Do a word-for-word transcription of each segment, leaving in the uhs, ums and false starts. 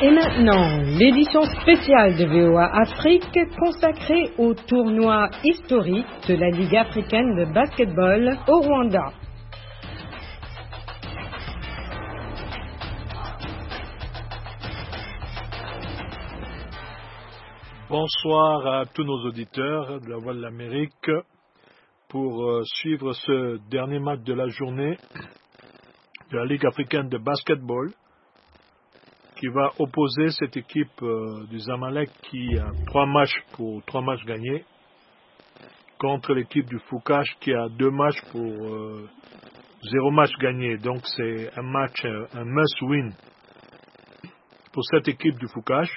Et maintenant, l'édition spéciale de V O A Afrique consacrée au tournoi historique de la Ligue africaine de basketball au Rwanda. Bonsoir à tous nos auditeurs de la Voix de l'Amérique pour euh, suivre ce dernier match de la journée de la Ligue africaine de basketball qui va opposer cette équipe euh, du Zamalek qui a trois matchs pour trois matchs gagnés contre l'équipe du Foucache qui a deux matchs pour euh, zéro match gagné. Donc c'est un match, euh, un must-win pour cette équipe du Foucache.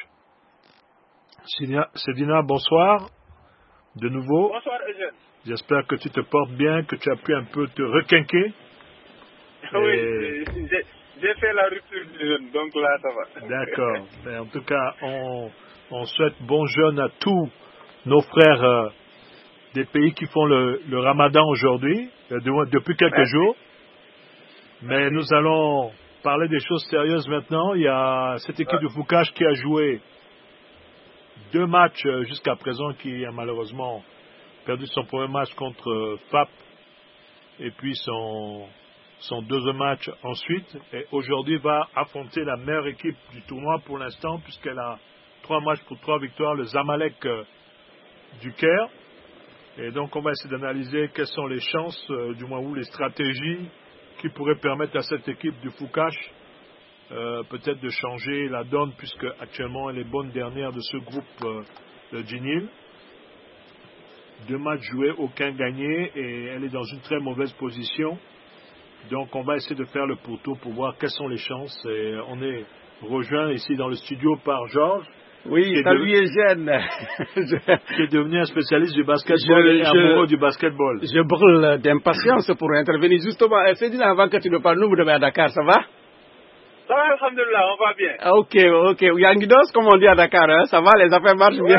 Sedina, bonsoir. De nouveau. Bonsoir, Eugène. J'espère que tu te portes bien, que tu as pu un peu te requinquer. Oui, Et... j'ai, j'ai fait la rupture du jeûne, donc là, ça va. D'accord. Mais en tout cas, on, on souhaite bon jeûne à tous nos frères euh, des pays qui font le, le ramadan aujourd'hui, euh, de, depuis quelques Merci. jours. Mais nous allons parler des choses sérieuses maintenant. Il y a cette équipe de Foucache qui a joué deux matchs jusqu'à présent, qui a malheureusement perdu son premier match contre F A P et puis son, son deuxième match ensuite. Et aujourd'hui va affronter la meilleure équipe du tournoi pour l'instant, puisqu'elle a trois matchs pour trois victoires, le Zamalek du Caire. Et donc on va essayer d'analyser quelles sont les chances, euh, du moins où les stratégies qui pourraient permettre à cette équipe du Foucache Euh, peut-être de changer la donne, puisque actuellement elle est bonne dernière de ce groupe euh, de Ginil. Deux matchs joués, aucun gagné, et elle est dans une très mauvaise position. Donc on va essayer de faire le pourtour pour voir quelles sont les chances. Et on est rejoint ici dans le studio par Georges. Oui, salut de... Eugène. qui est devenu un spécialiste du basketball je, et je, amoureux du basketball. Je brûle d'impatience pour intervenir. Justement, c'est dit avant que tu ne parles, nous vous devez à Dakar, ça va? Ça va, alhamdoulilah, on va bien. Ah, ok, ok. Yangidos, comme on dit à Dakar, hein? Ça va, les affaires marchent bien.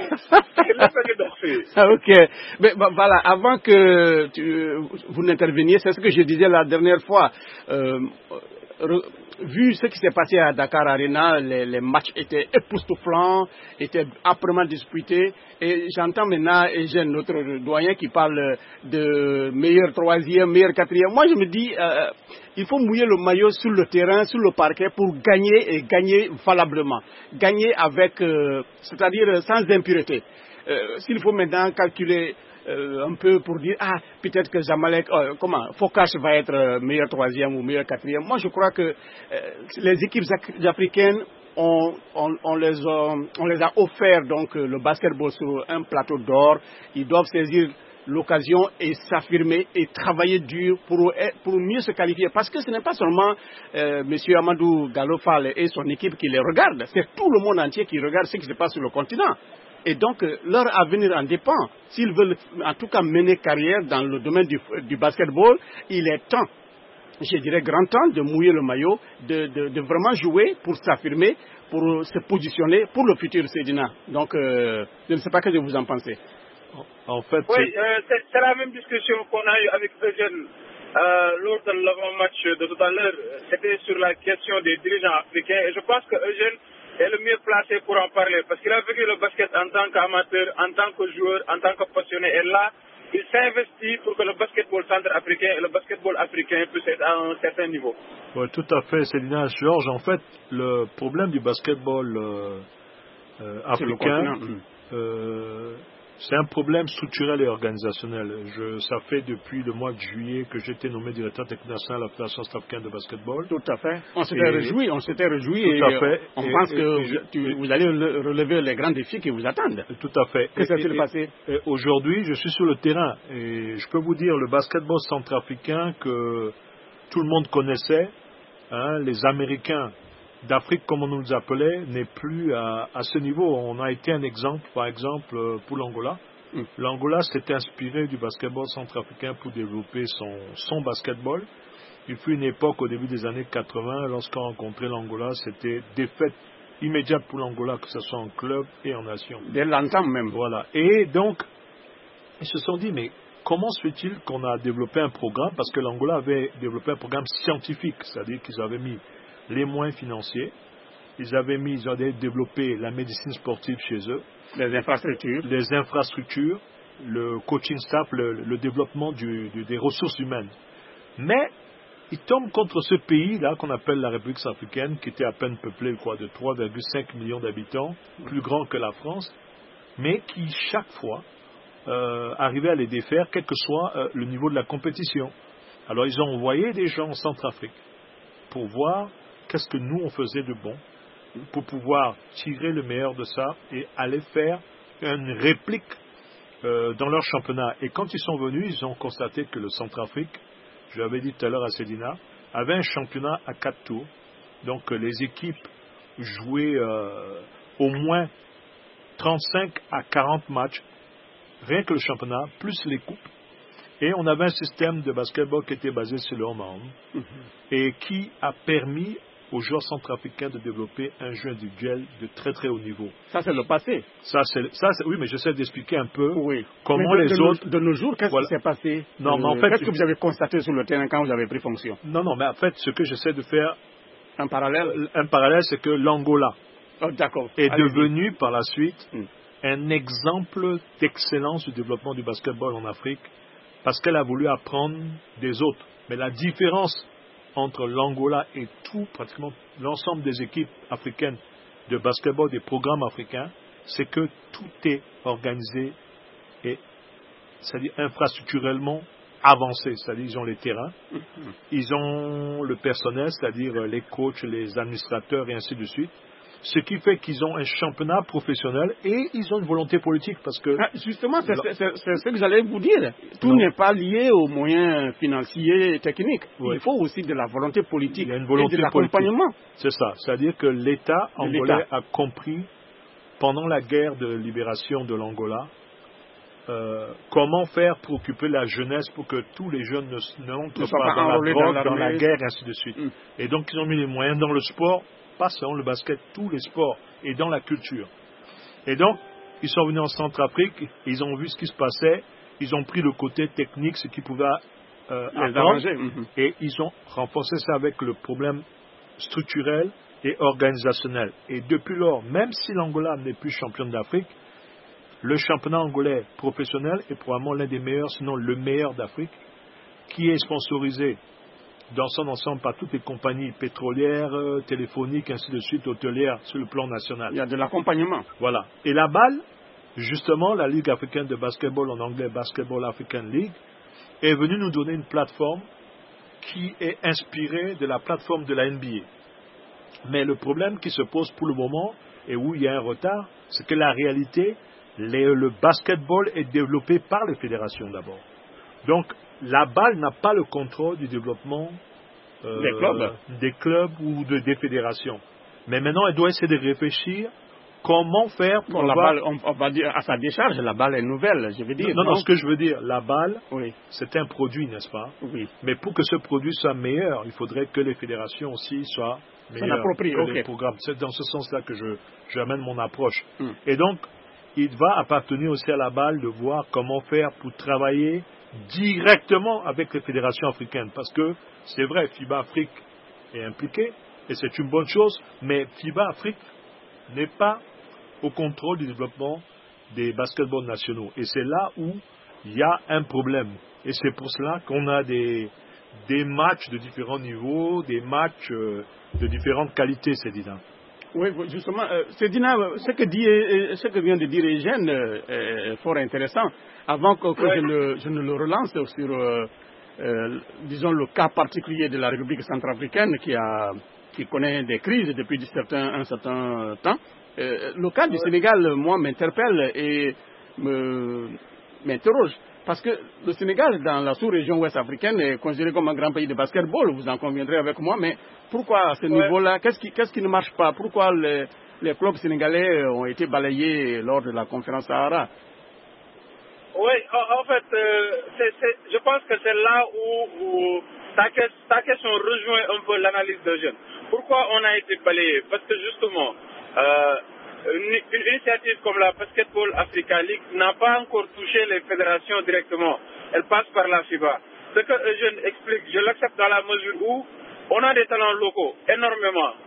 Oui, ah, ok. Mais bah, voilà, avant que tu, vous n'interveniez, c'est ce que je disais la dernière fois. Euh, re, vu ce qui s'est passé à Dakar Arena, les, les matchs étaient époustouflants, étaient âprement disputés. Et j'entends maintenant Eugène, notre doyen, qui parle de meilleur troisième, meilleur quatrième. Moi, je me dis, euh, il faut mouiller le maillot sur le terrain, sur le parquet, pour gagner et gagner valablement. Gagner avec, euh, c'est-à-dire sans impureté. Euh, s'il faut maintenant calculer euh, un peu pour dire, ah, peut-être que Zamalek, euh, comment, Foucache va être euh, meilleur troisième ou meilleur quatrième. Moi, je crois que euh, les équipes africaines, On, on, on, les a, on les a offert donc le basketball sur un plateau d'or. Ils doivent saisir l'occasion et s'affirmer et travailler dur pour, pour mieux se qualifier. Parce que ce n'est pas seulement euh, M. Amadou Gallo-Fall et son équipe qui les regardent, c'est tout le monde entier qui regarde ce qui se passe sur le continent. Et donc, leur avenir en dépend. S'ils veulent en tout cas mener carrière dans le domaine du, du basketball, il est temps, je dirais grand temps, de mouiller le maillot, de, de, de vraiment jouer pour s'affirmer, pour se positionner pour le futur Sedina. Donc, euh, je ne sais pas ce que vous en pensez. En fait, oui, euh, c'est, c'est la même discussion qu'on a eue avec Eugène euh, lors de l'avant-match de tout à l'heure. C'était sur la question des dirigeants africains. Et je pense que Eugène est le mieux placé pour en parler, parce qu'il a vécu le basket en tant qu'amateur, en tant que joueur, en tant que passionné. Et là, il s'investit pour que le basketball centrafricain et le basketball africain puissent être à un certain niveau. Oui, tout à fait, Céline Georges. En fait, le problème du basketball euh, euh, africain, euh, c'est un problème structurel et organisationnel. Je, ça fait depuis le mois de juillet que j'ai été nommé directeur technique national de la Fédération africaine de basketball. Tout à fait. On s'était réjouis, on s'était réjouis. Tout et à fait. On et, pense et, que et, vous, tu, vous allez relever les grands défis qui vous attendent. Tout à fait. Qu'est-ce qui s'est passé? Et aujourd'hui, je suis sur le terrain et je peux vous dire, le basketball centrafricain que tout le monde connaissait, hein, les Américains d'Afrique, comme on nous les appelait, n'est plus à, à ce niveau. On a été un exemple, par exemple, pour l'Angola. Mm. L'Angola s'est inspiré du basketball centrafricain pour développer son, son basketball. Il fut une époque au début des années quatre-vingts, lorsqu'on rencontrait l'Angola, c'était défaite immédiate pour l'Angola, que ce soit en club et en nation. Dès l'entame même. Voilà. Et donc, ils se sont dit, mais comment se fait-il qu'on a développé un programme, parce que l'Angola avait développé un programme scientifique, c'est-à-dire qu'ils avaient mis les moyens financiers Ils avaient mis, ils avaient développé la médecine sportive chez eux. Les infrastructures. Les infrastructures, le coaching staff, le, le développement du, du, des ressources humaines. Mais ils tombent contre ce pays-là qu'on appelle la République centrafricaine, qui était à peine peuplée quoi, de trois virgule cinq millions d'habitants, plus grand que la France, mais qui chaque fois euh, arrivait à les défaire, quel que soit euh, le niveau de la compétition. Alors ils ont envoyé des gens en Centrafrique pour voir qu'est-ce que nous on faisait de bon, pour pouvoir tirer le meilleur de ça et aller faire une réplique euh, dans leur championnat. Et quand ils sont venus, ils ont constaté que le Centrafrique, je l'avais dit tout à l'heure à Cédina, avait un championnat à quatre tours. Donc euh, les équipes jouaient euh, au moins trente-cinq à quarante matchs, rien que le championnat, plus les coupes. Et on avait un système de basketball qui était basé sur le home-on mm-hmm. et qui a permis aux joueurs centrafricains de développer un jeu individuel de très très haut niveau. Ça c'est le passé. Ça c'est, ça c'est, oui, mais j'essaie d'expliquer un peu oui. comment de, les de autres. Nos, de nos jours, qu'est-ce voilà. qui s'est passé? Non, euh, mais en fait, qu'est-ce que vous avez constaté sur le terrain quand vous avez pris fonction? Non, non, mais en fait, ce que j'essaie de faire, un parallèle, un parallèle, c'est que l'Angola oh, d'accord. est Allez-y. devenu par la suite mm. un exemple d'excellence du développement du basketball en Afrique, parce qu'elle a voulu apprendre des autres. Mais la différence entre l'Angola et tout, pratiquement l'ensemble des équipes africaines de basketball, des programmes africains, c'est que tout est organisé et, c'est-à-dire infrastructurellement avancé. C'est-à-dire ils ont les terrains, mm-hmm. ils ont le personnel, c'est-à-dire les coachs, les administrateurs et ainsi de suite. Ce qui fait qu'ils ont un championnat professionnel et ils ont une volonté politique parce que... Ah, justement, c'est, c'est, c'est, c'est ce que j'allais vous dire. Tout non. n'est pas lié aux moyens financiers et techniques. Oui. Il faut aussi de la volonté politique. Il y a une volonté et de l'accompagnement. Politique. C'est ça. C'est-à-dire que l'État angolais a compris, pendant la guerre de libération de l'Angola, euh, comment faire pour occuper la jeunesse pour que tous les jeunes ne, n'entrent ne pas, pas dans la drogue, dans, dans la guerre, et ainsi de suite. Mm. Et donc, ils ont mis les moyens dans le sport, pas seulement le basket, tous les sports et dans la culture. Et donc, ils sont venus en Centrafrique, ils ont vu ce qui se passait, ils ont pris le côté technique, ce qui pouvait euh, apprendre, mm-hmm. et ils ont renforcé ça avec le problème structurel et organisationnel. Et depuis lors, même si l'Angola n'est plus championne d'Afrique, le championnat angolais professionnel est probablement l'un des meilleurs, sinon le meilleur d'Afrique, qui est sponsorisé dans son ensemble par toutes les compagnies pétrolières, euh, téléphoniques, ainsi de suite, hôtelières, sur le plan national. Il y a de l'accompagnement. Voilà. Et la balle, justement, la Ligue africaine de basketball, en anglais Basketball African League, est venue nous donner une plateforme qui est inspirée de la plateforme de la N B A. Mais le problème qui se pose pour le moment, et où il y a un retard, c'est que la réalité, les, le basketball est développé par les fédérations d'abord. Donc, la balle n'a pas le contrôle du développement euh, des, clubs. des clubs ou de, des fédérations. Mais maintenant, elle doit essayer de réfléchir comment faire pour bon, avoir... la balle, on, on va dire, à sa décharge, la balle est nouvelle, je veux dire. Non, non, non ce que je veux dire, la balle, oui. c'est un produit, n'est-ce pas? Oui. Mais pour que ce produit soit meilleur, il faudrait que les fédérations aussi soient meilleures que okay. les programmes. C'est dans ce sens-là que je, j'amène mon approche. Hmm. Et donc, il va appartenir aussi à la balle de voir comment faire pour travailler directement avec les fédérations africaines. Parce que c'est vrai, FIBA Afrique est impliquée, et c'est une bonne chose, mais FIBA Afrique n'est pas au contrôle du développement des basketballs nationaux. Et c'est là où il y a un problème. Et c'est pour cela qu'on a des, des matchs de différents niveaux, des matchs euh, de différentes qualités, Cédina. Oui, justement, euh, Cédina, ce que, dit, euh, ce que vient de dire Eugène euh, est fort intéressant. Avant que, que ouais. je, ne, je ne le relance sur, euh, euh, disons, le cas particulier de la République centrafricaine qui, a, qui connaît des crises depuis un certain, un certain temps, euh, le cas du Sénégal, moi, m'interpelle et me, m'interroge. Parce que le Sénégal, dans la sous-région ouest africaine, est considéré comme un grand pays de basketball, vous en conviendrez avec moi, mais pourquoi à ce ouais. niveau-là, qu'est-ce qui, qu'est-ce qui ne marche pas? Pourquoi les, les clubs sénégalais ont été balayés lors de la conférence Sahara? Oui, en, en fait, euh, c'est, c'est, je pense que c'est là où, où ta, ta question rejoint un peu l'analyse de jeunes. Pourquoi on a été balayé? Parce que justement, euh, Une, une initiative comme la Basketball Africa League n'a pas encore touché les fédérations directement. Elle passe par la FIBA. Ce que Eugène explique, je l'accepte dans la mesure où on a des talents locaux, énormément.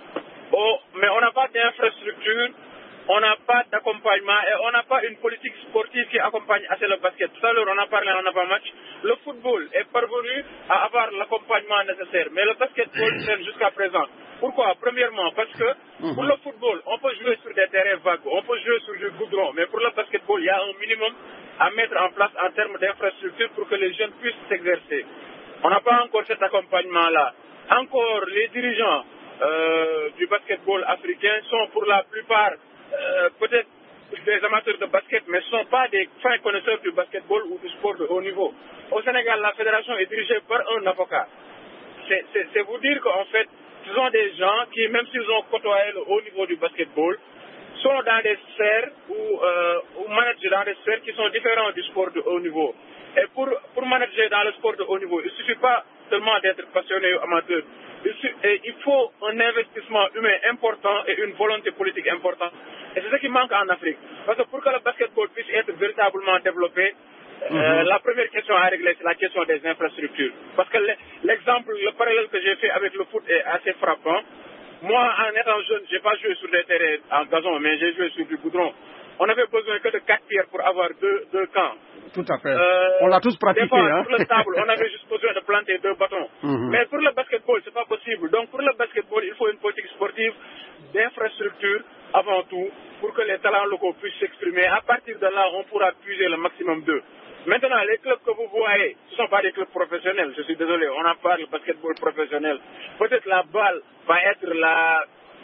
Oh, mais on n'a pas d'infrastructure, on n'a pas d'accompagnement et on n'a pas une politique sportive qui accompagne assez le basket. Tout à l'heure, on a parlé en avant-match. Le football est parvenu à avoir l'accompagnement nécessaire, mais le basketball traîne jusqu'à présent. Pourquoi? Premièrement, parce que pour le football, on peut jouer sur des terrains vagues, on peut jouer sur du goudron, mais pour le basketball, il y a un minimum à mettre en place en termes d'infrastructure pour que les jeunes puissent s'exercer. On n'a pas encore cet accompagnement-là. Encore, les dirigeants euh, du basketball africain sont pour la plupart euh, peut-être des amateurs de basket, mais ne sont pas des fins connaisseurs du basketball ou du sport de haut niveau. Au Sénégal, la fédération est dirigée par un avocat. C'est vous dire qu'en fait, ce sont des gens qui, même s'ils ont côtoyé le haut niveau du basketball, sont dans des sphères ou, euh, ou managent dans des sphères qui sont différentes du sport de haut niveau. Et pour, pour manager dans le sport de haut niveau, il ne suffit pas seulement d'être passionné ou amateur. Il, et il faut un investissement humain important et une volonté politique importante. Et c'est ce qui manque en Afrique. Parce que pour que le basketball puisse être véritablement développé, mm-hmm. euh, la première question à régler, c'est la question des infrastructures. Parce que l'exemple, le parallèle que j'ai fait avec le foot est assez frappant. Moi, en étant jeune, je n'ai pas joué sur des terrains en gazon, mais j'ai joué sur du goudron. On avait besoin que de quatre pierres pour avoir deux, deux camps. Tout à fait. Euh, on l'a tous pratiqué. Fois, hein? Pour le sable, on avait juste besoin de planter deux bâtons. Mm-hmm. Mais pour le basketball, ce n'est pas possible. Donc pour le basketball, il faut une politique sportive d'infrastructure avant tout pour que les talents locaux puissent s'exprimer. À partir de là, on pourra puiser le maximum d'eux. Maintenant, les clubs que vous voyez, ce ne sont pas des clubs professionnels. Je suis désolé, on en parle, le basketball professionnel. Peut-être la balle va être la...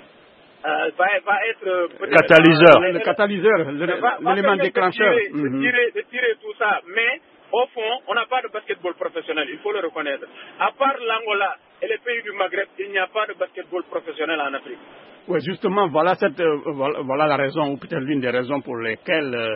Euh, va, va être catalyseur, euh, le catalyseur, l'élément déclencheur. De tirer, mm-hmm. de, tirer, de tirer tout ça, mais au fond, on n'a pas de basketball professionnel, il faut le reconnaître. À part l'Angola et les pays du Maghreb, il n'y a pas de basketball professionnel en Afrique. Oui, justement, voilà, cette, euh, voilà, voilà la raison, ou peut-être l'une des raisons pour lesquelles euh,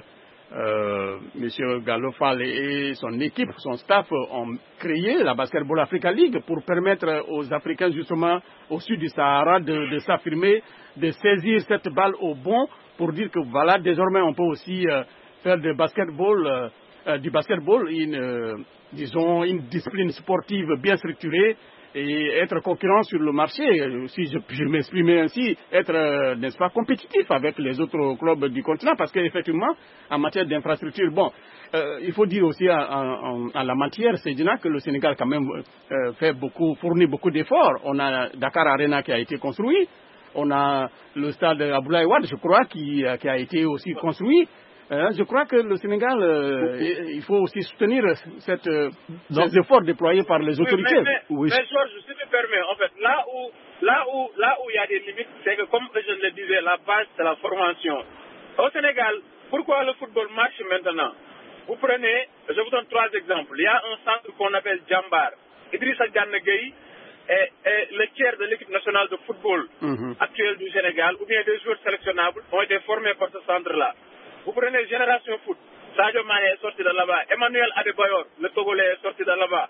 euh, M. Gallo Fall et son équipe, son staff ont créé la Basketball Africa League pour permettre aux Africains, justement, au sud du Sahara, de, de s'affirmer, de saisir cette balle au bon pour dire que voilà, désormais, on peut aussi euh, faire de basketball, euh, euh, du basketball, une, euh, disons, une discipline sportive bien structurée et être concurrent sur le marché, si je, je m'exprimais ainsi, être, euh, n'est-ce pas, compétitif avec les autres clubs du continent, parce qu'effectivement, en matière d'infrastructure, bon, euh, il faut dire aussi en, en, en la matière, c'est dire que le Sénégal quand même euh, fait beaucoup, fournit beaucoup d'efforts. On a Dakar Arena qui a été construit, on a le stade Abdoulaye Wade, je crois, qui, qui a été aussi construit. Euh, je crois que le Sénégal, euh, il faut aussi soutenir cette, euh, ces efforts déployés par les autorités. Oui, mais, mais, oui. mais Georges, si tu permets, en fait, là où, là où, là où il y a des limites, c'est que, comme je le disais, la base, c'est la formation. Au Sénégal, pourquoi le football marche maintenant? Vous prenez, je vous donne trois exemples. Il y a un centre qu'on appelle Djambar. Idrissa Gana Gueye est, est le tiers de l'équipe nationale de football mm-hmm. actuelle du Sénégal, ou bien des joueurs sélectionnables ont été formés par ce centre-là. Vous prenez Génération Foot, Sadio Mané est sorti de là-bas, Emmanuel Adebayor, le Togolais, est sorti de là-bas.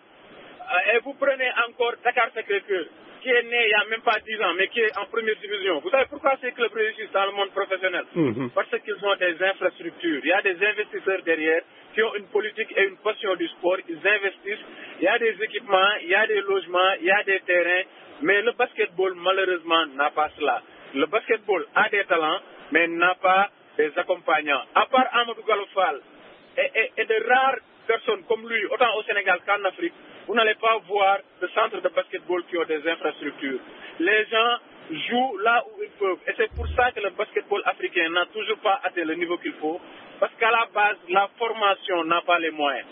Et vous prenez encore Dakar Sacré-Cœur, qui est né il n'y a même pas dix ans, mais qui est en première division. Vous savez pourquoi ces clubs réussissent dans le monde professionnel? mm-hmm. Parce qu'ils ont des infrastructures. Il y a des investisseurs derrière qui ont une politique et une passion du sport. Ils investissent. Il y a des équipements, il y a des logements, il y a des terrains. Mais le basketball, malheureusement, n'a pas cela. Le basketball a des talents, mais n'a pas des accompagnants. À part Amadou Gallo Fall et, et, et de rares personnes comme lui, autant au Sénégal qu'en Afrique, vous n'allez pas voir de centres de basketball qui ont des infrastructures. Les gens jouent là où ils peuvent. Et c'est pour ça que le basketball africain n'a toujours pas atteint le niveau qu'il faut. Parce qu'à la base, la formation n'a pas les moyens.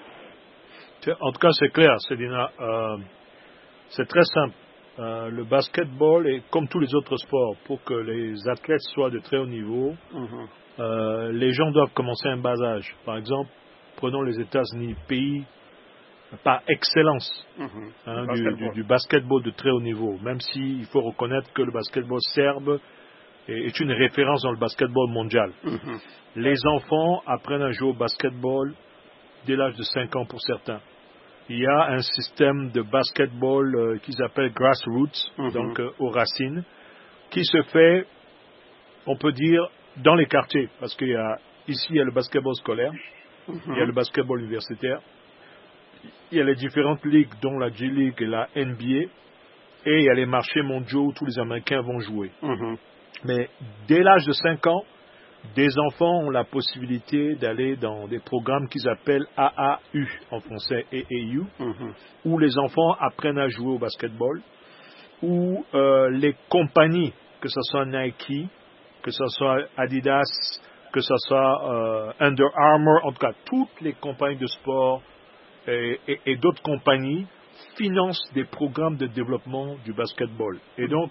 En tout cas, c'est clair, Célina. Euh, c'est très simple. Euh, le basketball est comme tous les autres sports. Pour que les athlètes soient de très haut niveau, mm-hmm. euh, les gens doivent commencer à un bas âge. Par exemple, prenons les États-Unis, pays par excellence mm-hmm. hein, du, basketball. Du, du basketball de très haut niveau. Même s'il faut reconnaître que le basketball serbe est, est une référence dans le basketball mondial. Mm-hmm. Les enfants apprennent à jouer au basketball dès l'âge de cinq ans pour certains. Il y a un système de basketball euh, qu'ils appellent grassroots, mm-hmm. donc euh, aux racines, qui se fait, on peut dire, dans les quartiers. Parce qu'il y a, ici, il y a le basketball scolaire, mm-hmm. il y a le basketball universitaire, il y a les différentes ligues, dont la G-League et la N B A. et il y a les marchés mondiaux où tous les Américains vont jouer. Mm-hmm. Mais dès l'âge de cinq ans, des enfants ont la possibilité d'aller dans des programmes qu'ils appellent A A U en français, A A U, Mm-hmm. où les enfants apprennent à jouer au basketball, où euh, les compagnies, que ce soit Nike, que ce soit Adidas, que ce soit euh, Under Armour, en tout cas toutes les compagnies de sport et, et, et d'autres compagnies financent des programmes de développement du basketball. Et donc,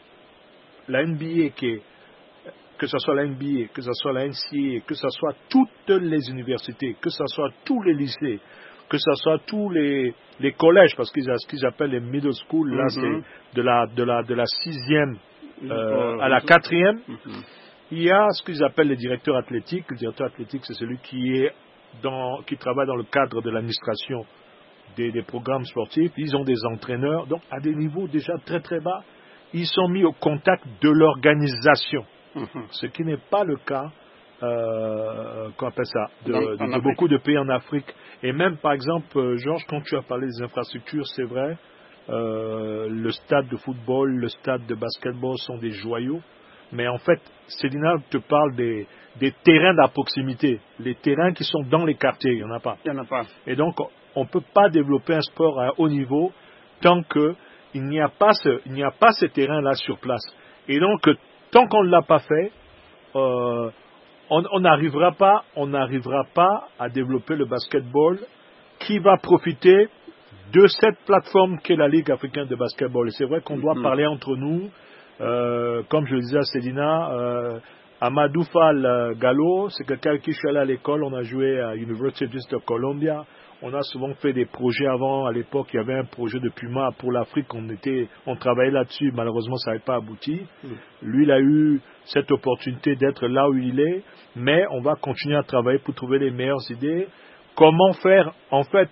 la N B A, qui est, que ce soit la N B A, que ce soit la N C A A, que ce soit toutes les universités, que ce soit tous les lycées, que ce soit tous les, les collèges, parce qu'ils ont ce qu'ils appellent les middle school, là, Mm-hmm. c'est de la, de la, de la sixième euh, Euh, à la quatrième. Mm-hmm. Il y a ce qu'ils appellent les directeurs athlétiques. Le directeur athlétique, c'est celui qui est dans, qui travaille dans le cadre de l'administration des, des programmes sportifs. Ils ont des entraîneurs, donc à des niveaux déjà très très bas, ils sont mis au contact de l'organisation, Mm-hmm. ce qui n'est pas le cas, euh, qu'on appelle ça, de, Dans- de- en de Afrique. beaucoup de pays en Afrique. Et même par exemple, euh, Georges, quand tu as parlé des infrastructures, c'est vrai, euh, le stade de football, le stade de basketball sont des joyaux. Mais en fait, Célina te parle des, des terrains à proximité, les terrains qui sont dans les quartiers, il n'y en a pas. Il n'y en a pas. Et donc, on ne peut pas développer un sport à haut niveau tant qu'il n'y a pas ce, il n'y a pas ces terrains-là sur place. Et donc, tant qu'on ne l'a pas fait, euh, on n'arrivera pas, on n'arrivera pas à développer le basketball qui va profiter de cette plateforme qu'est la Ligue africaine de basketball. Et c'est vrai qu'on doit Mm-hmm. parler entre nous. Euh, comme je le disais à Célina, euh, Amadou Fall euh, Gallo, c'est quelqu'un avec qui je suis allé à l'école. On a joué à University of Columbia. On a souvent fait des projets avant. À l'époque, il y avait un projet de Puma pour l'Afrique. On était, on travaillait là-dessus. Malheureusement, ça n'avait pas abouti. Mm. Lui, il a eu cette opportunité d'être là où il est. Mais on va continuer à travailler pour trouver les meilleures idées. Comment faire, en fait,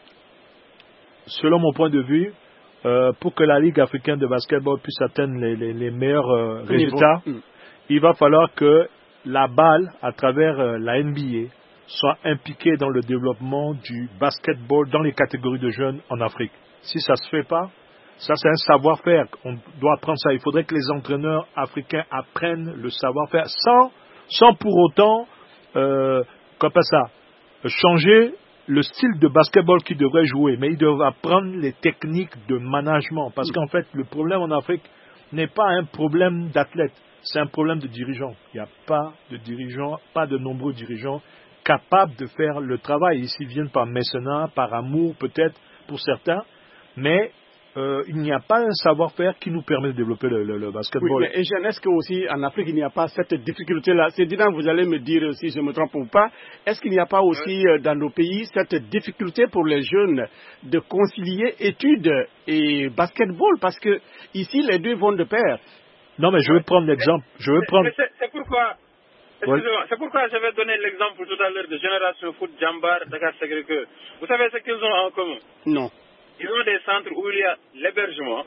selon mon point de vue, euh, pour que la Ligue africaine de basketball puisse atteindre les, les, les meilleurs euh, résultats, Mm. il va falloir que la balle, à travers euh, la N B A, soit impliquée dans le développement du basketball dans les catégories de jeunes en Afrique. Si ça ne se fait pas, ça c'est un savoir-faire. On doit apprendre ça. Il faudrait que les entraîneurs africains apprennent le savoir-faire sans, sans pour autant, euh, comme ça, changer le style de basketball qu'ils devraient jouer. Mais ils doivent apprendre les techniques de management. Parce qu'en fait, le problème en Afrique n'est pas un problème d'athlètes. C'est un problème de dirigeants. Il n'y a pas de dirigeants, pas de nombreux dirigeants capables de faire le travail. Ici, ils viennent par mécénat, par amour peut-être pour certains, mais euh, il n'y a pas un savoir-faire qui nous permet de développer le, le, le basketball. Oui, mais et Jeanne, est-ce qu'aussi en Afrique, il n'y a pas cette difficulté-là? C'est évident, vous allez me dire si je me trompe ou pas. Est-ce qu'il n'y a pas aussi euh, dans nos pays cette difficulté pour les jeunes de concilier études et basketball? Parce que ici, les deux vont de pair. Non, mais je vais prendre l'exemple. Je vais prendre. C'est, c'est pourquoi, excusez-moi, c'est pourquoi j'avais donné l'exemple tout à l'heure de Génération Foot, Jambar, Dakar Sacré-Cœur. Vous savez ce qu'ils ont en commun? Non. Ils ont des centres où il y a l'hébergement,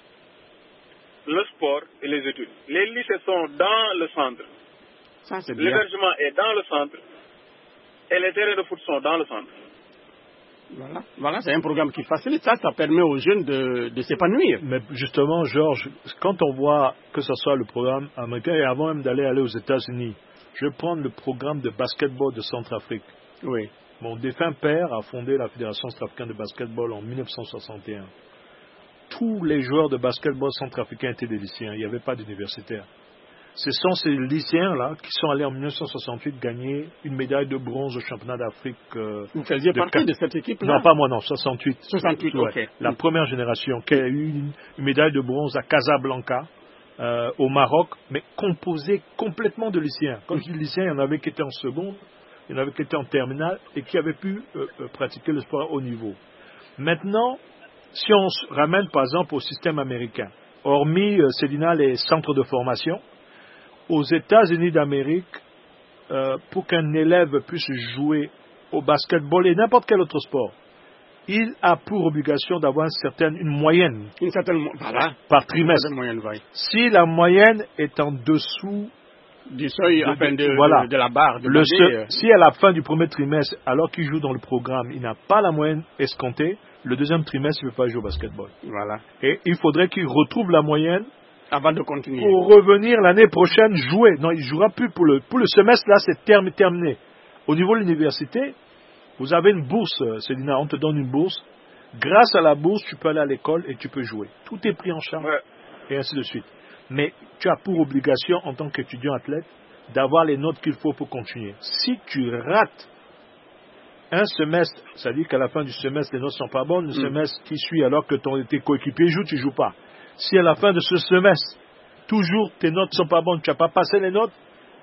le sport et les études. Les lycées sont dans le centre. Ça, c'est bien. L'hébergement est dans le centre et les terrains de foot sont dans le centre. Voilà, voilà, c'est un programme qui facilite ça, ça permet aux jeunes de, de s'épanouir. Mais justement, Georges, quand on voit que ce soit le programme américain, et avant même d'aller aller aux États-Unis, je vais prendre le programme de basketball de Centrafrique. Oui. Mon défunt père a fondé la Fédération centrafricaine de basketball en mille neuf cent soixante et un. Tous les joueurs de basketball centrafricains étaient des lycéens, il n'y avait pas d'universitaires. Ce sont ces lycéens-là qui sont allés en mille neuf cent soixante-huit gagner une médaille de bronze au championnat d'Afrique. Euh, Vous faisiez de partie quatre... de cette équipe-là? Non, pas moi, non, soixante-huit. soixante-huit, Ouais. ok. La Mm. première génération qui a eu une, une médaille de bronze à Casablanca, euh, au Maroc, mais composée complètement de lycéens. Quand je dis lycéens, il y en avait qui étaient en seconde, il y en avait qui étaient en terminale et qui avaient pu euh, euh, pratiquer le sport à haut niveau. Maintenant, si on se ramène par exemple au système américain, hormis, euh, Célina, les centres de formation, aux États-Unis d'Amérique, euh, pour qu'un élève puisse jouer au basketball et n'importe quel autre sport, il a pour obligation d'avoir une certaine une moyenne Une certaine, mo- voilà, par une trimestre. certaine moyenne vaille. Si la moyenne est en dessous Du seuil, de, enfin, de, voilà, de, de la barre, de le l'année, seul- euh, si à la fin du premier trimestre, alors qu'il joue dans le programme, il n'a pas la moyenne escomptée, le deuxième trimestre, il ne peut pas jouer au basketball. Voilà. Et il faudrait qu'il retrouve la moyenne avant de continuer. Pour revenir l'année prochaine jouer. Non, il ne jouera plus pour le, pour le semestre, là, c'est term, terminé. Au niveau de l'université, vous avez une bourse, Célina, on te donne une bourse. Grâce à la bourse, tu peux aller à l'école et tu peux jouer. Tout est pris en charge, ouais. Et ainsi de suite. Mais tu as pour obligation, en tant qu'étudiant athlète, d'avoir les notes qu'il faut pour continuer. Si tu rates un semestre, ça dit qu'à la fin du semestre, les notes ne sont pas bonnes, le mm. semestre qui suit, alors que ton, tes coéquipiers jouent, tu ne joues pas. Si à la fin de ce semestre, toujours tes notes ne sont pas bonnes, tu n'as pas passé les notes,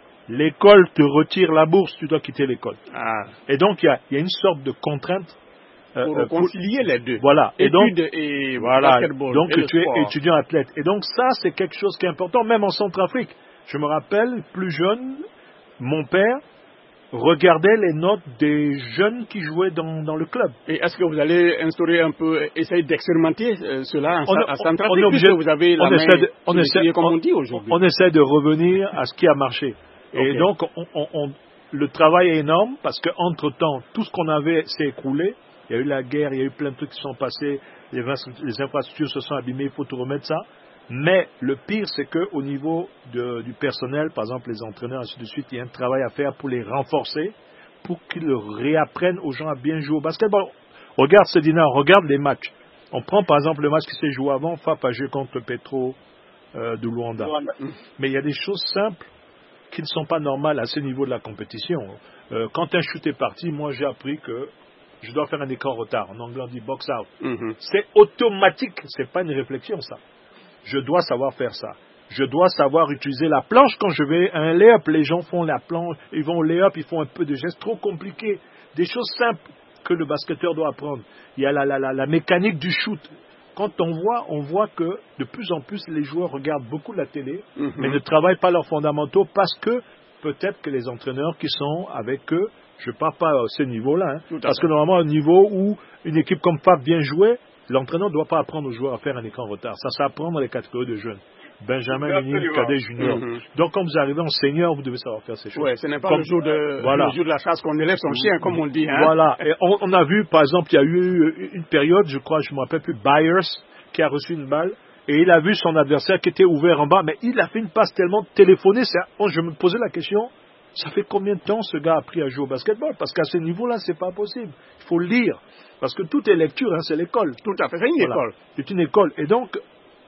l'école te retire la bourse, tu dois quitter l'école. Ah. Et donc, il y, y a une sorte de contrainte. Euh, pour concilier les deux. Voilà. Et donc, donc, et voilà. donc et tu es étudiant athlète. Et donc, ça, c'est quelque chose qui est important, même en Centrafrique. Je me rappelle, plus jeune, mon père regardait les notes des jeunes qui jouaient dans, dans le club. Et est-ce que vous allez instaurer un peu, essayer d'expérimenter euh, cela on, à Centrafrique, on, on puisque vous avez la on main essaie de, on essaie, pied, comme on, on dit aujourd'hui. On essaie de revenir à ce qui a marché. Et okay. donc, on, on, on, le travail est énorme, parce qu'entre-temps, tout ce qu'on avait s'est écroulé. Il y a eu la guerre, il y a eu plein de trucs qui sont passés, les, les infrastructures se sont abîmées, il faut tout remettre ça. Mais le pire, c'est qu'au niveau de, du personnel, par exemple les entraîneurs, ainsi de suite, il y a un travail à faire pour les renforcer, pour qu'ils réapprennent aux gens à bien jouer au basketball. Regarde Cédina, regarde les matchs. On prend par exemple le match qui s'est joué avant, F A P a joué contre le Petro euh, de Luanda. Luanda. Mais il y a des choses simples qui ne sont pas normales à ce niveau de la compétition. Euh, quand un shoot est parti, moi j'ai appris que je dois faire un écran retard. En anglais, on dit box out. Mm-hmm. C'est automatique. C'est pas une réflexion, ça. Je dois savoir faire ça. Je dois savoir utiliser la planche quand je vais à un lay-up. Les gens font la planche, ils vont au lay-up, ils font un peu de gestes trop compliqués. Des choses simples que le basketteur doit apprendre. Il y a la, la, la, la mécanique du shoot. Quand on voit, on voit que de plus en plus les joueurs regardent beaucoup la télé, mm-hmm. mais ne travaillent pas leurs fondamentaux parce que peut-être que les entraîneurs qui sont avec eux, je ne parle pas à ce niveau-là, hein, parce que normalement, au niveau où une équipe comme F A P vient jouer, l'entraîneur ne doit pas apprendre aux joueurs à faire un écran retard. Ça s'apprend dans les catégories de jeunes. Benjamin, Mini, Cadet, Junior. Mm-hmm. Donc, quand vous arrivez en senior, vous devez savoir faire ces choses. Oui, ce n'est pas comme, le, jour de, voilà. le jour de la chasse qu'on élève son chien, comme on dit. Hein? Voilà. Et on, on a vu, par exemple, il y a eu une période, je crois, je ne me rappelle plus, Byers, qui a reçu une balle, et il a vu son adversaire qui était ouvert en bas, mais il a fait une passe tellement téléphonée. Oh, je me posais la question, ça fait combien de temps ce gars a appris à jouer au basketball? Parce qu'à ce niveau-là, c'est pas possible. Il faut lire. Parce que tout est lecture, hein, c'est l'école. Tout à fait, c'est une voilà. école. C'est une école. Et donc,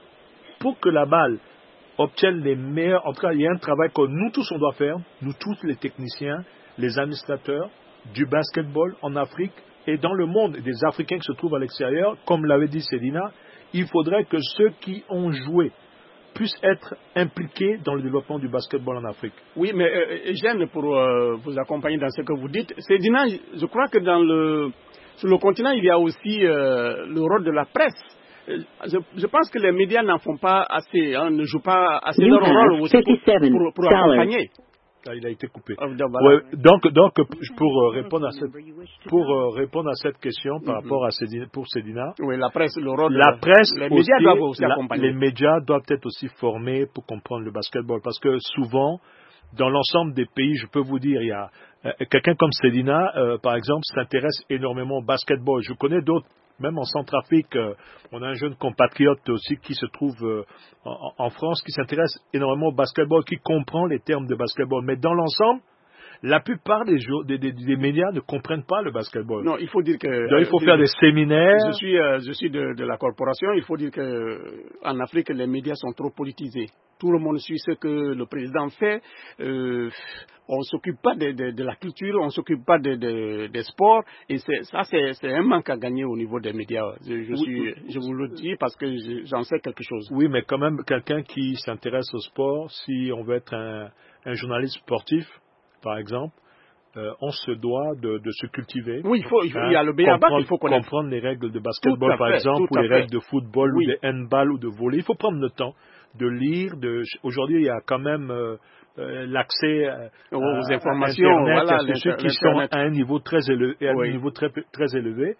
pour que la balle obtienne les meilleurs... En tout cas, il y a un travail que nous tous, on doit faire. Nous tous, les techniciens, les administrateurs du basketball en Afrique et dans le monde, des Africains qui se trouvent à l'extérieur, comme l'avait dit Cédina, il faudrait que ceux qui ont joué puissent être impliqués dans le développement du basketball en Afrique. Oui, mais euh, j'aime pour euh, vous accompagner dans ce que vous dites. Cédina, je crois que dans le, sur le continent, il y a aussi euh, le rôle de la presse. Je, je pense que les médias n'en font pas assez, hein, ne jouent pas assez leur rôle aussi pour, pour, pour accompagner. Ah, il a été coupé. Ah, voilà. Ouais, donc, donc, pour euh, répondre à cette, pour euh, répondre à cette question par mm-hmm. rapport à Cédina, pour Cédina, oui, la presse, le rôle la de, presse, les aussi, médias doivent aussi la, accompagner. Les médias doivent être aussi formés pour comprendre le basketball, parce que souvent, dans l'ensemble des pays, je peux vous dire, il y a euh, quelqu'un comme Cédina, euh, par exemple, s'intéresse énormément au basketball. Je connais d'autres. Même en Centrafrique, euh, on a un jeune compatriote aussi qui se trouve euh, en, en France, qui s'intéresse énormément au basketball, qui comprend les termes de basketball. Mais dans l'ensemble, la plupart des, des, des, des médias ne comprennent pas le basketball. Non, il faut dire que... Donc, il faut faire des séminaires. Je suis, euh, je suis de, de la corporation. Il faut dire qu'en Afrique, les médias sont trop politisés. Tout le monde suit ce que le président fait. Euh, on ne s'occupe pas de, de, de la culture, on ne s'occupe pas de, de, des sports. Et c'est, ça, c'est, c'est un manque à gagner au niveau des médias. Je, je, suis, oui, je vous le dis parce que j'en sais quelque chose. Oui, mais quand même, quelqu'un qui s'intéresse au sport, si on veut être un, un journaliste sportif, par exemple, euh, on se doit de, de se cultiver. Oui, il faut, il, faut, hein, il y a le B A B A qu'il faut connaître. Comprendre les règles de basketball, par fait, exemple, ou les fait. règles de football, oui. ou de handball, ou de volley. Il faut prendre le temps de lire. De... Aujourd'hui, il y a quand même euh, euh, l'accès euh, aux à, informations, à Internet, voilà, à ceux qui sont à un niveau très élevé, à oui. un niveau très, très élevé.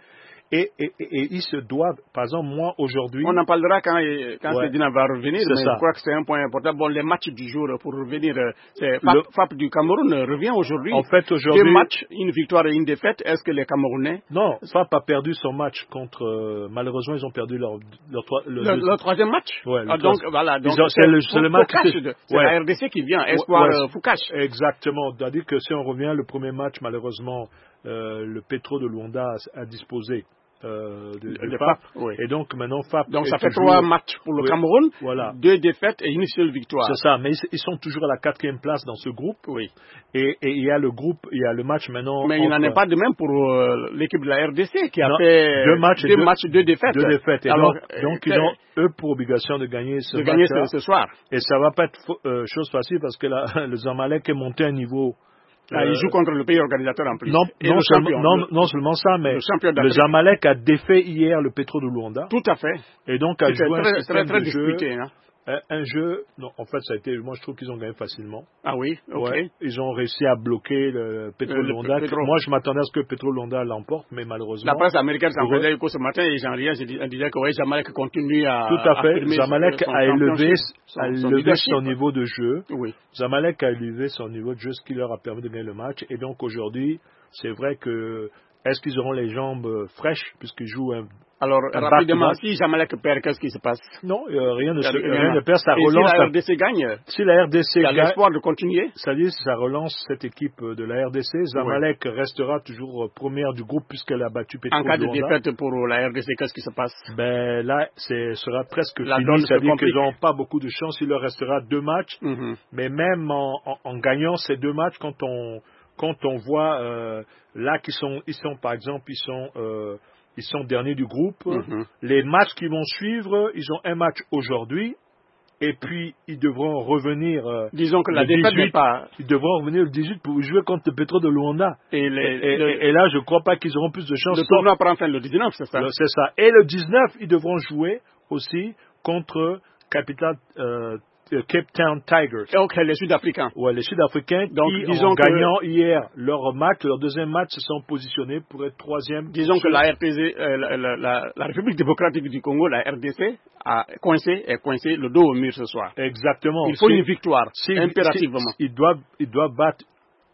Et, et, et, et ils se doivent, par exemple, moi, aujourd'hui... On en parlera quand, quand ouais, Sedina va revenir, mais ça. Je crois que c'est un point important. Bon, les matchs du jour, pour revenir, c'est F A P, le... F A P du Cameroun revient aujourd'hui. En fait, aujourd'hui... Deux matchs, une victoire et une défaite. Est-ce que les Camerounais... Non, F A P a perdu son match contre... Euh, malheureusement, ils ont perdu leur... leur, le, le, le troisième match. Ouais, ah, donc, voilà. Donc, c'est le, le match... C'est ouais. la R D C qui vient, Espoir ouais, Foucache. Exactement. C'est-à-dire que si on revient, le premier match, malheureusement, euh, le Petro de Luanda a, a disposé... Euh, de, de F A P, oui. Et donc maintenant F A P donc ça fait trois matchs pour le oui, Cameroun, voilà. deux défaites et une seule victoire. C'est ça, mais ils sont toujours à la quatrième place dans ce groupe. Oui. Et, et il y a le groupe, il y a le match maintenant. Mais il n'en est pas de même pour euh, l'équipe de la R D C qui a non, fait deux matchs, deux, deux matchs, deux défaites. Deux défaites. Et alors, donc, donc ils ont eux pour obligation de gagner ce de match gagner ce, ce soir. Et ça va pas être euh, chose facile parce que la, le Zamalek est monté à un niveau. Ah, il joue contre le pays organisateur en plus. Non, et non, le seulement, champion, non, le, non seulement ça, mais le, le Zamalek a défait hier le Petro de Luanda. Tout à fait. Et donc a joué très, un système très, très de disputé, jeu. Hein. Un, un jeu, non, en fait, ça a été, moi je trouve qu'ils ont gagné facilement. Ah oui, ok. Ouais, ils ont réussi à bloquer le Petro de Luanda. Moi, je m'attendais à ce que Petro de Luanda l'emporte, mais malheureusement. La presse américaine s'en faisait écho ce matin et j'en riais, je disais que oui, Zamalek continue à. Tout à fait. Zamalek a élevé, son, a son, élevé son niveau de jeu. Oui. Zamalek a élevé son niveau de jeu, ce qui leur a permis de gagner le match. Et donc aujourd'hui, c'est vrai que est-ce qu'ils auront les jambes fraîches puisqu'ils jouent un Alors, un rapidement, si Zamalek perd, qu'est-ce qui se passe? Non, euh, rien ne se rien, rien ne perd, ça et relance. Si la R D C gagne, si la R D C il y a gagne, l'espoir de continuer. c'est-à-dire ça relance cette équipe de la R D C. Zamalek ouais. restera toujours première du groupe puisqu'elle a battu Petro En cas de Luanda. défaite pour la R D C, qu'est-ce qui se passe? Ben là, ce sera presque la fini. C'est-à-dire qu'ils n'ont pas beaucoup de chance. Il leur restera deux matchs. Mm-hmm. Mais même en, en, en gagnant ces deux matchs, quand on quand on voit euh, là qu'ils sont, ils sont par exemple, ils sont euh, Ils sont derniers du groupe. Mm-hmm. Les matchs qui vont suivre, ils ont un match aujourd'hui. Et puis, ils devront revenir. Euh, Disons que la défaite n'est pas. Ils devront revenir le dix-huit pour jouer contre le Petro de Luanda. Et, les, et, le, et, et là, je ne crois pas qu'ils auront plus de chance. Le tournoi prend fin le dix-neuf, c'est ça? C'est ça. Et le dix-neuf, ils devront jouer aussi contre Capital. Euh, Cape Town Tigers. Ok, les Sud-Africains. Ouais, les Sud-Africains Donc, qui, disons en que... gagnant hier leur match, leur deuxième match, se sont positionnés pour être troisième. Disons que la R T C, euh, la, la, la, la République démocratique du Congo, la R D C, a coincé, est coincé le dos au mur ce soir. Exactement. Il faut si, une victoire, si, impérativement. Si, ils doivent, ils doivent battre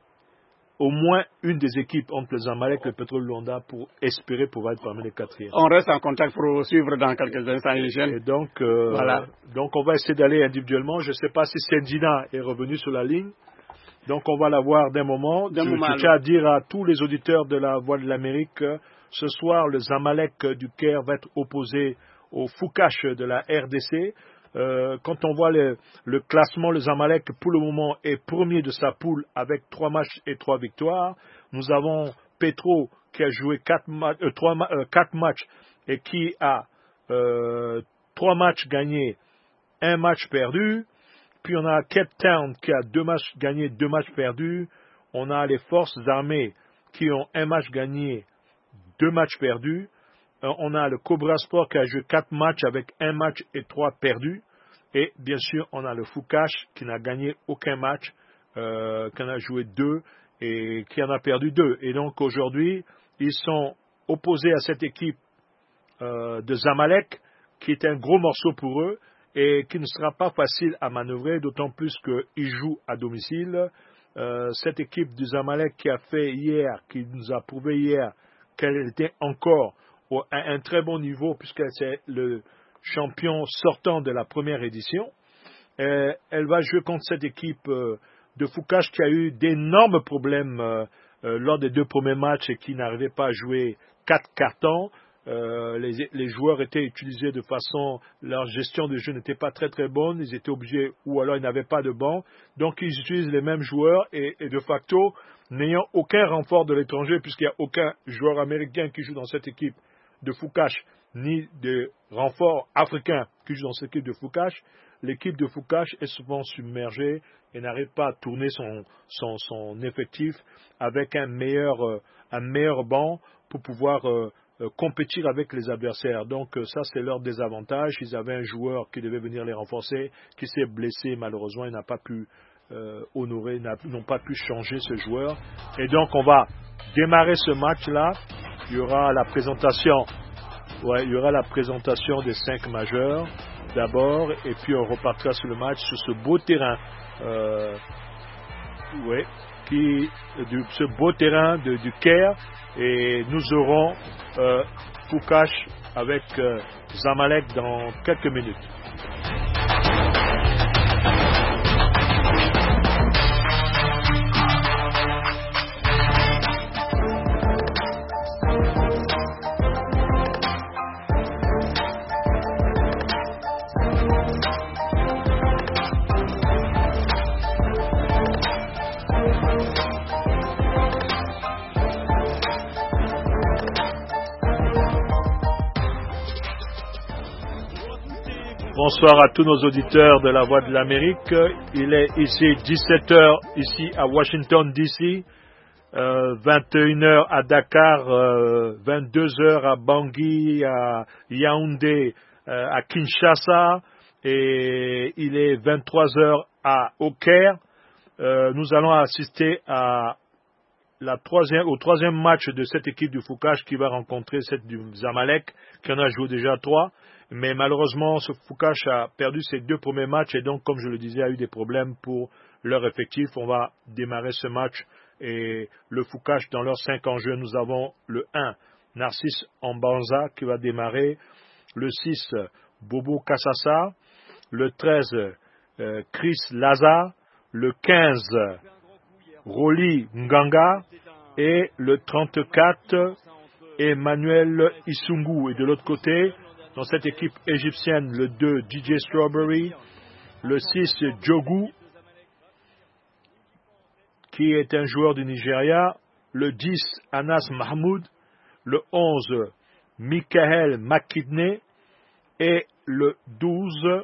au moins une des équipes entre le Zamalek et le Petro de Luanda pour espérer pouvoir être parmi les quatrièmes. On reste en contact pour suivre dans quelques instants les jeunes. Et donc, euh, voilà. donc on va essayer d'aller individuellement. Je ne sais pas si Sendina est revenu sur la ligne. Donc on va la voir d'un moment. D'un je, moment. Je tiens à dire à tous les auditeurs de la Voix de l'Amérique que ce soir, le Zamalek du Caire va être opposé au Foucache de la R D C. Euh, quand on voit le, le classement, le Zamalek pour le moment est premier de sa poule avec trois matchs et trois victoires. Nous avons Petro qui a joué quatre, ma- euh, trois ma- euh, quatre matchs et qui a euh, trois matchs gagnés, un match perdu. Puis on a Cape Town qui a deux matchs gagnés, deux matchs perdus. On a les forces armées qui ont un match gagné, deux matchs perdus. On a le Cobra Sport qui a joué quatre matchs avec un match et trois perdus. Et bien sûr, on a le Foucache qui n'a gagné aucun match, euh, qui en a joué deux et qui en a perdu deux. Et donc aujourd'hui, ils sont opposés à cette équipe euh, de Zamalek qui est un gros morceau pour eux et qui ne sera pas facile à manœuvrer, d'autant plus qu'ils jouent à domicile. Euh, cette équipe du Zamalek qui a fait hier, qui nous a prouvé hier qu'elle était encore à un très bon niveau puisque c'est le champion sortant de la première édition. Euh, elle va jouer contre cette équipe euh, de Foucache qui a eu d'énormes problèmes euh, euh, lors des deux premiers matchs et qui n'arrivait pas à jouer quatre cartons. Euh, les, les joueurs étaient utilisés de façon, leur gestion de jeu n'était pas très très bonne, ils étaient obligés, ou alors ils n'avaient pas de banc, donc ils utilisent les mêmes joueurs et, et de facto, n'ayant aucun renfort de l'étranger, puisqu'il n'y a aucun joueur américain qui joue dans cette équipe de Foucache, ni de renfort africain qui joue dans cette équipe de Foucache, l'équipe de Foucache est souvent submergée et n'arrive pas à tourner son, son, son effectif avec un meilleur, euh, un meilleur banc pour pouvoir euh, euh, compétir avec les adversaires. Donc euh, ça c'est leur désavantage. Ils avaient un joueur qui devait venir les renforcer, qui s'est blessé malheureusement, il n'a pas pu euh, honorer, n'a, n'ont pas pu changer ce joueur. Et donc on va démarrer ce match-là il y aura la présentation, ouais, il y aura la présentation des cinq majeurs d'abord, et puis on repartira sur le match sur ce beau terrain, euh, ouais, qui, du, ce beau terrain de, du Caire, et nous aurons euh, Foucache avec euh, Zamalek dans quelques minutes. Bonsoir à tous nos auditeurs de la Voix de l'Amérique. Il est ici dix-sept heures ici à Washington D C, euh, vingt et une heures à Dakar, euh, vingt-deux heures à Bangui, à Yaoundé, euh, à Kinshasa, et il est vingt-trois heures à au Caire. Euh, nous allons assister à la troisième, au troisième match de cette équipe du Foucache qui va rencontrer celle du Zamalek, qui en a joué déjà trois. Mais malheureusement, ce Foucache a perdu ses deux premiers matchs et donc, comme je le disais, a eu des problèmes pour leur effectif. On va démarrer ce match et le Foucache, dans leurs cinq enjeux, nous avons le un, Narcisse Ambanza qui va démarrer, le six, Bobo Kassassa, le treize, euh, Chris Laza, le quinze, Roli Nganga et le trente-quatre, Emmanuel Isungu. Et de l'autre côté, dans cette équipe égyptienne, le deux, D J Strawberry, le six, Djogu, qui est un joueur du Nigeria, le dix, Anas Mahmoud, le onze, Michael McKidney et le douze,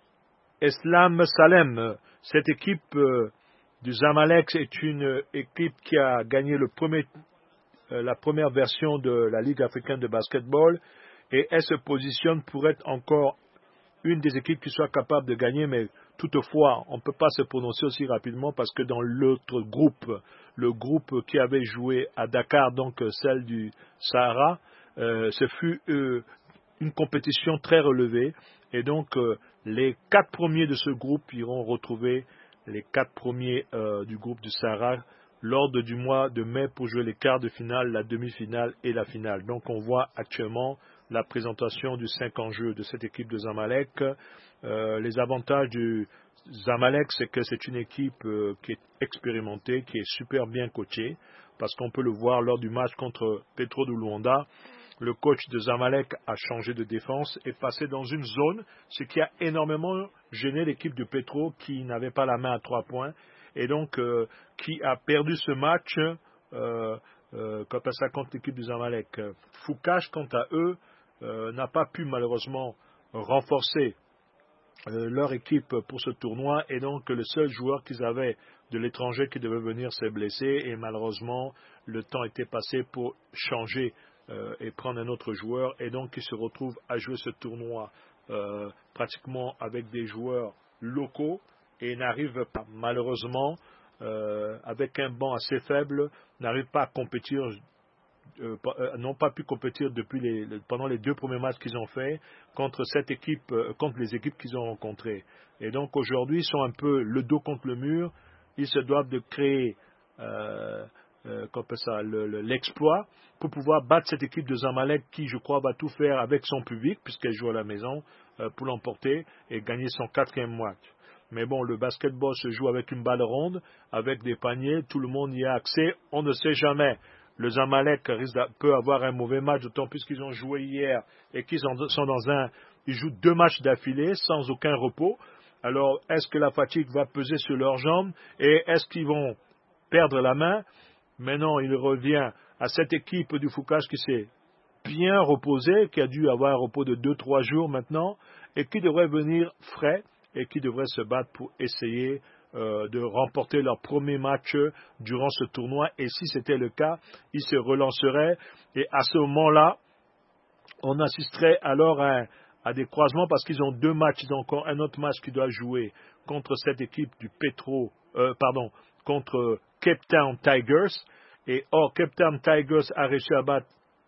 Eslam Salem. Cette équipe euh, du Zamalek est une équipe qui a gagné le premier, euh, la première version de la Ligue africaine de basketball. Et elle se positionne pour être encore une des équipes qui soit capable de gagner, mais toutefois, on ne peut pas se prononcer aussi rapidement parce que dans l'autre groupe, le groupe qui avait joué à Dakar, donc celle du Sahara, euh, ce fut euh, une compétition très relevée. Et donc, euh, les quatre premiers de ce groupe iront retrouver les quatre premiers euh, du groupe du Sahara lors du mois de mai pour jouer les quarts de finale, la demi-finale et la finale. Donc, on voit actuellement la présentation du cinq enjeux de cette équipe de Zamalek. Euh, les avantages du Zamalek, c'est que c'est une équipe euh, qui est expérimentée, qui est super bien coachée, parce qu'on peut le voir lors du match contre Petro de Luanda. Le coach de Zamalek a changé de défense et passé dans une zone, ce qui a énormément gêné l'équipe de Petro qui n'avait pas la main à trois points et donc euh, qui a perdu ce match euh, euh, comme ça contre l'équipe de Zamalek. Foucache, quant à eux, Euh, n'a pas pu malheureusement renforcer euh, leur équipe pour ce tournoi et donc le seul joueur qu'ils avaient de l'étranger qui devait venir s'est blessé et malheureusement le temps était passé pour changer euh, et prendre un autre joueur et donc ils se retrouvent à jouer ce tournoi euh, pratiquement avec des joueurs locaux et n'arrivent pas malheureusement euh, avec un banc assez faible n'arrivent pas à compétir. Euh, euh, n'ont pas pu compétir depuis les, les, pendant les deux premiers matchs qu'ils ont fait contre cette équipe, euh, contre les équipes qu'ils ont rencontrées. Et donc aujourd'hui, ils sont un peu le dos contre le mur. Ils se doivent de créer euh, euh, ça, le, le, l'exploit pour pouvoir battre cette équipe de Zamalek qui, je crois, va tout faire avec son public puisqu'elle joue à la maison euh, pour l'emporter et gagner son quatrième match. Mais bon, le basketball se joue avec une balle ronde, avec des paniers, tout le monde y a accès, on ne sait jamais. Le Zamalek risque peut avoir un mauvais match, d'autant plus qu'ils ont joué hier et qu'ils sont dans un, ils jouent deux matchs d'affilée sans aucun repos. Alors, est-ce que la fatigue va peser sur leurs jambes et est-ce qu'ils vont perdre la main? Mais non, il revient à cette équipe du Foucache qui s'est bien reposée, qui a dû avoir un repos de deux trois jours maintenant et qui devrait venir frais et qui devrait se battre pour essayer Euh, de remporter leur premier match durant ce tournoi et si c'était le cas, ils se relanceraient et à ce moment-là, on assisterait alors à, à des croisements parce qu'ils ont deux matchs, ils ont encore un autre match qu'ils doivent jouer contre cette équipe du Petro, euh, pardon, contre Cape Town Tigers et or Cape Town Tigers a réussi à battre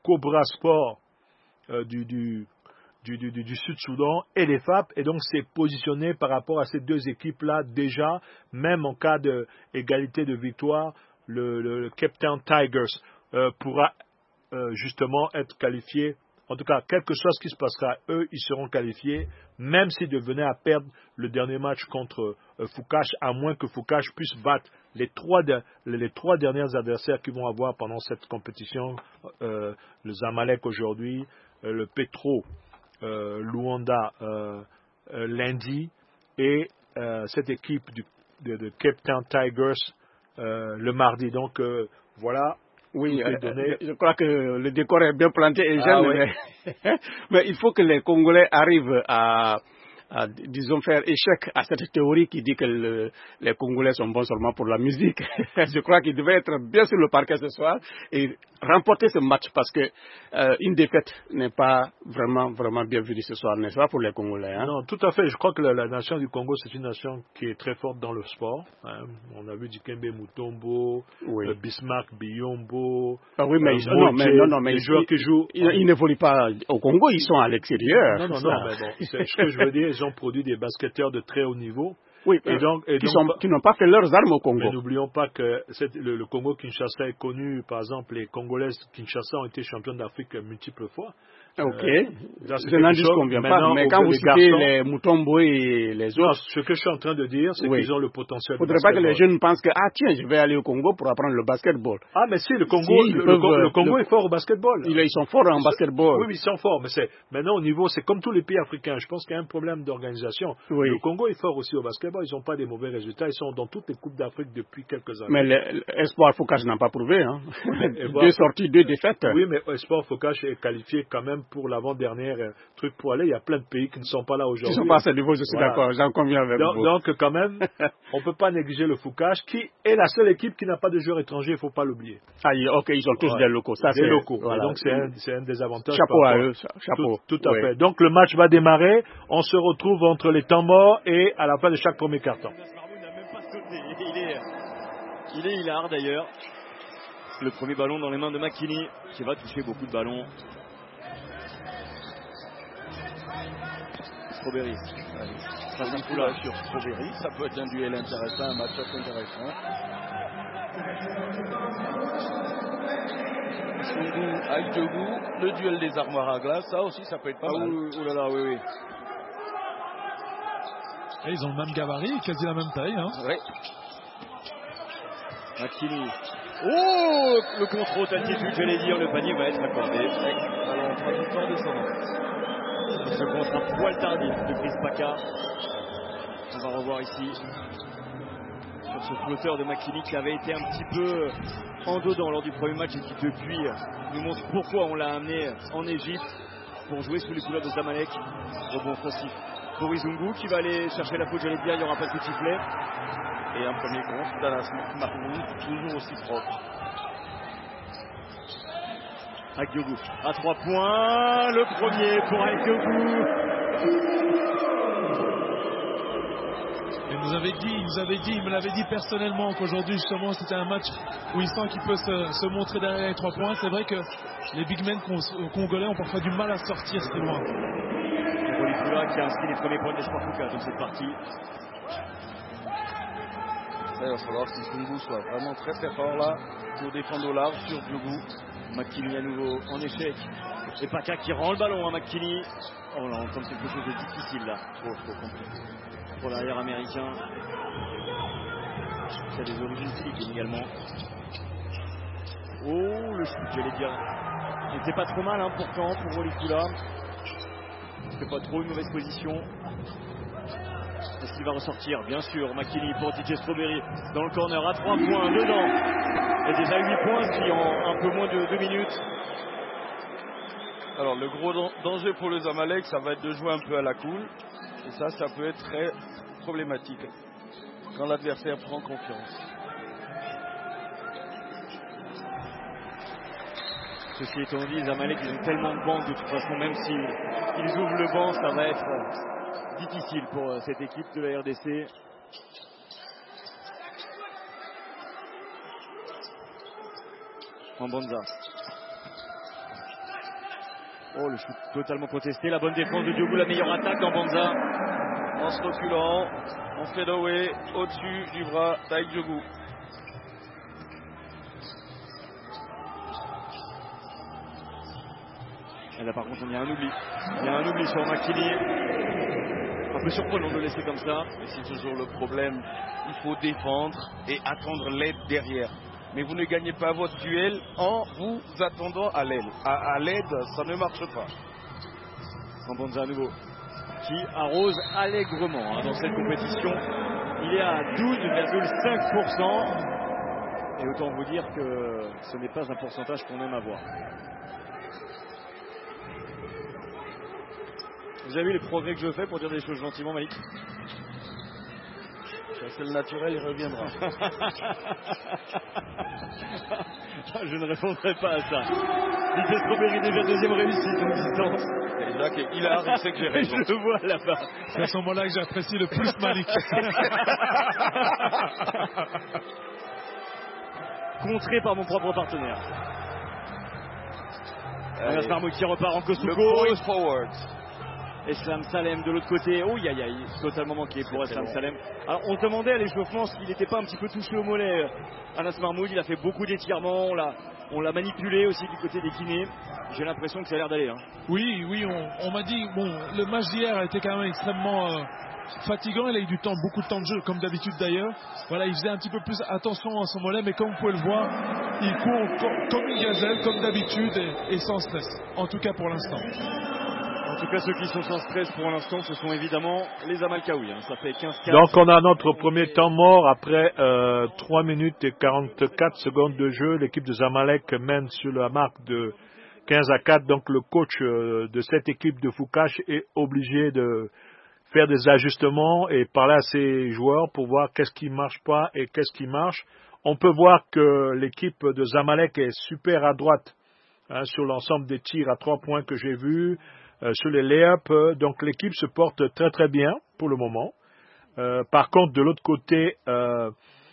Cobra Sport euh, du, du, du, du, du Sud-Soudan et les F A P, et donc s'est positionné par rapport à ces deux équipes-là déjà, même en cas d'égalité de victoire, le, le, le Cape Town Tigers euh, pourra euh, justement être qualifié. En tout cas, quel que soit ce qui se passera, eux, ils seront qualifiés, même s'ils devenaient à perdre le dernier match contre euh, Foucache, à moins que Foucache puisse battre les trois, de, les trois derniers adversaires qu'ils vont avoir pendant cette compétition, euh, le Zamalek aujourd'hui, euh, le Petro, euh, Luanda euh, euh, lundi, et euh, cette équipe du, de, de Cape Town Tigers euh, le mardi. Donc, euh, voilà. Oui, euh, je crois que le décor est bien planté et ah, j'aime, oui. mais, mais il faut que les Congolais arrivent à, à disons, faire échec à cette théorie qui dit que le, les Congolais sont bons seulement pour la musique. Je crois qu'ils devaient être bien sur le parquet ce soir et remporter ce match parce que euh, une défaite n'est pas vraiment, vraiment bienvenue ce soir, n'est-ce pas, pour les Congolais, hein? Non, tout à fait. Je crois que la, la nation du Congo, c'est une nation qui est très forte dans le sport. Hein. On a vu Dikembe Mutombo, oui. euh, Bismarck Biyombo. Ah oui, mais, euh, ils, non, mais, non, non, mais les ils, joueurs qui jouent. Ils, ils n'évoluent pas au Congo, ils sont à l'extérieur. Non, non, non, mais bon, c'est ce que je veux dire. Ils ont produit des basketteurs de très haut niveau. Oui, et donc, et qui, donc, sont, qui n'ont pas fait leurs armes au Congo. Mais n'oublions pas que cette, le, le Congo Kinshasa est connu, par exemple, les Congolais Kinshasa ont été champions d'Afrique multiples fois. Ok, euh, je n'en disconviens pas, mais quand vous citez garçons, les Mutombo et les autres... Non, ce que je suis en train de dire, c'est oui. qu'ils ont le potentiel. Il ne faudrait pas que les jeunes pensent que, ah tiens, je vais aller au Congo pour apprendre le basketball. Ah, mais si, le Congo, si, le, peuvent, le, le Congo le, est fort au basketball. Ils, ils sont forts en ils basketball. Oui, ils sont forts, mais c'est maintenant au niveau, c'est comme tous les pays africains. Je pense qu'il y a un problème d'organisation. Oui. Le Congo est fort aussi au basketball, ils n'ont pas des mauvais résultats, ils sont dans toutes les Coupes d'Afrique depuis quelques années. Mais l'Espoir Foucache n'a pas prouvé, hein. Deux sorties, deux défaites. Oui, mais Espoir Foucache est qualifié quand même pour l'avant-dernière truc pour aller. Il y a plein de pays qui ne sont pas là aujourd'hui. Ils ne sont pas à ce niveau, je suis voilà. d'accord, j'en conviens avec donc, vous. Donc, quand même, on ne peut pas négliger le Foucache, qui est la seule équipe qui n'a pas de joueurs étrangers, il ne faut pas l'oublier. Ah, ok, ils sont tous ouais. des locaux. Ça, des locaux. Voilà. Donc, c'est un, un des avantages. Chapeau à eux, chapeau. Tout, tout à oui. fait. Donc, le match va démarrer. On se retrouve entre les temps morts et à la fin de chaque premier quart-temps. Il est, il est hilar d'ailleurs. Le premier ballon dans les mains de Makini, qui va toucher beaucoup de ballons. Strawberry. Ça oui, sur Strawberry, ça peut être un duel intéressant, un match assez intéressant. Sungu, Aïdjogou, le duel des armoires à glace, ça aussi, ça peut être pas ah, mal. Oh, oh là là, oui, oui. Et ils ont le même gabarit, quasi la même taille. Hein. Oui. Makini. Oh, le contrôle d'altitude, j'allais dire, le panier va être accordé. Alors, trajectoire descendante. Ce contre un poil tardif de Chris Paca. On va revoir ici sur ce flotteur de Makini qui avait été un petit peu en dedans lors du premier match et qui depuis nous montre pourquoi on l'a amené en Égypte pour jouer sous les couleurs de Zamalek. Rebond offensif pour Izungu qui va aller chercher la faute, j'allais dire, il n'y aura pas de petit sifflet. Et un premier contre d'Anas Marmoud, toujours aussi propre. Aïdjogou à trois points, le premier pour Aïdjogou. Il nous avait dit, il nous avait dit, il me l'avait dit personnellement qu'aujourd'hui justement c'était un match où il sent qu'il peut se, se montrer derrière les trois points. C'est vrai que les big men congolais ont parfois du mal à sortir si loin. Rolifula qui a inscrit les premiers points de l'Espoir Foucache dans cette partie. Ça, il va falloir que Sungu soit vraiment très très fort là pour défendre au large sur Djougou. Makini à nouveau en échec. Et Paca qui rend le ballon à Makini. Oh là, comme quelque chose de difficile là. Trop, trop compliqué. Pour l'arrière américain. Il y a des origines philippines également. Oh, le shoot, j'allais dire. Il n'était pas trop mal hein, pourtant pour Rolifula. C'était pas trop une mauvaise position. Est-ce qu'il va ressortir? Bien sûr, Makini pour D J Strawberry dans le corner à trois points, dedans. Il y a déjà huit points inscrits en un peu moins de deux minutes. Alors le gros danger pour les Zamalek, ça va être de jouer un peu à la cool. Et ça, ça peut être très problématique quand l'adversaire prend confiance. Ceci étant dit, les Zamalek, ils ont tellement de bancs de toute façon, même s'ils ouvrent le banc, ça va être difficile pour cette équipe de la R D C. En Banza. Oh, le shoot totalement contesté. La bonne défense de Diogo, la meilleure attaque dans Banza. En se reculant, on fait away au-dessus du bras d'Aïk Diogo. Et là, par contre, il y a un oubli. Il y a un oubli sur Makili. Un peu surprenant de le laisser comme ça. Mais c'est toujours le problème. Il faut défendre et attendre l'aide derrière. Mais vous ne gagnez pas votre duel en vous attendant à l'aide. À, à l'aide, ça ne marche pas. Banza à nouveau, qui arrose allègrement hein, dans cette compétition. Il est à douze virgule cinq pour cent. Et autant vous dire que ce n'est pas un pourcentage qu'on aime avoir. Vous avez vu les progrès que je fais pour dire des choses gentiment, Malik? C'est le naturel, il reviendra. Je ne répondrai pas à ça. D J Strawberry déjà deuxième réussite en distance. Et Jacques et Hilar, il sait que j'ai raison. Je le vois là-bas. C'est à ce moment-là que j'apprécie le plus Malik. Contré par mon propre partenaire. Anas Marmoud qui repart en Kosoko. Le point forward. Eslam Salem de l'autre côté. Oh, aïe aïe, totalement manqué pour Eslam Salem. Alors, on se demandait à l'échauffement s'il n'était pas un petit peu touché au mollet. Anas Marmoud, il a fait beaucoup d'étirements. On l'a, on l'a manipulé aussi du côté des kinés. J'ai l'impression que ça a l'air d'aller. Hein. Oui, oui, on, on m'a dit, bon, le match d'hier a été quand même extrêmement euh, fatigant. Il a eu du temps, beaucoup de temps de jeu, comme d'habitude d'ailleurs. Voilà, il faisait un petit peu plus attention à son mollet, mais comme vous pouvez le voir, il court comme, comme une gazelle, comme d'habitude, et, et sans stress. En tout cas pour l'instant. En tout cas, ceux qui sont sans stress pour l'instant, ce sont évidemment les Amalkaoui. Hein. Ça fait quinze quatre. Donc, on a notre premier temps mort après euh, trois minutes et quarante-quatre secondes de jeu. L'équipe de Zamalek mène sur la marque de quinze à quatre. Donc, le coach euh, de cette équipe de Foucache est obligé de faire des ajustements et parler à ses joueurs pour voir qu'est-ce qui marche pas et qu'est-ce qui marche. On peut voir que l'équipe de Zamalek est super à droite hein, sur l'ensemble des tirs à trois points que j'ai vus. Euh, sur les lay-ups, euh, donc l'équipe se porte très très bien pour le moment. Euh, par contre, de l'autre côté, euh,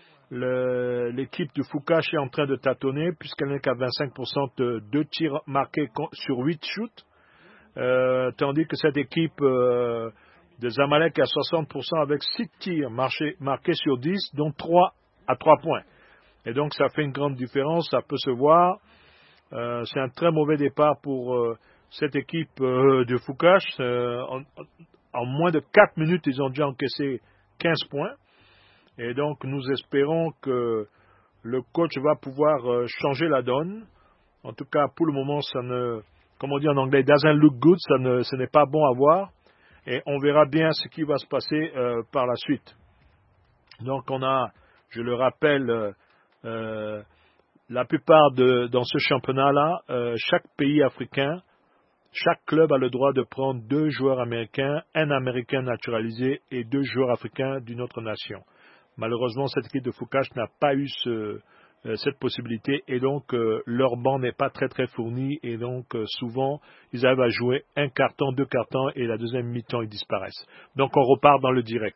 le, l'équipe de Foucache est en train de tâtonner puisqu'elle n'est qu'à vingt-cinq pour cent de deux tirs marqués sur huit shoots, euh, tandis que cette équipe euh, de Zamalek est à soixante pour cent avec six tirs marqués, marqués sur dix, dont trois à trois points. Et donc ça fait une grande différence, ça peut se voir. Euh, c'est un très mauvais départ pour euh, cette équipe euh, de Foucache. Euh, en, en moins de quatre minutes, ils ont déjà encaissé quinze points. Et donc, nous espérons que le coach va pouvoir euh, changer la donne. En tout cas, pour le moment, ça ne, comme on dit en anglais, doesn't look good, ça ne, ce n'est pas bon à voir. Et on verra bien ce qui va se passer euh, par la suite. Donc, on a, je le rappelle, euh, euh, la plupart de, dans ce championnat-là, euh, chaque pays africain, chaque club a le droit de prendre deux joueurs américains, un américain naturalisé et deux joueurs africains d'une autre nation. Malheureusement, cette équipe de Foucache n'a pas eu ce, euh, cette possibilité et donc euh, leur banc n'est pas très très fourni et donc euh, souvent ils arrivent à jouer un carton, deux cartons et la deuxième mi-temps ils disparaissent. Donc on repart dans le direct.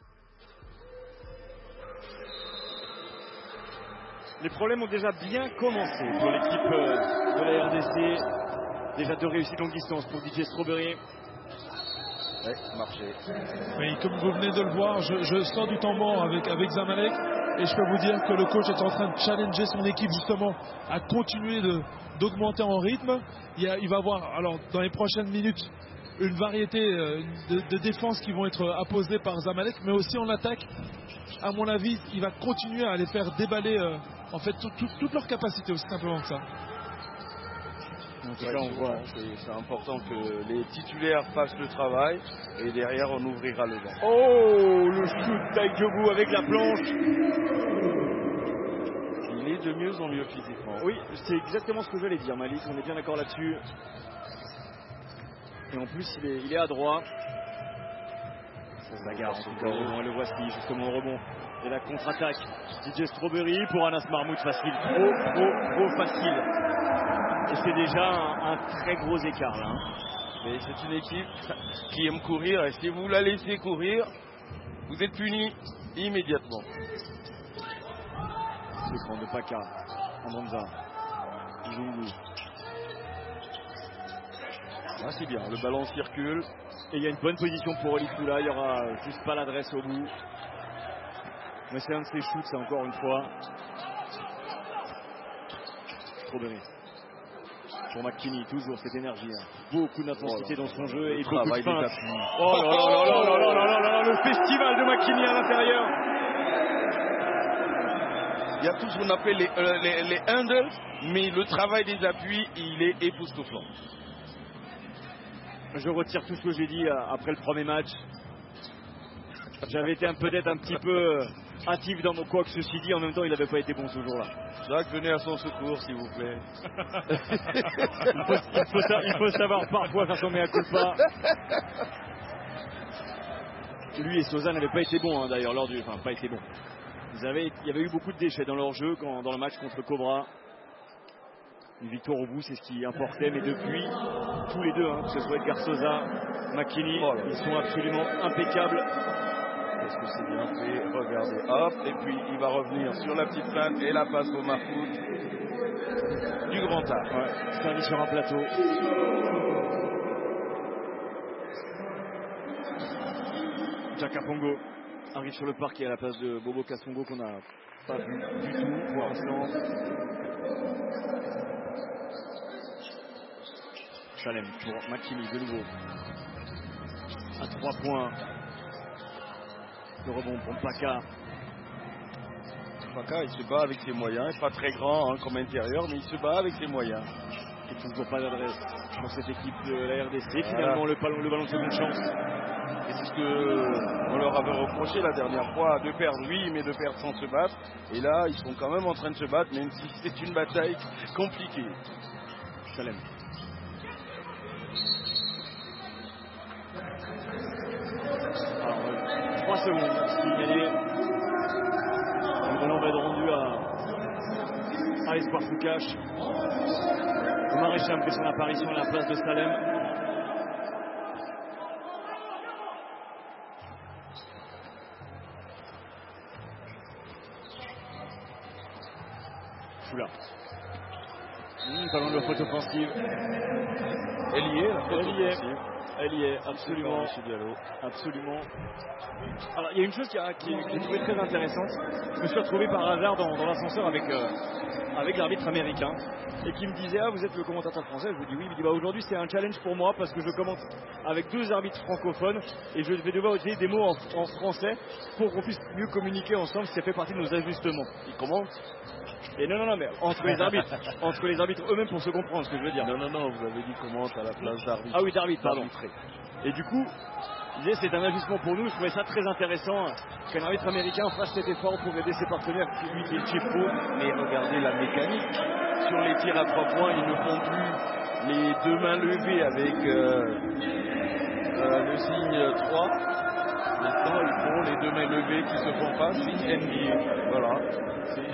Les problèmes ont déjà bien commencé pour l'équipe de la R D C. Déjà deux réussites longue distance pour D J Strawberry. Ouais, marché. Oui, comme vous venez de le voir, je, je sors du temps mort avec, avec Zamalek et je peux vous dire que le coach est en train de challenger son équipe justement à continuer de, d'augmenter en rythme. Il, y a, il va avoir, alors dans les prochaines minutes, une variété de, de défenses qui vont être apposées par Zamalek, mais aussi en attaque. À mon avis, il va continuer à les faire déballer euh, en fait tout, tout, toute leur capacité, aussi simplement que ça. En tout cas, on voit, c'est, c'est important que les titulaires fassent le travail et derrière on ouvrira le banc. Oh, le shoot d'Aïk Diogo avec la planche. Il est de mieux en mieux physiquement. Oui, c'est exactement ce que j'allais dire, Malik, on est bien d'accord là-dessus. Et en plus, il est, il est adroit. Ça se bagarre, en tout cas, au rebond, et le voici, justement au rebond. Et la contre-attaque, D J Strawberry pour Anas Marmoud, facile, trop, trop, trop facile. Et c'est déjà un, un très gros écart là. Hein. Mais c'est une équipe qui aime courir et si vous la laissez courir, vous êtes puni immédiatement. L'écran de Paca, Ambanza, Jungu. Ah, c'est bien, le ballon circule. Et il y a une bonne position pour Olifula, il n'y aura juste pas l'adresse au bout. Mais c'est un de ses shoots, c'est encore une fois. Strawberry. Pour McKinney, toujours cette énergie. Hein. Beaucoup d'intensité oh dans son jeu et beaucoup de feinte. Oh là là là là là là là là, le festival de McKinney à l'intérieur. Il y a tout ce qu'on appelle les, euh, les, les handles, mais le travail des appuis, il est époustouflant. Je retire tout ce que j'ai dit après le premier match. J'avais été peut-être un petit peu hâtif dans mon quoi que ceci dit. En même temps, il n'avait pas été bon ce jour-là. Jacques, venez à son secours, s'il vous plaît. il, faut, il, faut, il faut savoir parfois faire son mea culpa. Lui et Sosa n'avaient pas été bons, hein, d'ailleurs, lors du... Enfin, pas été bons. Ils avaient... Il y avait eu beaucoup de déchets dans leur jeu quand, dans le match contre Cobra. Une victoire au bout, c'est ce qui importait. Mais depuis, tous les deux, hein, que ce soit Edgar Sosa, McKinney, oh ils sont absolument impeccables. Est-ce que c'est bien fait? Regardez, hop, et puis il va revenir sur la petite femme et la passe au Mahfoud du grand art. Ouais, servi sur un plateau. Jaka Pongo arrive sur le parquet à la place de Bobo Kasongo qu'on n'a pas vu du tout pour l'instant. Salem pour McKinney de nouveau. À trois points. Le rebond pour Mpaka. Mpaka, il se bat avec ses moyens. Il n'est pas très grand hein, comme intérieur, mais il se bat avec ses moyens. Et toujours pas d'adresse pour cette équipe de la R D C. Voilà. Finalement, le ballon, le ballon de seconde chance. Et c'est ce qu'on leur avait reproché la dernière fois, de perdre, oui, mais de perdre sans se battre. Et là, ils sont quand même en train de se battre, même si c'est une bataille compliquée. Salem. trois secondes, s'il gagnait. Le ballon va être rendu à, à Espoir Foucache. Omar Hicham fait son apparition à la place de Salem. Choula. Mmh, ballon de la faute offensive. Elle y est, la faute Elle y est. offensive. Elle y est, absolument. Absolument. Alors, il y a une chose qui, a, qui, qui est trouvée très intéressante. Je me suis retrouvé par hasard dans, dans l'ascenseur avec, euh, avec l'arbitre américain et qui me disait ah vous êtes le commentateur français. Je lui dis oui. Il me dit bah aujourd'hui c'est un challenge pour moi parce que je commente avec deux arbitres francophones et je vais devoir utiliser des mots en, en français pour qu'on puisse mieux communiquer ensemble. Ça fait partie de nos ajustements. Il commente. Et non, non, non, mais entre les arbitres, entre les arbitres eux-mêmes pour se comprendre, ce que je veux dire. Non, non, non, vous avez dit commente à la place d'arbitre. Ah oui, d'arbitre, pardon. Et du coup, je disais, c'est un ajustement pour nous. Je trouvais ça très intéressant qu'un arbitre américain fasse cet effort pour aider ses partenaires, lui qui est le chief pro. Mais regardez la mécanique. Sur les tirs à trois points, ils ne font plus les deux mains levées avec euh, euh, le signe trois. Maintenant, ils font les deux mains levées qui se font pas, signe N B A. Voilà. C'est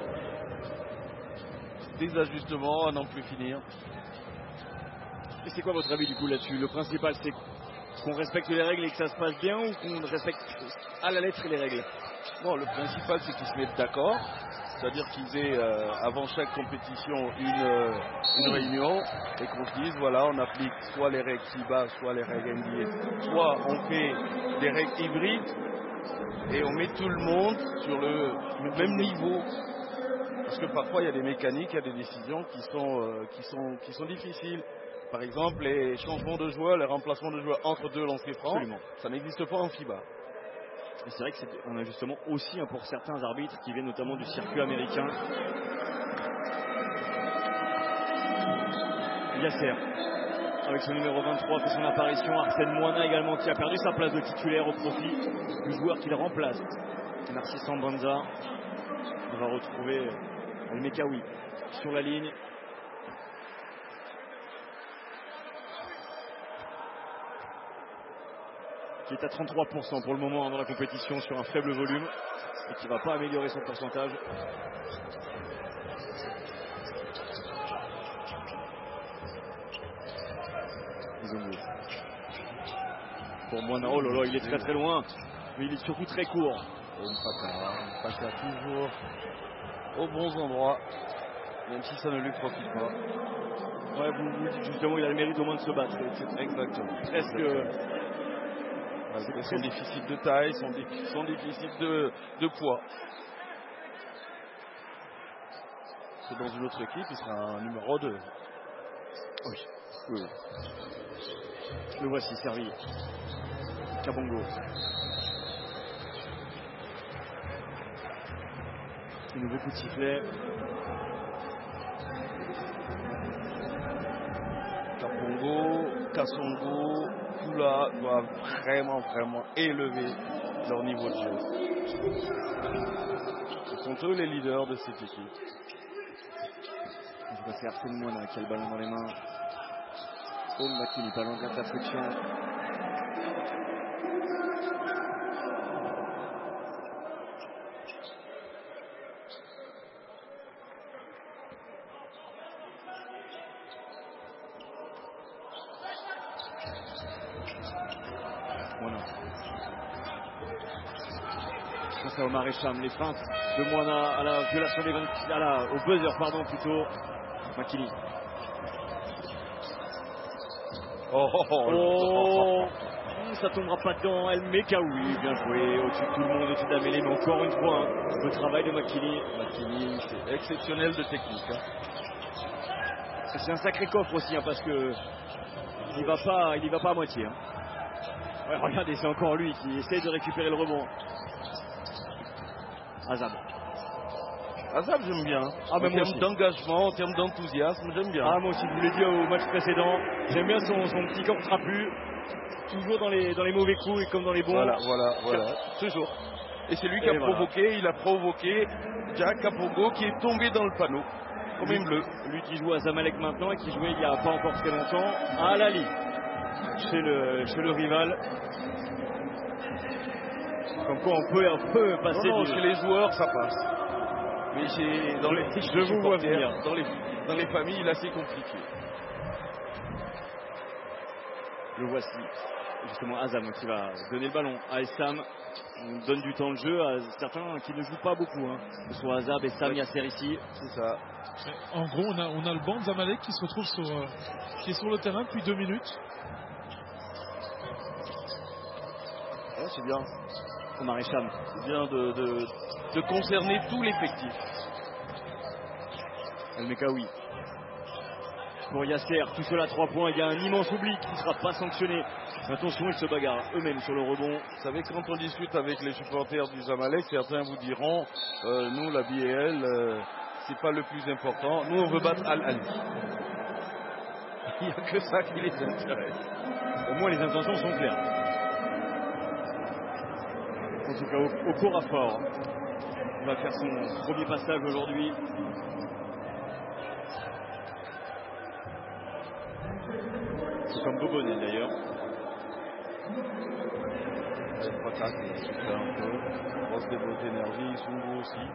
des ajustements à n'en plus finir. Et c'est quoi votre avis du coup là-dessus? Le principal, c'est qu'on respecte les règles et que ça se passe bien, ou qu'on respecte à la lettre les règles? Non, le principal, c'est qu'ils se mettent d'accord. C'est-à-dire qu'ils aient, euh, avant chaque compétition, une, euh, une réunion et qu'on se dise, voilà, on applique soit les règles FIBA, soit les règles N B A, soit on fait des règles hybrides et on met tout le monde sur le, le même niveau. Parce que parfois, il y a des mécaniques, il y a des décisions qui sont, euh, qui sont, qui sont difficiles. Par exemple, les changements de joueurs, les remplacements de joueurs entre deux lancers francs, ça n'existe pas en FIBA. Et c'est vrai que c'est un ajustement aussi hein, pour certains arbitres qui viennent notamment du circuit américain. Yasser, avec son numéro vingt-trois, fait son apparition. Arsène Moina également qui a perdu sa place de titulaire au profit du joueur qui le remplace. Narcisse Ambanza. On va retrouver El Mekawi sur la ligne. Qui est à trente-trois pour cent pour le moment dans la compétition sur un faible volume et qui ne va pas améliorer son pourcentage. Pour Moina, oh là là, il est très très loin, mais il est surtout très court. Et Mpaka, Mpaka toujours aux bons endroits. Même si ça ne lui profite pas. Ouais, vous vous dites justement, il a le mérite au moins de se battre. C'est exactement. Presque. Malgré son déficit de taille, son, dé, son déficit de, de poids. C'est dans une autre équipe, il sera un numéro deux. Oui. oui. Le voici servi. Kabongo. De nouveau coup de sifflet. Kabongo, Kassongo, Kula doivent vraiment, vraiment élever leur niveau de jeu. Ce sont eux les leaders de cette équipe. Je vois c'est Arsène Moina qui a le ballon dans les mains. Paul Makini, ballon de l'intersection. Moina. Ça au Maréchal, les feintes de Moina à la violation des vingt, à la, au buzzer pardon plutôt. Makini. Oh, oh, oh, oh, oh. Ça tombera pas dedans. El Mekaoui, bien joué. Au-dessus de tout le monde, au-dessus de la mêlée, mais encore une fois, hein, le travail de Makini. Makini, c'est exceptionnel de technique. Hein. C'est un sacré coffre aussi, hein, parce que il y va pas, il y va pas à moitié. Hein. Ouais, regardez, c'est encore lui qui essaie de récupérer le rebond. Azam. Azam, j'aime bien. Ah, en termes d'engagement, en termes d'enthousiasme, j'aime bien. Ah, moi aussi, je vous l'ai dit au match précédent. J'aime bien son, son petit corps trapu. Toujours dans les, dans les mauvais coups et comme dans les bons. Voilà, voilà, voilà. Toujours. Et c'est lui qui a voilà. provoqué, il a provoqué Jack Kabongo qui est tombé dans le panneau. Comme une bleue. Lui qui joue à Zamalek maintenant et qui jouait il n'y a pas encore très longtemps à Al Ahly. Chez le, chez le rival. Comme quoi on peut un peu passer. Non, non, du... chez les joueurs ça passe. Mais chez, dans les, je vous vois venir. Dans les, dans les familles, là c'est compliqué. Le voici. Justement Azam qui va donner le ballon à Essam. On donne du temps de jeu à certains qui ne jouent pas beaucoup. Hein. Que ce soit Azam, Essam, ouais. Yasser ici. C'est ça. En gros, on a, on a le banc de Zamalek qui se retrouve sur, euh, qui est sur le terrain depuis deux minutes. Ouais, c'est bien. Au Maréchal. C'est bien de, de, de concerner tout l'effectif. El Mekaoui. Pour Yasser, tout cela à trois points. Il y a un immense oubli qui ne sera pas sanctionné. Attention, ils se bagarrent eux-mêmes sur le rebond. Vous savez, quand on discute avec les supporters du Zamalek, certains vous diront euh, nous, la B L, euh, c'est pas le plus important. Nous, on veut battre Al Ahly. Il n'y a que ça qui les intéresse. Au moins, les intentions sont claires. En tout cas, au, au cours à fort, on va faire son premier passage aujourd'hui. C'est comme Bobonnet d'ailleurs. Patak, il souffle un peu. Grosse débauche d'énergie, Zungu aussi.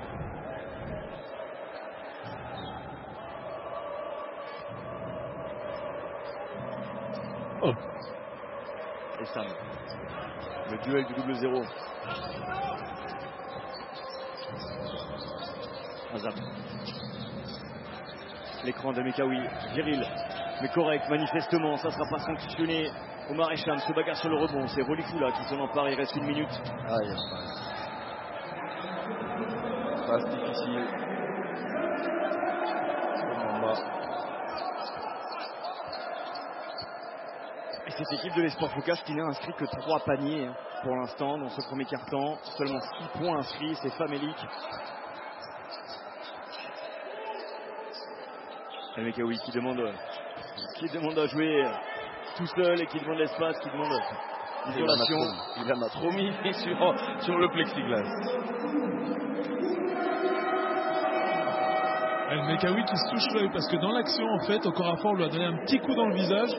Oh. Et Sam. Le duel du double zéro. Azam. L'écran de Mekaoui. Viril. Mais correct, manifestement, ça ne sera pas sanctionné. Omar Echam se bagarre sur le rebond. C'est Rolikula qui s'en empare. Il reste une minute. Ah, il y a passe. Passe difficile. Et cette équipe de l'Espoir Foucache qui n'a inscrit que trois paniers hein, pour l'instant dans ce premier quart-temps. Seulement six points inscrits. C'est famélique. El Mekaoui qui demande, qui demande à jouer tout seul et qui demande l'espace, qui demande l'isolation. Il en a trop mis sur, sur le plexiglas. El Mekaoui qui se touche l'œil parce que dans l'action, en fait, au corps à fort, on lui a donné un petit coup dans le visage.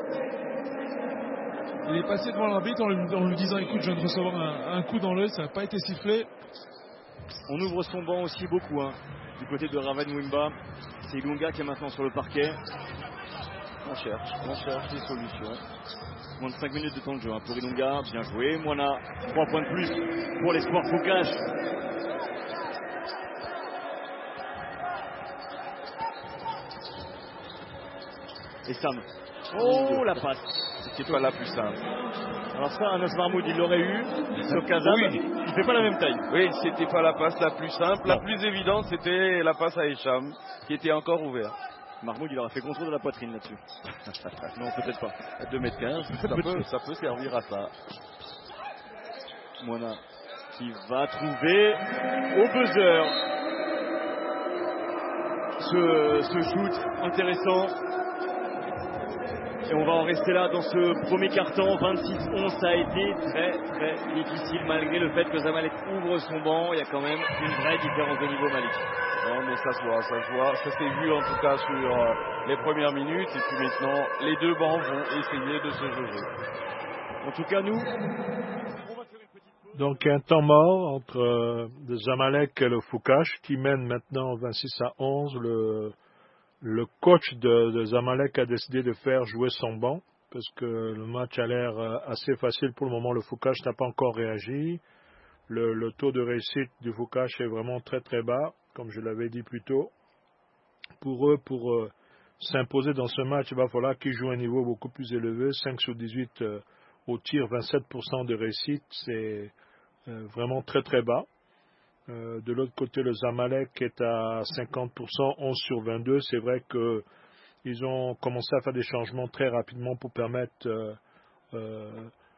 Il est passé devant l'arbitre en lui, en lui disant écoute, je viens de recevoir un, un coup dans l'œil, ça n'a pas été sifflé. On ouvre son banc aussi beaucoup hein, du côté de Raven Wimba. C'est Ilunga qui est maintenant sur le parquet. On cherche, on cherche des solutions. Moins de cinq minutes de temps de jeu hein, pour Ilunga. Bien joué. Moina, trois points de plus pour l'Espoir Foucache. Et Sam. Oh, la passe. C'était pas la plus simple. Alors ça, Anas Mahmoud, il l'aurait eu. Sauf qu'Azam, Oui. il fait pas la même taille. Oui, c'était pas la passe la plus simple. Non. La plus évidente, c'était la passe à Hicham, qui était encore ouvert. Mahmoud, il aura fait contrôle de la poitrine là-dessus. Non, peut-être pas. À deux mètres quinze, ça peut, ça peut servir à ça. Moana qui va trouver au buzzer ce, ce shoot intéressant. Et on va en rester là dans ce premier quart-temps. vingt-six onze, ça a été très très difficile malgré le fait que Zamalek ouvre son banc. Il y a quand même une vraie différence de niveau, Malik. Non, mais ça se voit, ça se voit. Ça s'est vu en tout cas sur euh, les premières minutes. Et puis maintenant, les deux bancs vont essayer de se jauger. En tout cas, nous... Donc un temps mort entre euh, le Zamalek et le Foucache qui mène maintenant vingt-six à onze. Le, le coach de, de Zamalek a décidé de faire jouer son banc parce que le match a l'air euh, assez facile pour le moment. Le Foucache n'a pas encore réagi. Le, le taux de réussite du Foucache est vraiment très très bas, comme je l'avais dit plus tôt. Pour eux, pour euh, s'imposer dans ce match, il va falloir qu'ils jouent à un niveau beaucoup plus élevé. cinq sur dix-huit euh, au tir, vingt-sept pour cent de réussite, c'est euh, vraiment très très bas. Euh, de l'autre côté, le Zamalek est à cinquante pour cent, onze sur vingt-deux. C'est vrai qu'ils ont commencé à faire des changements très rapidement pour permettre euh, euh,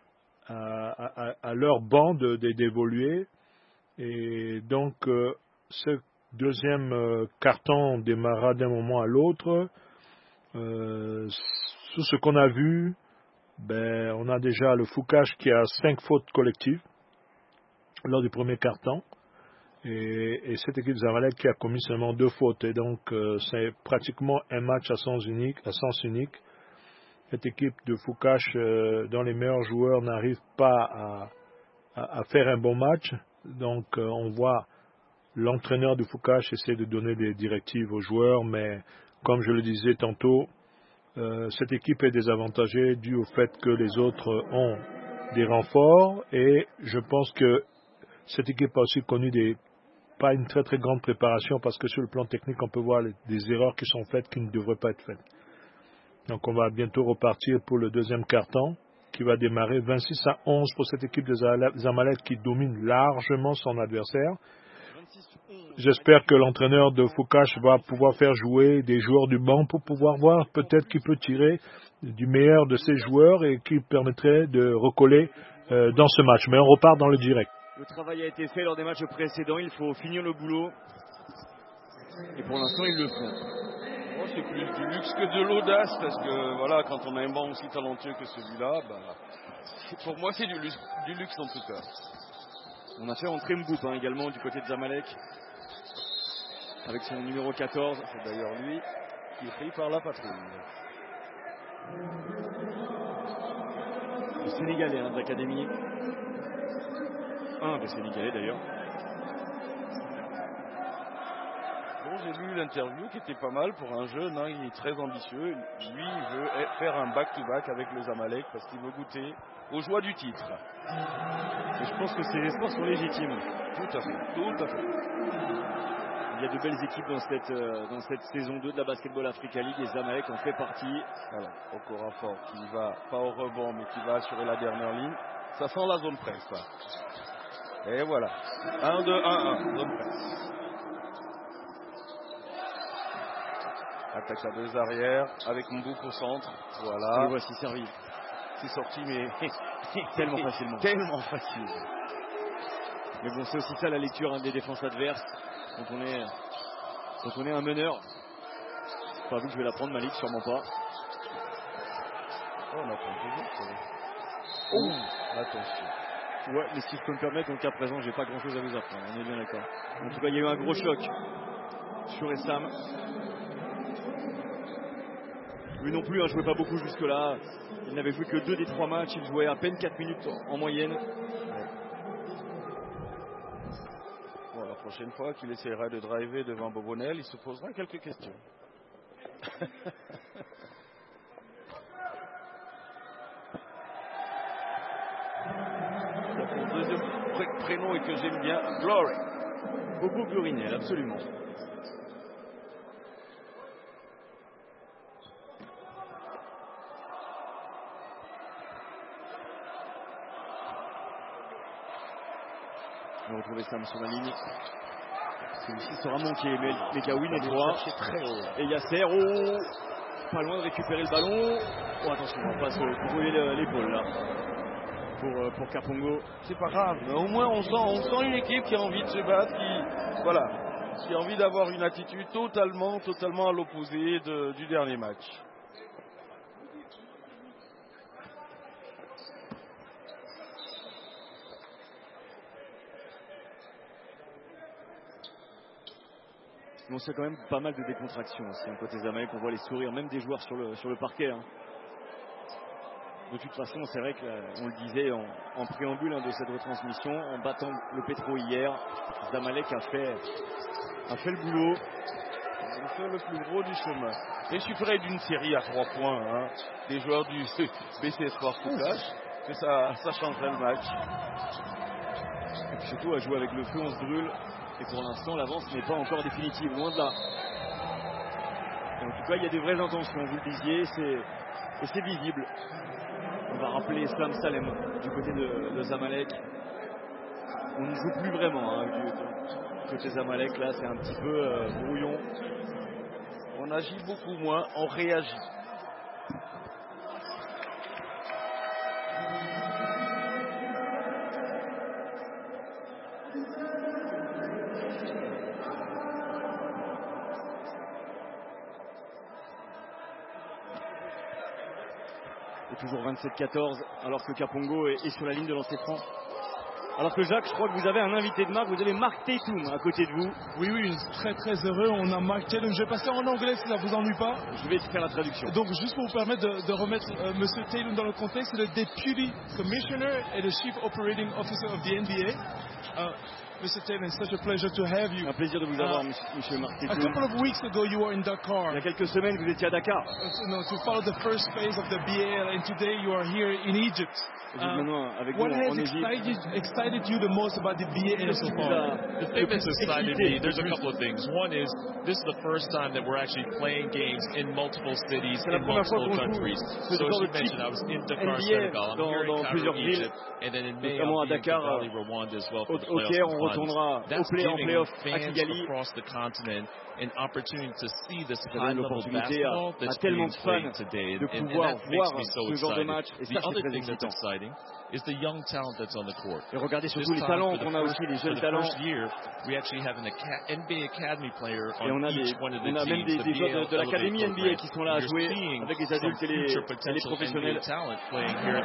à, à, à leur banc de, de, d'évoluer. Et donc, euh, ce deuxième euh, carton démarra d'un moment à l'autre. Euh, sous ce qu'on a vu, ben, on a déjà le Foucache qui a cinq fautes collectives lors du premier carton. Et, et cette équipe Zamalek qui a commis seulement deux fautes. Et donc, euh, c'est pratiquement un match à sens unique. À sens unique. Cette équipe de Foucache, euh, dont les meilleurs joueurs n'arrivent pas à, à, à faire un bon match. Donc, euh, on voit l'entraîneur de Foucache essayer de donner des directives aux joueurs. Mais, comme je le disais tantôt, euh, cette équipe est désavantagée dû au fait que les autres ont des renforts. Et je pense que cette équipe a aussi connu des pas une très très grande préparation parce que sur le plan technique, on peut voir les, des erreurs qui sont faites qui ne devraient pas être faites. Donc on va bientôt repartir pour le deuxième quart-temps qui va démarrer vingt-six à onze pour cette équipe de Zamalek qui domine largement son adversaire. J'espère que l'entraîneur de Foucache va pouvoir faire jouer des joueurs du banc pour pouvoir voir peut-être qu'il peut tirer du meilleur de ses joueurs et qui permettrait de recoller euh, dans ce match. Mais on repart dans le direct. Le travail a été fait lors des matchs précédents, il faut finir le boulot. Et pour l'instant, ils le font. Moi, c'est plus du luxe que de l'audace, parce que voilà, quand on a un banc aussi talentueux que celui-là, bah, pour moi, c'est du luxe, du luxe en tout cas. On a fait entrer Mboup hein, également du côté de Zamalek, avec son numéro quatorze. C'est d'ailleurs lui qui est pris par la patrouille. Le Sénégalais hein, de l'académie. Un des Sénégalais d'ailleurs. Bon, j'ai lu l'interview qui était pas mal pour un jeune, hein, il est très ambitieux. Lui, il veut faire un back-to-back avec le Zamalek parce qu'il veut goûter aux joies du titre. Et je pense que ces espoirs sont légitimes. Tout à fait, tout à fait. Il y a de belles équipes dans cette, euh, dans cette saison deux de la Basketball Africa League et Zamalek en fait partie. Voilà, Okorafor qui va pas au rebond mais qui va assurer la dernière ligne. Ça sent la zone presse, ça. Et voilà. un deux un un, zone presse. Attaque à deux arrières avec Mboup au centre. Voilà. Le voici servi. C'est sorti, mais tellement facilement. Tellement facile. Mais bon, c'est aussi ça la lecture hein, des défenses adverses. Quand on est, quand on est un meneur. C'est pas vous que je vais la prendre, Malik, sûrement pas. Oh, on apprend toujours. Oh, attention. Ouais, mais si je peux me permettre, donc à présent, j'ai pas grand chose à vous apprendre. On est bien d'accord. En tout cas, il y a eu un gros choc sur Essam. Lui non plus, hein, jouait pas beaucoup jusque-là. Il n'avait joué que deux des trois matchs. Il jouait à peine quatre minutes en moyenne. Ouais. Bon, la prochaine fois qu'il essaiera de driver devant Bobonel, il se posera quelques questions. Mon deuxième pr- prénom et que j'aime bien, Glory. Bobo Glorinel, absolument. On va retrouver Sam sur la ligne. Celui-ci sera manqué, mais Mekawin est droit. Très haut. Et Yasser, oh, pas loin de récupérer le ballon. Oh, attention, on va pas se brûler l'épaule là. Pour, pour Kapongo. C'est pas grave, mais au moins on sent, on sent une équipe qui a envie de se battre, qui, voilà, qui a envie d'avoir une attitude totalement, totalement à l'opposé de, du dernier match. On sait quand même pas mal de décontraction aussi, hein, côté Zamalek. On voit les sourires même des joueurs sur le, sur le parquet. Hein. De toute façon, c'est vrai qu'on le disait en, en préambule hein, de cette retransmission, en battant le Petro hier, Zamalek a fait, a fait le boulot. On fait le plus gros du chemin. Et il suffirait d'une série à trois points hein, des joueurs du B C S Sport Foucache, que ça, ça changerait le match. Et puis surtout, à jouer avec le feu, on se brûle. Et pour l'instant, l'avance n'est pas encore définitive, loin de là. Et en tout cas, il y a des vraies intentions, vous le disiez, et c'est visible. On va rappeler Slam Salem du côté de, de Zamalek. On ne joue plus vraiment hein, du, du côté Zamalek, là c'est un petit peu euh, brouillon. On agit beaucoup moins, on réagit. Toujours vingt-sept quatorze alors que Kapongo est, est sur la ligne de lancer franc. Alors que Jacques, je crois que vous avez un invité de marque, vous avez Mark Tatum à côté de vous. Oui, oui, très très heureux, on a Mark Tatum. Je vais passer en anglais si ça vous ennuie pas. Je vais te faire la traduction. Donc juste pour vous permettre de, de remettre euh, Monsieur Tatum dans le contexte, c'est le Deputy Commissioner et le Chief Operating Officer of the N B A. Uh, Mister Tatum, it's such a pleasure to have you. Un plaisir de vous avoir, uh, Monsieur Mark Tatum. A couple of weeks ago, you were in Dakar. Il y a quelques semaines, vous étiez à Dakar. Uh, no, to follow the first phase of the B A L, and today you are here in Egypt. Uh, avec what vous has en excited, excited you the most about the B A L so far? The thing that's excited me, there's a couple of things. One is, this is the first time that we're actually playing games in multiple cities, in multiple countries. So as you mentioned, I was in Dakar, Senegal. I'm here in Cairo, Egypt. And then in May, I'll be in Kigali, Rwanda as well for the playoffs. That's giving fans across the continent an opportunity to see this high-level basketball that's being played today. And, and that makes me so excited. The other thing that's exciting is the young talent that's on the court. Et regardez surtout les talents qu'on a aussi, les jeunes talents. For the first year, we actually have an N B A Academy player on each one of the teams. On a même des, des joueurs de, de l'académie N B A qui sont là à jouer avec les adultes et les, et les professionnels. On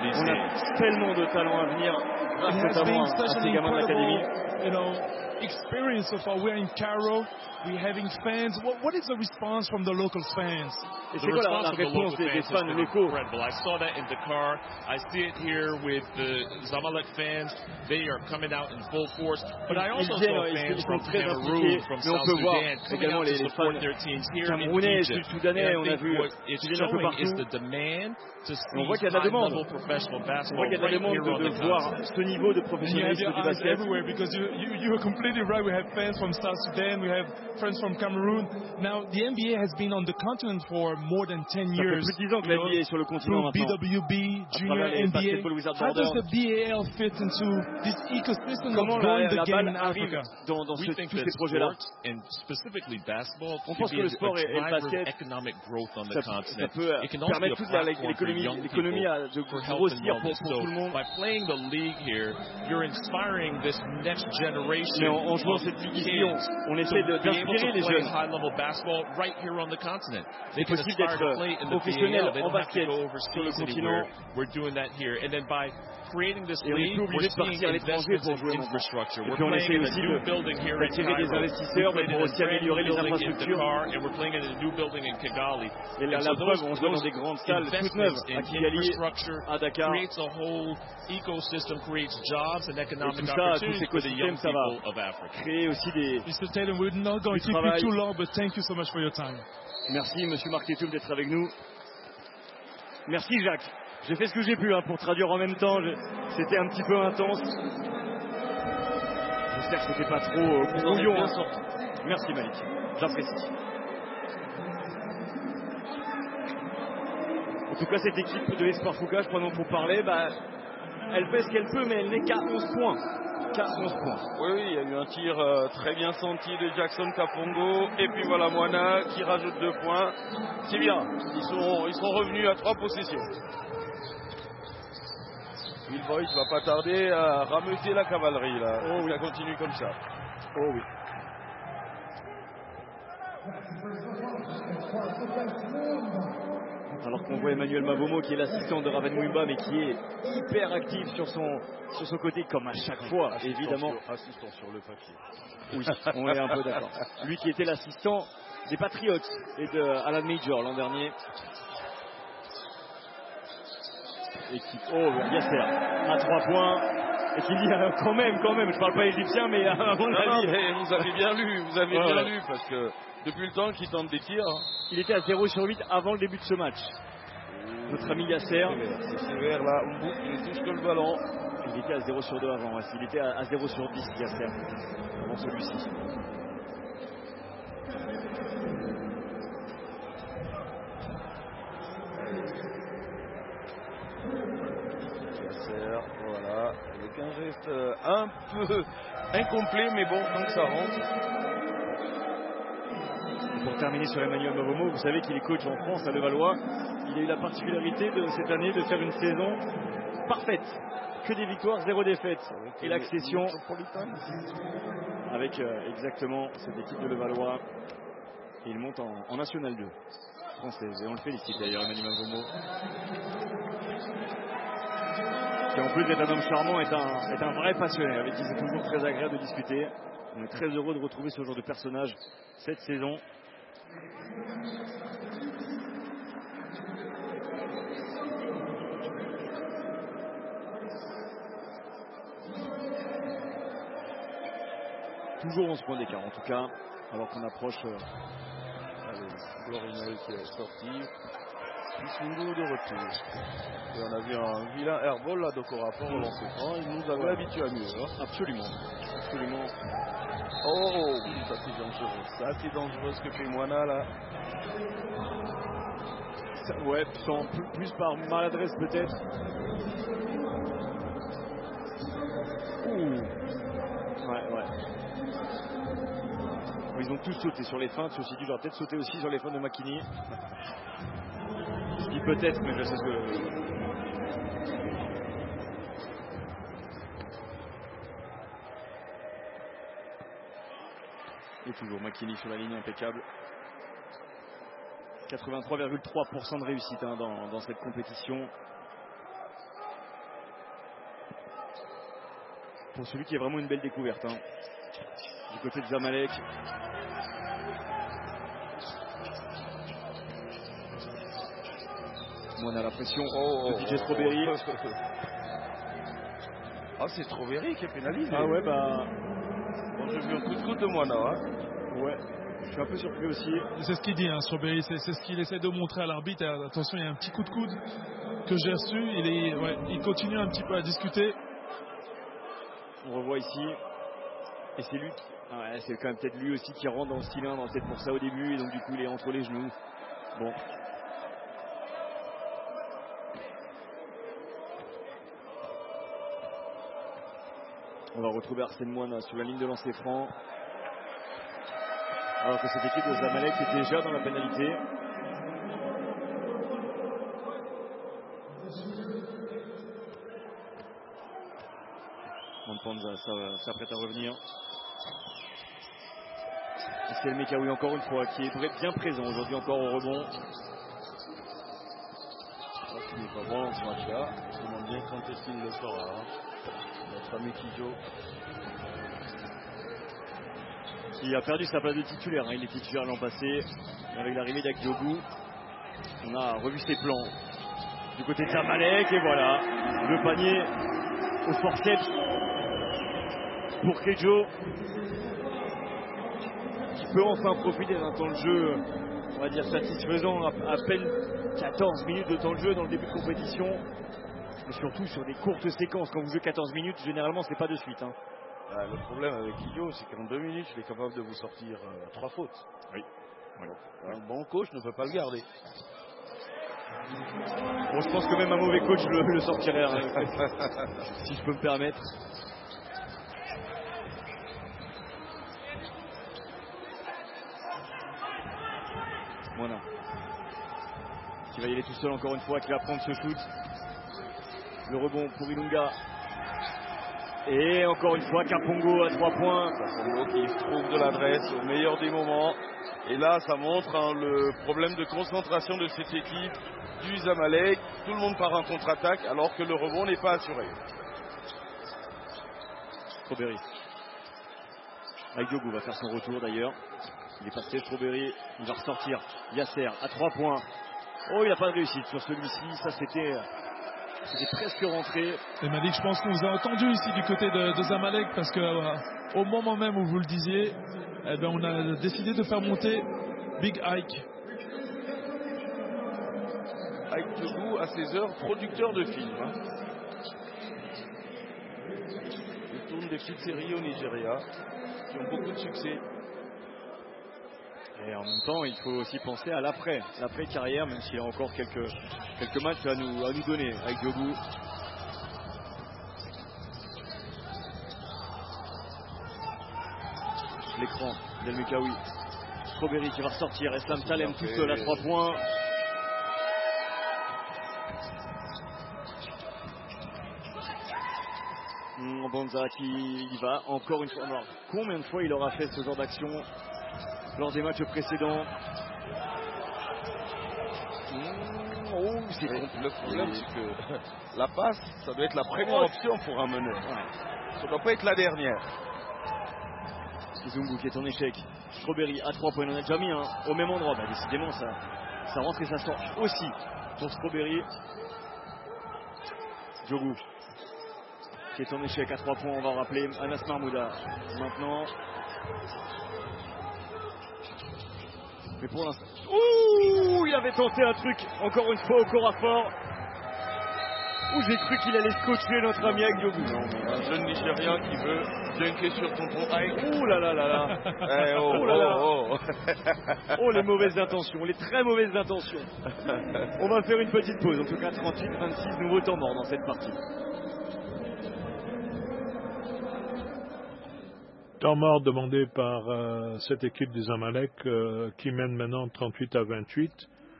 a tellement de talents à venir grâce notamment à ces gamins de l'académie. You know, experience so far. We're in Cairo. We're having fans. What, what is the response from the local fans? Et c'est quoi la, la réponse des, des fans locaux? I saw that in Dakar. I see it here with the Zamalek fans. They are coming out in full force. But I also saw fans from Cameroon, from South Sudan, coming out to support their teams here in Egypt. Soudanais, on a vu, what it's showing is the demand to see high-level professional basketball right here on the continent. Ce niveau de professionnalisme du basket. Everywhere because you, you, you are completely right. We have fans from South Sudan. We have friends from Cameroon. Now, the N B A has been on the continent for more than ten years. Ça fait plus de dix ans que la N B A est sur le continent maintenant. B W B, Junior N B A. How does the B A L fit into this ecosystem of growing the game in Africa? Dans, dans ce, tous ces projets-là. And specifically basketball, on pense que le sport et le basket, economic growth on the ça, continent. ça peut permettre toute l'économie, l'économie de grossir pour, pour tout le monde. By playing the league here, you're inspiring this next generation. Mais en, en jouant cette ligue ici, on, on essaie d'inspirer les jeunes. High-level basketball right here on the continent. C'est possible d'être professionnel en basket sur le continent. We're doing that here, and then by creating this et on est league, obligé de partir à l'étranger pour jouer infrastructure. Et puis on essaie aussi d'attirer des investisseurs pour aussi améliorer les infrastructures. And we're playing in a new building in Kigali. Et la, la preuve, on joue dans des grandes salles toutes neuves à Kigali, à Dakar. Creates a whole ecosystem, creates jobs and economic et tout ça, opportunities for the young people of Africa. Créer aussi des Mister Tatum, we're not going to keep you too long, but thank you so much for your time. Merci, Monsieur Mark Tatum, d'être avec nous. Merci, Jacques. J'ai fait ce que j'ai pu hein, pour traduire en même temps. C'était un petit peu intense. J'espère que c'était pas trop euh, brouillon. Hein. Merci, Malik. J'apprécie. En tout cas, cette équipe de l'Espoir Foucache, pendant qu'on parlait, bah, elle fait ce qu'elle peut, mais elle n'est qu'à onze points. qu'à onze points. Oui, oui, il y a eu un tir euh, très bien senti de Jackson Kapongo. Et puis voilà Moana qui rajoute deux points. C'est bien, ils sont, ils sont revenus à trois possessions. Will Boyd va pas tarder à rameuter la cavalerie là. Oh oui. Ça continue comme ça. Oh oui. Alors qu'on voit Emmanuel Mavomo qui est l'assistant de Raven Mwimba mais qui est hyper actif sur son, sur son côté comme à chaque fois, assistant évidemment. Sur, assistant sur le papier. Oui, on est un peu d'accord. Lui qui était l'assistant des Patriots et de Alan Major l'an dernier. Et qui, oh, Yasser à trois points. Et qui dit euh, quand même, quand même, je parle pas égyptien, mais à mon Non, avis. non, vous avez bien lu, vous avez Ouais, bien ouais. lu parce que depuis le temps qu'il tente des tirs. Il était à zéro sur huit avant le début de ce match. Notre ami Yasser. C'est sévère là, Mbouk, il touche que le ballon. Il était à zéro sur deux avant, ouais. Il était à zéro sur dix, Yasser, avant celui-ci. Yasser, voilà, avec un geste euh, un peu incomplet, mais bon, tant que ça rentre. Et pour terminer sur Emmanuel Mavomo, vous savez qu'il est coach en France à Levallois. Il a eu la particularité de cette année de faire une saison parfaite. Que des victoires, zéro défaite. Avec et l'accession le avec euh, exactement cette équipe de Levallois. Et il monte en, en National deux française. Et on le félicite d'ailleurs, Emmanuel Mavomo. Qui en plus d'être un homme charmant est un, est un vrai passionné avec qui c'est toujours très agréable de discuter. On est très heureux de retrouver ce genre de personnage cette saison. Toujours onze points d'écart en tout cas, alors qu'on approche. Euh... Allez, Florinel qui est sorti. Kisungu de retour. Et on a vu un vilain airball là, donc au rapport au lancer franc, il nous avait ouais. habitué à mieux. Hein. Absolument. Absolument. Oh, ça c'est dangereux. Ça c'est dangereux ce que fait Moana là. Ça, ouais, sans, plus, plus par maladresse peut-être. Ouh. Ouais, ouais. Ils ont tous sauté sur les feintes. Ceci dit, j'aurais peut-être sauté aussi sur les feintes de Makini. Je dis peut-être, mais je sais ce que. Et toujours Makini sur la ligne impeccable. quatre-vingt-trois virgule trois pour cent de réussite hein, dans, dans cette compétition. Pour celui qui est vraiment une belle découverte. Hein. Du côté de Zamalek. Bon, on a la pression oh, oh, de D J Strawberry. Oh, oh. Ah, c'est Strawberry qui est pénalisé. Ah ouais, bah. Bon, j'ai vu un coup de coude de Moana. Hein. Ouais. Je suis un peu surpris aussi. C'est ce qu'il dit, hein, Strawberry. C'est, c'est ce qu'il essaie de montrer à l'arbitre. Attention, il y a un petit coup de coude que j'ai reçu. Il, est, ouais, il continue un petit peu à discuter. On revoit ici. Et c'est lui qui... ah ouais, c'est quand même peut-être lui aussi qui rentre dans le cylindre, peut-être pour ça au début. Et donc du coup, il est entre les genoux. Bon. On va retrouver Arsène Moine sur la ligne de lancer franc. Alors que cette équipe de Zamalek est déjà dans la pénalité. Mpanza s'apprête à revenir. Et c'est le Mekaoui encore une fois qui est bien présent aujourd'hui encore au rebond. Je pense qu'il n'est pas bon dans ce match-là. Je me demande bien quand est-ce qu'il le sera. Hein. Notre ami Kijo. Qui a perdu sa place de titulaire. Hein. Il est titulaire l'an passé. Avec l'arrivée d'Akdiogu, on a revu ses plans. Du côté de Zamalek. Et voilà. Le panier au forceps pour Kejo. Qui peut enfin profiter d'un temps de jeu, on va dire, satisfaisant. À, à peine quatorze minutes de temps de jeu dans le début de compétition. Mais surtout sur des courtes séquences. Quand vous jouez quatorze minutes, généralement, c'est pas de suite. Hein. Ah, le problème avec Kiyo, c'est qu'en deux minutes, il est capable de vous sortir euh, trois fautes. Oui. oui. Un bon coach ne peut pas le garder. Bon, je pense que même un mauvais coach le, le sortirait, hein, si je peux me permettre. Moana qui va y aller tout seul encore une fois, qui va prendre ce shoot. Le rebond pour Ilunga. Et encore une fois, Kapongo à trois points. Kapongo qui trouve de l'adresse au meilleur des moments. Et là, ça montre hein, le problème de concentration de cette équipe du Zamalek. Tout le monde part en contre-attaque alors que le rebond n'est pas assuré. Strawberry. Aïdiogo va faire son retour d'ailleurs. Il est passé Strawberry. Il va ressortir. Yasser à trois points. Oh, il n'a pas de réussite sur celui-ci. Ça, c'était... C'était presque rentré. Et Malik, je pense qu'on vous a entendu ici du côté de, de Zamalek parce que euh, au moment même où vous le disiez, eh ben, on a décidé de faire monter Big Ike. Ike Diogo à ses heures producteur de films. Hein. Il tourne des petites séries au Nigeria qui ont beaucoup de succès. Et en même temps, il faut aussi penser à l'après, l'après-carrière, même s'il y a encore quelques, quelques matchs à nous, à nous donner avec Diogo. L'écran d'El Mekaoui. Strawberry qui va ressortir. Eslam Salem tout seul à trois points. Mmh, Banza qui y va encore une fois. Alors, combien de fois il aura fait ce genre d'action lors des matchs précédents? Mmh, oh, c'est le problème, c'est que la passe, ça doit être la première option pour un meneur. Ouais. Ça ne doit pas être la dernière. Kizungu qui est en échec. Strawberry à trois points, il en a déjà mis hein, au même endroit. Bah, décidément, ça, ça rentre et ça sort aussi pour Strawberry. Diogo qui est en échec à trois points, on va rappeler Anas Mahmouda. Maintenant. Mais pour l'instant. Ouh, il avait tenté un truc, encore une fois au corps à fort. Ouh, j'ai cru qu'il allait scotcher notre ami avec Diogo. Non, mais un jeune Nigérien qui veut dunker sur tonton Ike. Ouh là là là là. Eh, oh, oh là là. Oh, oh. Oh, les mauvaises intentions, les très mauvaises intentions. On va faire une petite pause. En tout cas, trente-huit vingt-six, nouveau temps mort dans cette partie. Temps mort demandé par euh, cette équipe des Zamalek euh, qui mène maintenant trente-huit à vingt-huit.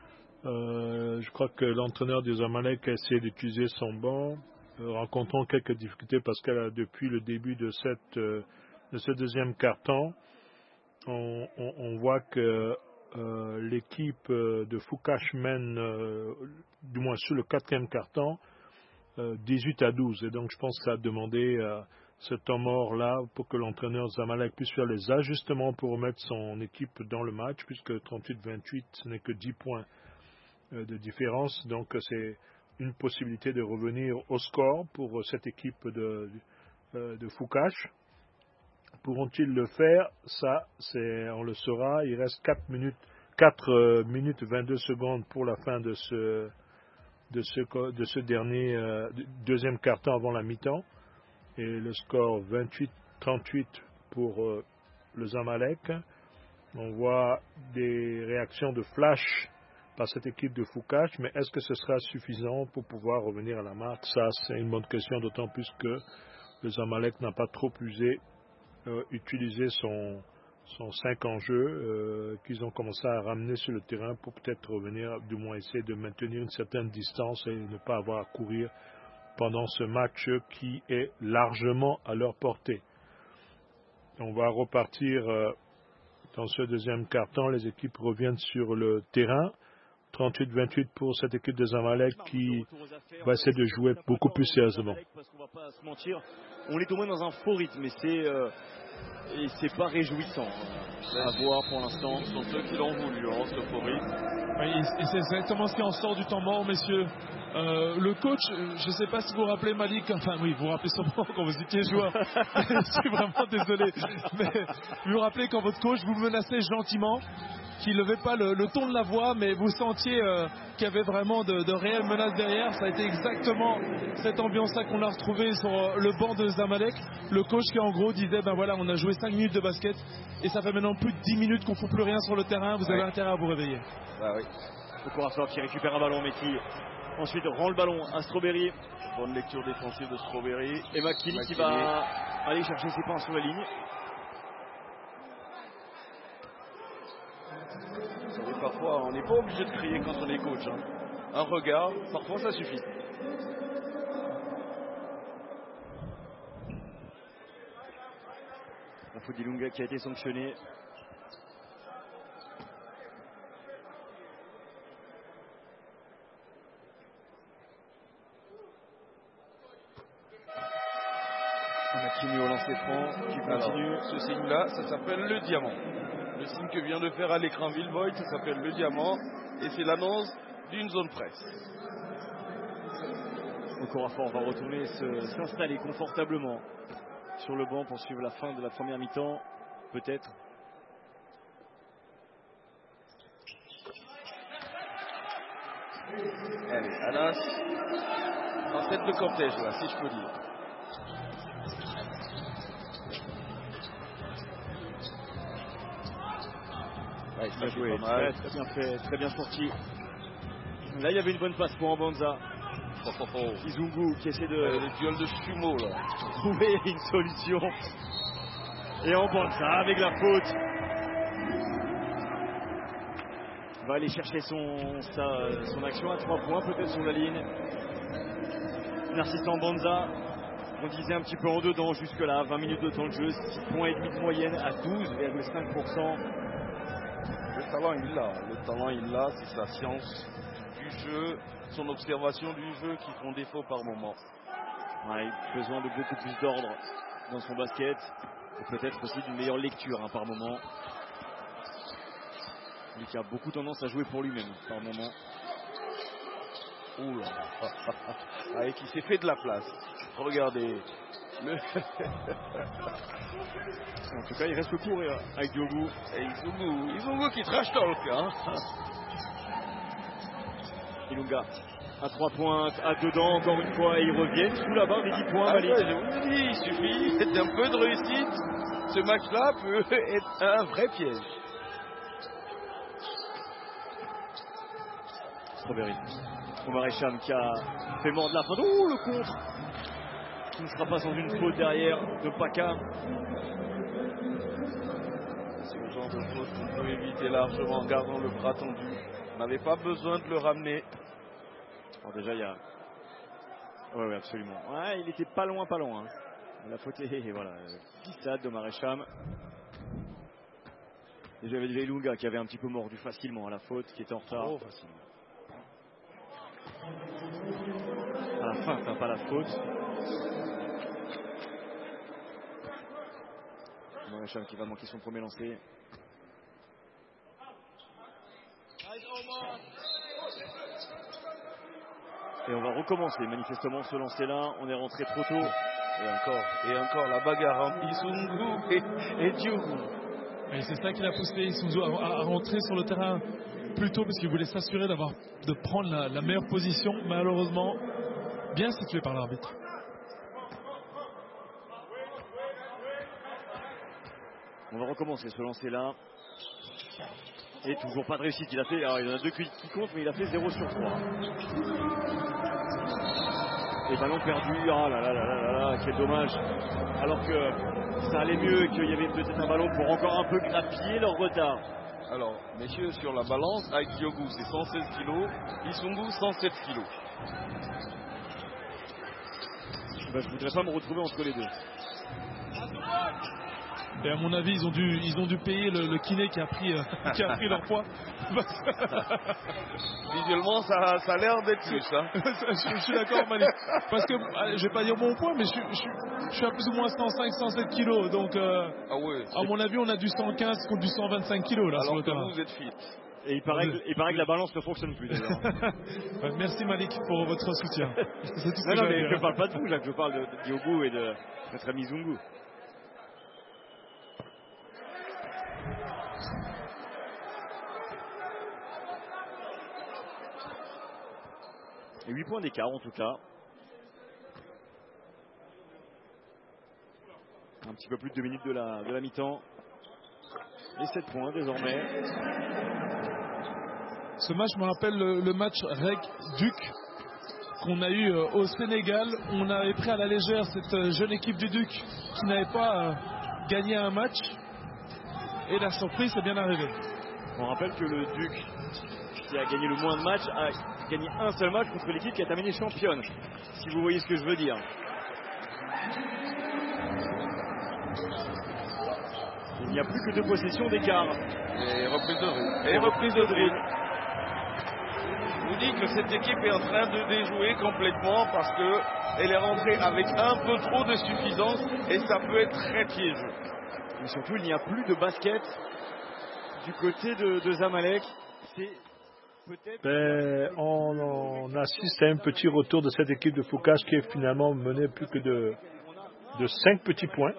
Euh, je crois que l'entraîneur des Zamalek a essayé d'utiliser son banc, euh, rencontrant quelques difficultés parce que depuis le début de, cette, euh, de ce deuxième quart-temps, on, on, on voit que euh, l'équipe de Foucache mène, euh, du moins sur le quatrième quart-temps, euh, dix-huit à douze. Et donc je pense que ça a demandé euh, ce temps mort-là pour que l'entraîneur Zamalek puisse faire les ajustements pour remettre son équipe dans le match, puisque trente-huit vingt-huit, ce n'est que dix points euh, de différence. Donc c'est une possibilité de revenir au score pour cette équipe de, de, de Foucache. Pourront-ils le faire? Ça, c'est, on le saura. Il reste quatre minutes, quatre minutes vingt-deux secondes pour la fin de ce, de ce, de ce dernier euh, deuxième quart-temps avant la mi-temps. Et le score vingt-huit trente-huit pour euh, le Zamalek. On voit des réactions de flash par cette équipe de Foucache, mais est-ce que ce sera suffisant pour pouvoir revenir à la marque? Ça, c'est une bonne question, d'autant plus que le Zamalek n'a pas trop usé, euh, utilisé son, son cinq en jeu, euh, qu'ils ont commencé à ramener sur le terrain pour peut-être revenir, du moins essayer de maintenir une certaine distance et ne pas avoir à courir pendant ce match qui est largement à leur portée. On va repartir euh, dans ce deuxième quart-temps. Les équipes reviennent sur le terrain. trente-huit vingt-huit pour cette équipe de Zamalek qui va essayer de jouer beaucoup plus sérieusement. Parce qu'on va pas se mentir, on est au moins dans un faux rythme, mais c'est euh, et c'est pas réjouissant à voir pour l'instant. Ce sont ceux qui l'ont voulu, hein, ce faux rythme. Oui, et c'est exactement ce qui en sort du temps mort, messieurs. Euh, le coach, je ne sais pas si vous vous rappelez Malik, enfin oui, vous vous rappelez sûrement quand vous étiez joueur. Je suis vraiment désolé. Mais vous vous rappelez quand votre coach vous menaçait gentiment, qu'il ne levait pas le, le ton de la voix, mais vous sentiez euh, qu'il y avait vraiment de, de réelles menaces derrière. Ça a été exactement cette ambiance-là qu'on a retrouvée sur euh, le banc de Zamalek. Le coach qui en gros disait, ben voilà, on a joué cinq minutes de basket et ça fait maintenant plus de dix minutes qu'on ne fout plus rien sur le terrain, vous avez ouais. intérêt à vous réveiller. Bah oui. Le Courasor qui récupère un ballon mais qui ensuite rend le ballon à Strawberry. Bonne lecture défensive de Strawberry. Et McKinney qui va aller chercher ses points sur la ligne. parfois on n'est pas obligé de crier quand on est coach. Hein. Un regard, parfois ça suffit. Ilunga qui a été sanctionné. Makini au lancer franc qui continue. Alors, ce signe-là, ça s'appelle le diamant. Le signe que vient de faire à l'écran Villeboy, ça s'appelle le diamant et c'est l'annonce d'une zone presse. Okorafor va retourner s'installer confortablement sur le banc pour suivre la fin de la première mi-temps, peut-être. Allez, Anas, en tête de cortège là, si je peux dire. Ouais, il a joué, très, très bien fait, très bien sorti. Là, il y avait une bonne passe pour Ambanza. Oh, oh, oh. Kizungu qui essaie de... Euh, le duel de sumo là. Trouver une solution. Et Ambanza avec la faute. Il va aller chercher son, sa, son action à trois points, peut-être sur la ligne. Narcisse Ambanza, on disait un petit peu en dedans jusque-là, vingt minutes de temps de jeu, six points et demi de moyenne à douze virgule cinq pour cent. Le talent il l'a, le talent il l'a, c'est sa science du jeu, son observation du jeu qui font défaut par moment. Ouais, il a besoin de beaucoup plus d'ordre dans son basket et peut-être aussi d'une meilleure lecture hein, par moment. Lui qui a beaucoup tendance à jouer pour lui-même par moment. Ouh là, ah, et qui s'est fait de la place. Regardez. Le... en tout cas, il reste court avec Diogo. Et Izungu, Izungu qui trash talk. Hein. Ilunga à trois points, à dedans encore une fois, et ils reviennent sous la barre des dix points. Ah ouais, je vous le dis, il suffit d'un peu de réussite. Ce match-là peut être un vrai piège. Strawberry. Omar Echam qui a fait mordre la faute. Oh, le contre qui ne sera pas sans une faute derrière de Paca. C'est le genre de faute qu'on peut éviter largement en gardant le bras tendu. On n'avait pas besoin de le ramener. Alors déjà il y a... Oui, ouais, absolument. Ouais, il était pas loin, pas loin. Hein. La faute est... Et voilà, glissade d'Omar Echam. Et j'avais déjà Ilunga qui avait un petit peu mordu facilement à la faute, qui était en retard. Oh, facilement. À la fin, enfin, pas la faute. Omar Echam qui va manquer son premier lancer. Et on va recommencer manifestement ce lancer là. On est rentré trop tôt. Et encore, et encore la bagarre entre Izungu et, et Diogo. Et c'est ça qui l'a poussé Izungu à, à, à rentrer sur le terrain plus tôt parce qu'il voulait s'assurer d'avoir de prendre la, la meilleure position. Malheureusement, bien situé par l'arbitre. On va recommencer ce lancer là. Et toujours pas de réussite. Il a fait, alors il y en a deux qui, qui comptent, mais il a fait zéro sur trois. Et ballon perdu, ah là là là là là là, quel dommage. Alors que ça allait mieux, qu'il y avait peut-être un ballon pour encore un peu grappiller leur retard. Alors, messieurs, sur la balance, avec Diogo c'est cent seize kilos, Izungu cent sept kilos. Ben, je voudrais pas me retrouver entre les deux. Et à mon avis, ils ont dû, ils ont dû payer le, le kiné qui a pris, euh, qui a pris leur poids. Visuellement, ça, ça a l'air d'être plus. Hein. je, je suis d'accord, Malik. Parce que, allez, je vais pas dire mon poids, mais je, je, je suis à plus ou moins cent cinq, cent sept kilos. Donc, euh, ah ouais, à mon avis, on a du cent quinze contre du cent vingt-cinq kilos là. Alors sur le que terrain. vous êtes fit. Et il paraît, que, il paraît que la balance ne fonctionne plus d'ailleurs. Ouais, merci Malik pour votre soutien. C'est tout ce non, que non, mais je ne parle pas de vous, Jacques, je parle de, de Diogo et de notre ami Izungu. Et huit points d'écart en tout cas. Un petit peu plus de deux minutes de la, de la mi-temps. Et sept points désormais. Ce match me rappelle le, le match Reg-Duc qu'on a eu euh, au Sénégal. On avait pris à la légère cette euh, jeune équipe du Duc qui n'avait pas euh, gagné un match. Et la surprise est bien arrivée. On rappelle que le Duc, qui a gagné le moins de matchs, a gagné un seul match contre l'équipe qui a terminé championne, si vous voyez ce que je veux dire. Il n'y a plus que deux possessions d'écart. Et reprise de drill. Et reprise de drill. Je vous dis que cette équipe est en train de déjouer complètement parce qu'elle est rentrée avec un peu trop de suffisance et ça peut être très piégeux. Mais surtout, il n'y a plus de basket du côté de, de Zamalek. C'est peut-être... Ben, on, on assiste à un petit retour de cette équipe de Foucache qui est finalement menée plus que de, de cinq petits points.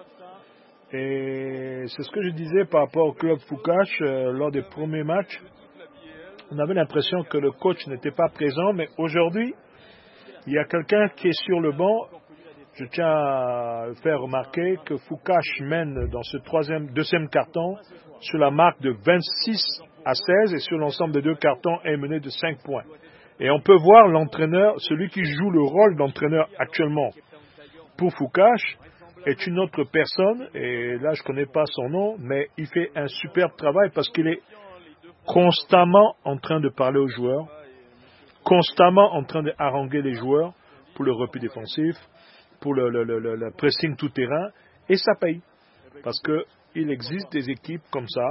Et c'est ce que je disais par rapport au club Foucache euh, lors des premiers matchs. On avait l'impression que le coach n'était pas présent, mais aujourd'hui, il y a quelqu'un qui est sur le banc. Je tiens à faire remarquer que Foucache mène dans ce troisième, deuxième carton sur la marque de vingt-six à seize et sur l'ensemble des deux cartons est mené de cinq points. Et on peut voir l'entraîneur, celui qui joue le rôle d'entraîneur actuellement pour Foucache, est une autre personne, et là je ne connais pas son nom, mais il fait un superbe travail parce qu'il est constamment en train de parler aux joueurs, constamment en train de haranguer les joueurs pour le repli défensif, pour le, le, le, le pressing tout terrain, et ça paye. Parce qu'il existe des équipes comme ça,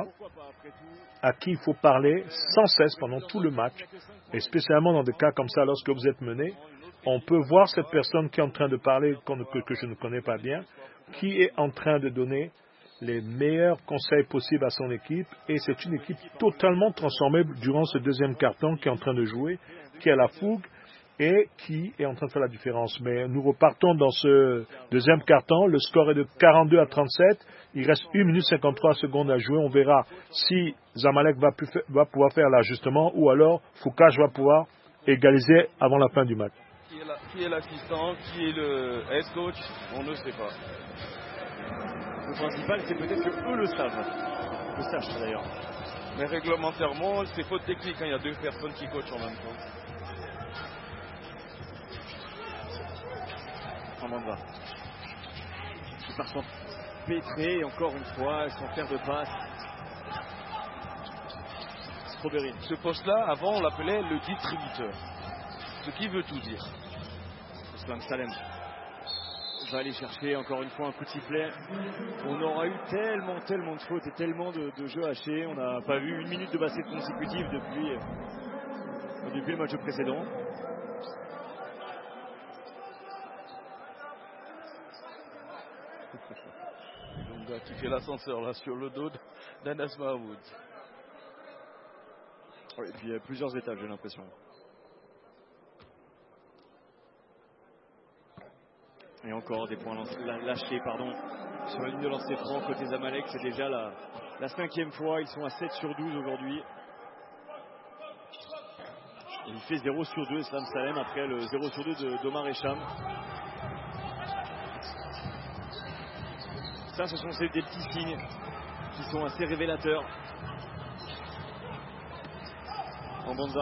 à qui il faut parler sans cesse pendant tout le match, et spécialement dans des cas comme ça, lorsque vous êtes mené, on peut voir cette personne qui est en train de parler, que, que je ne connais pas bien, qui est en train de donner les meilleurs conseils possibles à son équipe, et c'est une équipe totalement transformée durant ce deuxième carton qui est en train de jouer, qui a la fougue et qui est en train de faire la différence. Mais nous repartons dans ce deuxième carton, le score est de quarante-deux à trente-sept, il reste une minute cinquante-trois secondes à jouer, on verra si Zamalek va, pu, va pouvoir faire l'ajustement ou alors Foucache va pouvoir égaliser avant la fin du match. Qui est l'assistant, qui est le head coach, on ne sait pas. Le principal, c'est peut-être que eux le savent. Le sachent d'ailleurs. Mais réglementairement, c'est faute technique, hein. Il y a deux personnes qui coachent en même temps. Amanda. Qui part sans pétrer, et encore une fois, sans faire de passe. Strawberry. Ce poste-là, avant, on l'appelait le distributeur. Ce qui veut tout dire. Islam Salem va aller chercher encore une fois un coup de sifflet. On aura eu tellement, tellement de fautes et tellement de, de jeux hachés. On n'a pas vu une minute de basket consécutive depuis, euh, depuis le match précédent. Donc, qui fait l'ascenseur là sur le dos d'Anas Mahmoud. Et puis il y a plusieurs étages, j'ai l'impression. Et encore des points lâchés pardon, sur la ligne de lancer franc côté Zamalek. C'est déjà la, la cinquième fois. Ils sont à sept sur douze aujourd'hui. Et il fait zéro sur deux Islam Salem après le zéro sur deux de d'Omar Echam. Ça, ce sont ces, des petits signes qui sont assez révélateurs. En Banza.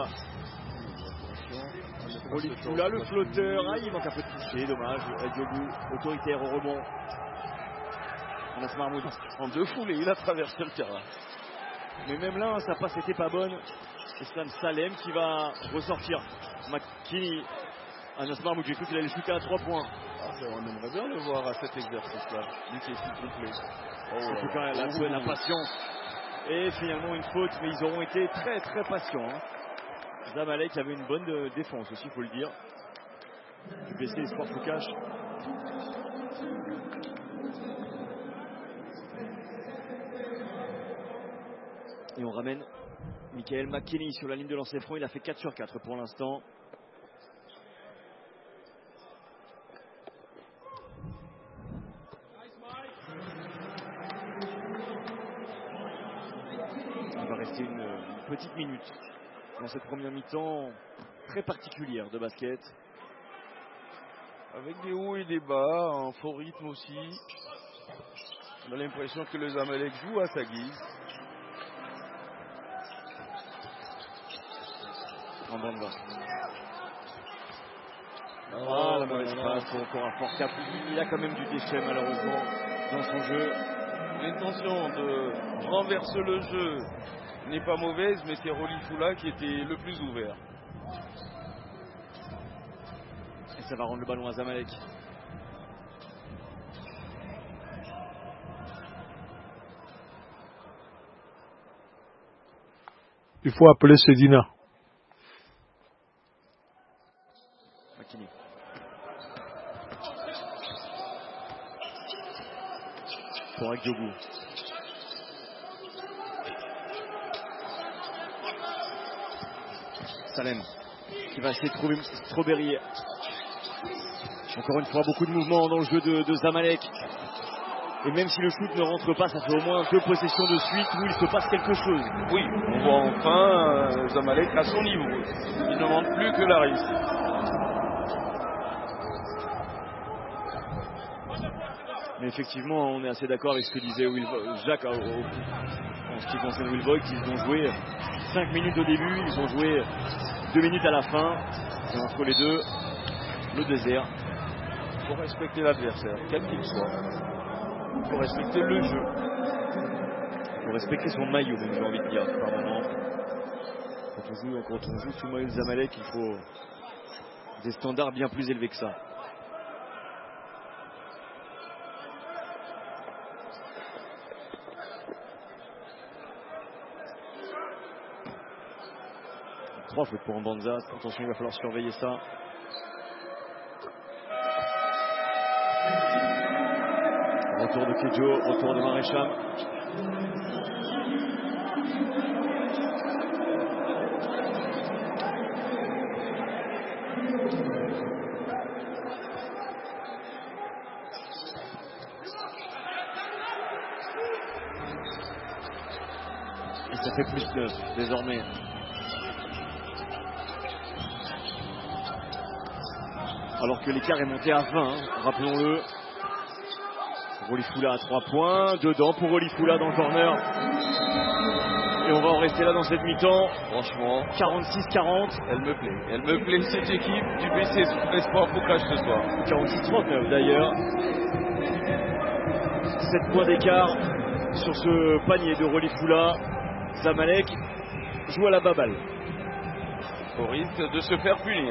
Là, le flotteur, ah, il manque un peu de toucher, dommage. Diogo, autoritaire au rebond. Anas Mahmoud en deux foulées, il a traversé le terrain. Mais même là, sa passe n'était pas bonne. Islam Salem qui va ressortir. McKinney. Anas Mahmoud, j'ai cru qu'il allait shooter à trois points. Ah, on aimerait bien le voir à cet exercice-là. Lui qui est si complet. Oh, surtout quand la, la, la patience. Et finalement une faute, mais ils auront été très très patients. Hein. Zamalek avait une bonne de défense aussi, il faut le dire. Du B C Sport Foucache. Et on ramène Michael McKinney sur la ligne de lancer franc. Il a fait quatre sur quatre pour l'instant. Il va rester une, une petite minute dans cette première mi-temps très particulière de basket. Avec des hauts et des bas, un fort rythme aussi. On a l'impression que le Zamalek joue à sa guise. En bande bas. Ah, la mauvaise passe pour encore un fort cap. Il a quand même du déchet malheureusement dans son jeu. L'intention de renverser le jeu n'est pas mauvaise, mais c'est Roli Foula qui était le plus ouvert. Et ça va rendre le ballon à Zamalek. Il faut appeler Sedina. Makini. Pour Agdiogu. Salem qui va essayer de trouver Strawberry. Encore une fois, beaucoup de mouvements dans le jeu de, de Zamalek. Et même si le shoot ne rentre pas, ça fait au moins deux possessions de suite où il se passe quelque chose. Oui, on voit enfin euh, Zamalek à son niveau. Il ne manque plus que la réussite. Mais effectivement, on est assez d'accord avec ce que disait Will Jacques au, au, en ce qui concerne Will Voigt. Ils ont joué cinq minutes au début, ils ont joué deux minutes à la fin. Et entre les deux, le désert. Il faut respecter l'adversaire, quel qu'il soit. Il faut respecter le jeu. Il faut respecter son maillot, même j'ai envie de dire, par moment. Quand on joue, quand on joue sous le maillot de Zamalek, il faut des standards bien plus élevés que ça. Trois fautes pour Mbanza. Attention, il va falloir surveiller ça. Retour de Kedjo, retour de Maréchal. Et ça fait plus neuf désormais. Alors que l'écart est monté à vingt, hein, rappelons-le. Roli Foula à trois points, dedans pour Roli Foula dans le corner. Et on va en rester là dans cette mi-temps. Franchement, quarante-six quarante. Elle me plaît. Elle me plaît cette équipe du B C Espoir Foucache ce soir. quarante-six trente-neuf d'ailleurs. sept points d'écart sur ce panier de Roli Foula. Zamalek joue à la baballe. Au risque de se faire punir.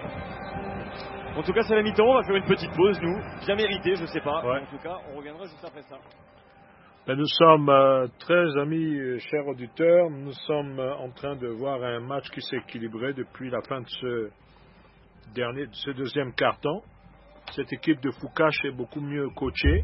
En tout cas, c'est la mi-temps. On va faire une petite pause, nous. Bien méritée, je sais pas. Ouais. En tout cas, on reviendra juste après ça. Ben, nous sommes euh, très amis, euh, chers auditeurs. Nous sommes euh, en train de voir un match qui s'est équilibré depuis la fin de ce dernier, de ce deuxième quart-temps. Cette équipe de Foucache est beaucoup mieux coachée.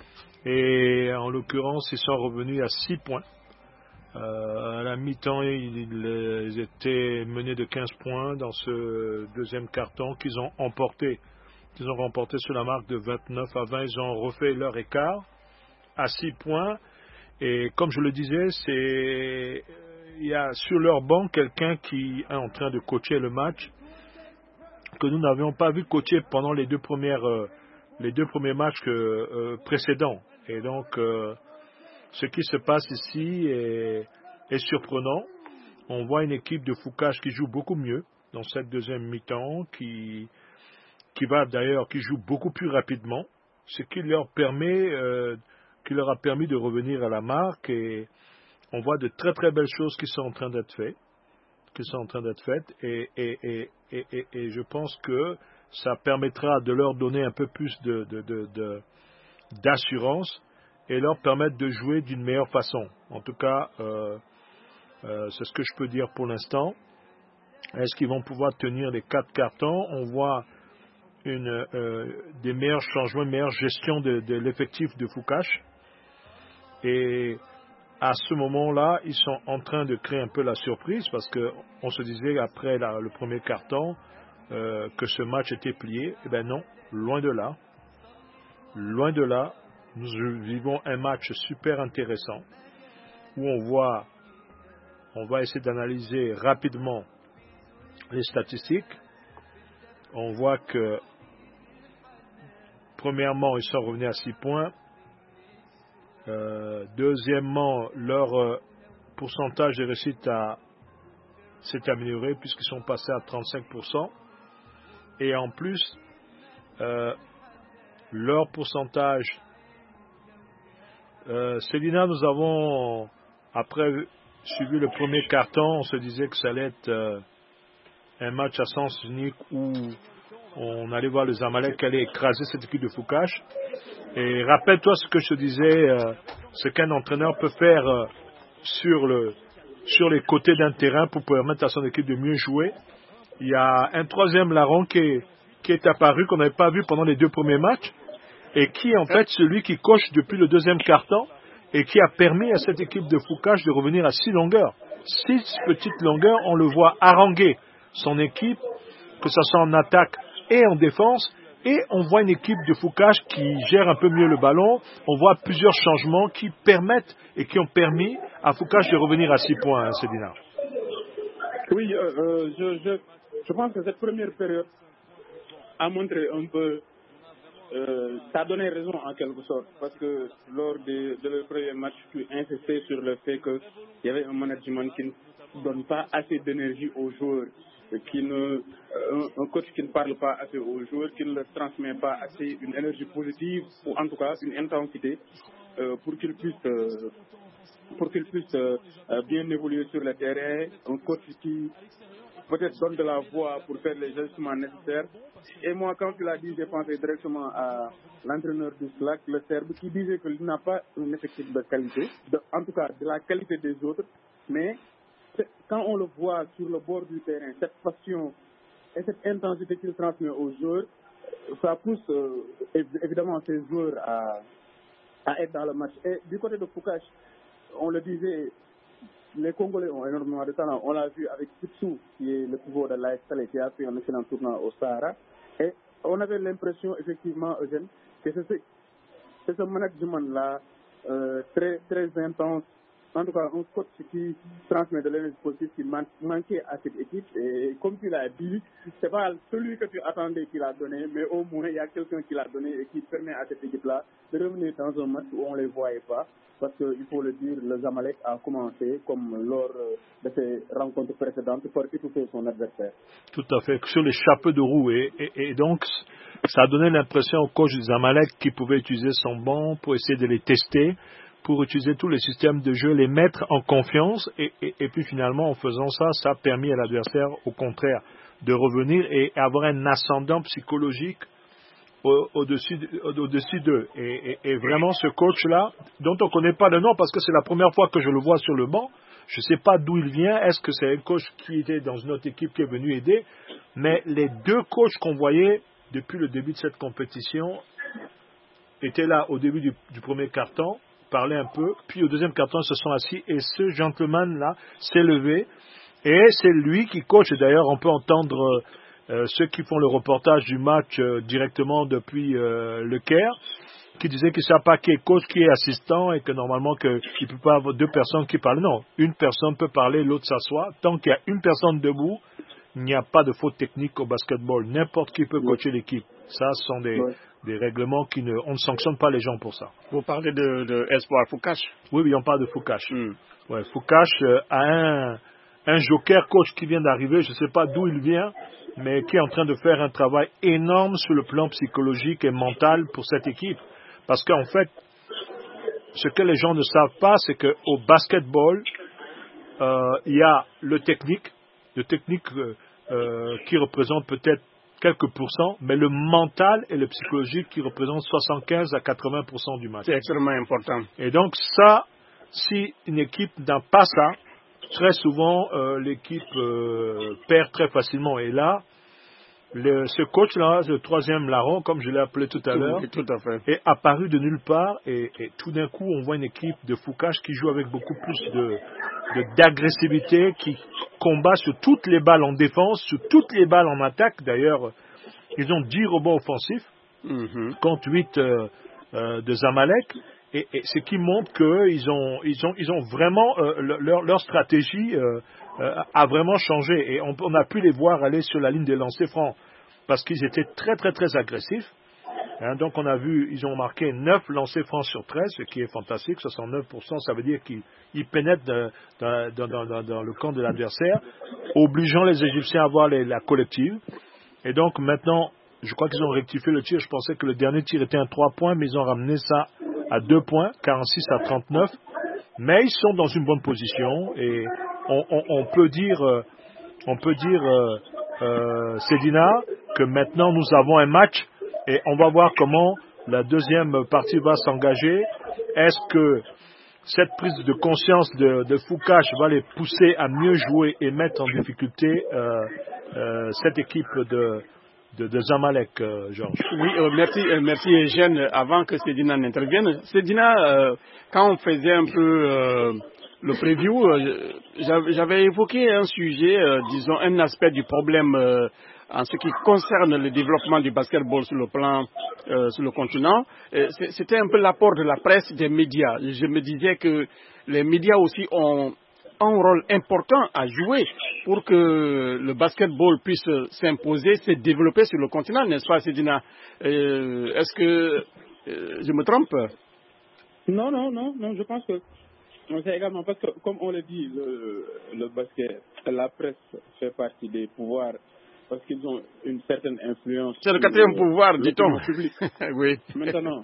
Et en l'occurrence, ils sont revenus à six points. Euh, à la mi-temps, ils, ils étaient menés de quinze points dans ce deuxième quart-temps qu'ils ont emporté. Ils ont remporté sur la marque de vingt-neuf à vingt. Ils ont refait leur écart à six points. Et comme je le disais, c'est il y a sur leur banc quelqu'un qui est en train de coacher le match que nous n'avions pas vu coacher pendant les deux premières euh, les deux premiers matchs que, euh, précédents. Et donc euh, ce qui se passe ici est, est surprenant. On voit une équipe de Foucache qui joue beaucoup mieux dans cette deuxième mi-temps, qui, qui va d'ailleurs, qui joue beaucoup plus rapidement, ce qui leur permet, euh, qui leur a permis de revenir à la marque. Et on voit de très très belles choses qui sont en train d'être faites, qui sont en train d'être faites. Et, et, et, et, et, et je pense que ça permettra de leur donner un peu plus de, de, de, de, d'assurance et leur permettre de jouer d'une meilleure façon. En tout cas, euh, euh, c'est ce que je peux dire pour l'instant. Est-ce qu'ils vont pouvoir tenir les quatre cartons? On voit une, euh, des meilleurs changements, une meilleure gestion de, de l'effectif de Foucache. Et à ce moment-là, ils sont en train de créer un peu la surprise parce qu'on se disait après la, le premier carton euh, que ce match était plié. Eh bien non, loin de là. Loin de là. Nous vivons un match super intéressant où on voit, on va essayer d'analyser rapidement les statistiques. On voit que, premièrement, ils sont revenus à six points. Euh, deuxièmement, leur euh, pourcentage de réussite a, s'est amélioré puisqu'ils sont passés à trente-cinq pour cent. Et en plus, euh, leur pourcentage... Euh, Célina, nous avons, après suivi le premier carton, on se disait que ça allait être euh, un match à sens unique où on allait voir le Zamalek qui allait écraser cette équipe de Foucache. Et rappelle-toi ce que je te disais, euh, ce qu'un entraîneur peut faire euh, sur, le, sur les côtés d'un terrain pour permettre à son équipe de mieux jouer. Il y a un troisième larron qui est, qui est apparu, qu'on n'avait pas vu pendant les deux premiers matchs, et qui est en fait celui qui coche depuis le deuxième quart-temps, et qui a permis à cette équipe de Foucache de revenir à six longueurs. Six petites longueurs, on le voit haranguer son équipe, que ce soit en attaque et en défense, et on voit une équipe de Foucache qui gère un peu mieux le ballon. On voit plusieurs changements qui permettent et qui ont permis à Foucache de revenir à six points, hein, Cédina. Oui, euh, euh, je, je, je pense que cette première période a montré un peu, euh, ça a donné raison en quelque sorte, parce que lors de, de leur premier match, tu insistais sur le fait qu'il y avait un management qui ne donne pas assez d'énergie aux joueurs, qui ne, un, un coach qui ne parle pas assez aux joueurs, qui ne leur transmet pas assez une énergie positive, ou en tout cas une intensité, euh, pour qu'ils puissent, euh, pour qu'ils puissent euh, bien évoluer sur le terrain, un coach qui peut-être donne de la voix pour faire les ajustements nécessaires. Et moi, quand tu l'as dit, j'ai pensé directement à l'entraîneur du S L A C, le Serbe, qui disait qu'il n'a pas un effectif de qualité, de, en tout cas de la qualité des autres, mais quand on le voit sur le bord du terrain, cette passion et cette intensité qu'il transmet aux joueurs, ça pousse euh, évidemment ces joueurs à, à être dans le match. Et du côté de Foucache, on le disait, les Congolais ont énormément de talent. On l'a vu avec Pitsou, qui est le pivot de l'A S L, qui a fait un excellent tournoi au Sahara. Et on avait l'impression, effectivement, Eugène, que c'est ce, c'est ce management-là, euh, très, très intense. En tout cas, un coach qui transmet de l'énergie positive qui man- manquait à cette équipe. Et comme tu l'as dit, c'est pas celui que tu attendais qui l'a donné, mais au moins il y a quelqu'un qui l'a donné et qui permet à cette équipe-là de revenir dans un match où on ne les voyait pas. Parce qu'il faut le dire, le Zamalek a commencé, comme lors de ses rencontres précédentes, par étouffer son adversaire. Tout à fait, sur les chapeaux de roue. Et, et, et donc, ça a donné l'impression au coach du Zamalek qu'il pouvait utiliser son banc pour essayer de les tester, pour utiliser tous les systèmes de jeu, les mettre en confiance. Et, et, et puis finalement, en faisant ça, ça a permis à l'adversaire, au contraire, de revenir et avoir un ascendant psychologique Au, au-dessus, au-dessus d'eux. Et, et, et vraiment, ce coach-là, dont on ne connaît pas le nom, parce que c'est la première fois que je le vois sur le banc, je ne sais pas d'où il vient, est-ce que c'est un coach qui était dans une autre équipe qui est venu aider, mais les deux coachs qu'on voyait depuis le début de cette compétition étaient là au début du, du premier quart-temps, parlaient un peu, puis au deuxième quart-temps, ils se sont assis, et ce gentleman-là s'est levé, et c'est lui qui coach, et d'ailleurs, on peut entendre... Euh, Euh, ceux qui font le reportage du match euh, directement depuis euh, le Caire, qui disaient qu'ils ne savent pas qui est coach, qui est assistant, et que normalement que, il ne peut pas avoir deux personnes qui parlent. Non, une personne peut parler, l'autre s'assoit. Tant qu'il y a une personne debout, il n'y a pas de faute technique au basketball. N'importe qui peut coacher l'équipe. Ça, ce sont des, ouais. des règlements qui ne... On ne sanctionne pas les gens pour ça. Vous parlez de, de Espoir Foucache? Oui, oui, on parle de Foucache. Mm. Ouais, Foucache euh, a un, un joker coach qui vient d'arriver, je ne sais pas d'où il vient, mais qui est en train de faire un travail énorme sur le plan psychologique et mental pour cette équipe. Parce qu'en fait, ce que les gens ne savent pas, c'est qu'au basketball, euh, il y a le technique, le technique euh, euh, qui représente peut-être quelques pourcents, mais le mental et le psychologique qui représentent soixante-quinze à quatre-vingts pour cent du match. C'est extrêmement important. Et donc ça, si une équipe n'a pas ça, très souvent, euh, l'équipe euh, perd très facilement. Et là, le, ce coach-là, ce troisième larron, comme je l'ai appelé tout à l'heure, tout à fait. est apparu de nulle part. Et, et tout d'un coup, on voit une équipe de Foucache qui joue avec beaucoup plus de, de, d'agressivité, qui combat sur toutes les balles en défense, sur toutes les balles en attaque. D'ailleurs, ils ont dix rebonds offensifs mm-hmm. contre huit euh, euh, de Zamalek. Et, et ce qui montre qu'ils ont, ils ont, ils ont vraiment euh, leur, leur stratégie euh, euh, a vraiment changé. Et on, on a pu les voir aller sur la ligne des lancers francs parce qu'ils étaient très très très agressifs. Hein, donc on a vu, ils ont marqué neuf lancers francs sur treize, ce qui est fantastique. soixante-neuf pour cent, ça veut dire qu'ils ils pénètrent de, de, dans, dans, dans, dans le camp de l'adversaire, obligeant les Égyptiens à avoir les, la collective. Et donc maintenant, je crois qu'ils ont rectifié le tir. Je pensais que le dernier tir était un trois points, mais ils ont ramené ça à deux points, quarante-six à trente-neuf. Mais ils sont dans une bonne position et on, on, on peut dire, euh, on peut dire, euh, euh, Sedina, que maintenant nous avons un match et on va voir comment la deuxième partie va s'engager. Est-ce que cette prise de conscience de, de Foucache va les pousser à mieux jouer et mettre en difficulté euh, euh, cette équipe de, de, de Zamalek, euh, Georges? Oui, euh, merci, euh, merci Eugène. Avant que Sedina n'intervienne, Sedina, euh, quand on faisait un peu euh, le preview, euh, j'avais évoqué un sujet, euh, disons un aspect du problème euh, en ce qui concerne le développement du basketball sur le plan, euh, sur le continent. C'était un peu l'apport de la presse, des médias. Je me disais que les médias aussi ont un rôle important à jouer pour que le basketball puisse s'imposer, se développer sur le continent, n'est-ce pas, Sedina? euh, Est-ce que euh, je me trompe? Non, non, non, non, je pense que c'est également parce que, comme on le dit, le, le basket, la presse fait partie des pouvoirs parce qu'ils ont une certaine influence. C'est le quatrième pouvoir, dit-on. Public. Oui. Maintenant,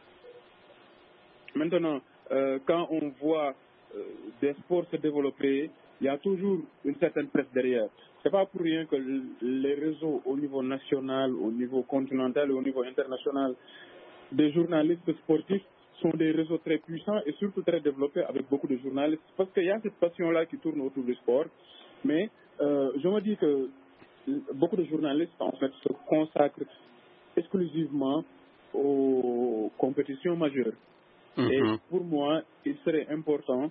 maintenant euh, quand on voit euh, des sports se développer, il y a toujours une certaine presse derrière. C'est pas pour rien que les réseaux au niveau national, au niveau continental et au niveau international des journalistes sportifs sont des réseaux très puissants et surtout très développés avec beaucoup de journalistes parce qu'il y a cette passion-là qui tourne autour du sport. Mais euh, je me dis que beaucoup de journalistes en fait se consacrent exclusivement aux compétitions majeures. Mm-hmm. Et pour moi, il serait important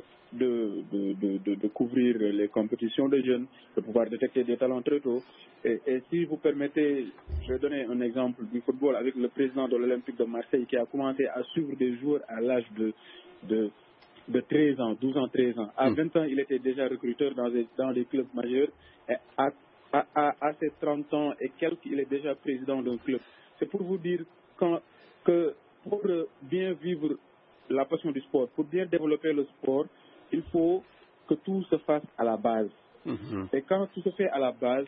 de, de, de, de, de couvrir les compétitions de jeunes, de pouvoir détecter des talents très tôt. Et, et si vous permettez, je vais donner un exemple du football avec le président de l'Olympique de Marseille qui a commencé à suivre des joueurs à l'âge de, de, de treize ans, douze ans, treize ans. À vingt ans, il était déjà recruteur dans des, dans des clubs majeurs. Et à, à, à, à ses trente ans et quelques, il est déjà président d'un club. C'est pour vous dire quand, que pour bien vivre la passion du sport, pour bien développer le sport, il faut que tout se fasse à la base. Mm-hmm. Et quand tout se fait à la base,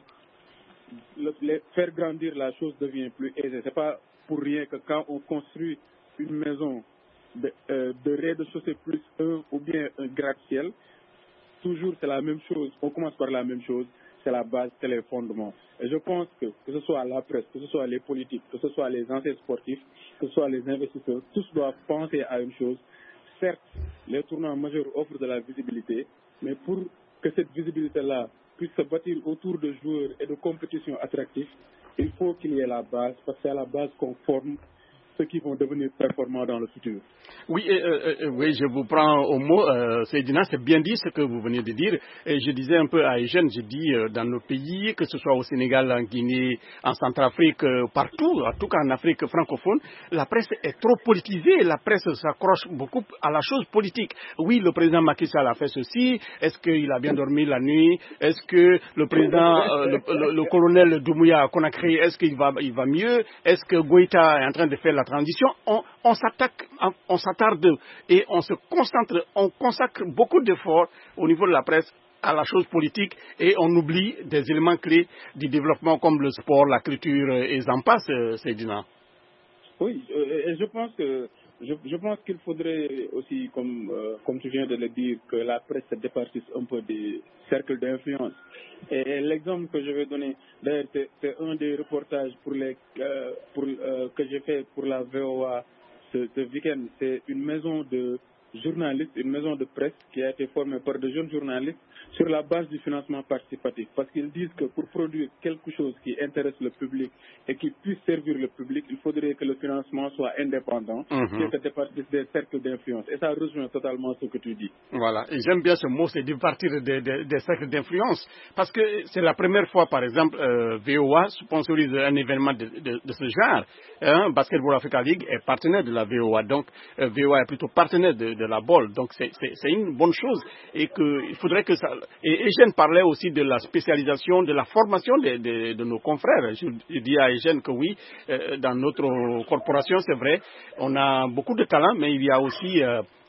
le, le, faire grandir la chose devient plus aisé. C'est pas pour rien que quand on construit une maison de, euh, de rez-de-chaussée plus un ou bien un gratte-ciel, toujours c'est la même chose. On commence par la même chose. C'est la base, c'est les fondements. Et je pense que, que ce soit la presse, que ce soit les politiques, que ce soit les anciens sportifs, que ce soit les investisseurs, tous doivent penser à une chose. Certes, les tournois majeurs offrent de la visibilité, mais pour que cette visibilité-là puisse se bâtir autour de joueurs et de compétitions attractifs, il faut qu'il y ait la base, parce que c'est à la base qu'on forme ceux qui vont devenir performants dans le futur. Oui, euh, euh, oui, je vous prends au mot, euh, Seydina, c'est bien dit ce que vous venez de dire. Et je disais un peu à Eugène, je dis euh, dans nos pays, que ce soit au Sénégal, en Guinée, en Centrafrique, euh, partout, en tout cas en Afrique francophone, la presse est trop politisée. La presse s'accroche beaucoup à la chose politique. Oui, le président Macky Sall a fait ceci. Est-ce qu'il a bien dormi la nuit? Est-ce que le président, euh, le, le, le colonel Doumbouya à Conakry, est-ce qu'il va, il va mieux? Est-ce que Goïta est en train de faire la transition? On, on s'attaque, on s'attarde et on se concentre, on consacre beaucoup d'efforts au niveau de la presse à la chose politique et on oublie des éléments clés du développement comme le sport, la culture et j'en passe, Seydina. Oui, euh, et je pense que je, je pense qu'il faudrait aussi, comme euh, comme tu viens de le dire, que la presse se départisse un peu des cercles d'influence. Et, et l'exemple que je vais donner, d'ailleurs, c'est, c'est un des reportages pour les euh, pour euh, que j'ai fait pour la V O A ce, ce week-end. C'est une maison de journalistes, une maison de presse qui a été formée par de jeunes journalistes sur la base du financement participatif. Parce qu'ils disent que pour produire quelque chose qui intéresse le public et qui puisse servir le public, il faudrait que le financement soit indépendant, mm-hmm. que départisse des cercles d'influence. Et ça rejoint totalement ce que tu dis. Voilà, et j'aime bien ce mot, c'est de partir des, des, des cercles d'influence. Parce que c'est la première fois, par exemple, euh, V O A sponsorise un événement de, de, de ce genre. Hein, Basketball Africa League est partenaire de la V O A, donc euh, V O A est plutôt partenaire de, de la B O L. Donc c'est, c'est, c'est une bonne chose et qu'il faudrait que ça... Et Eugène parlait aussi de la spécialisation, de la formation de, de, de nos confrères. Je, je dis à Eugène que oui, euh, dans notre corporation, c'est vrai, on a beaucoup de talent, mais il y a aussi... Euh,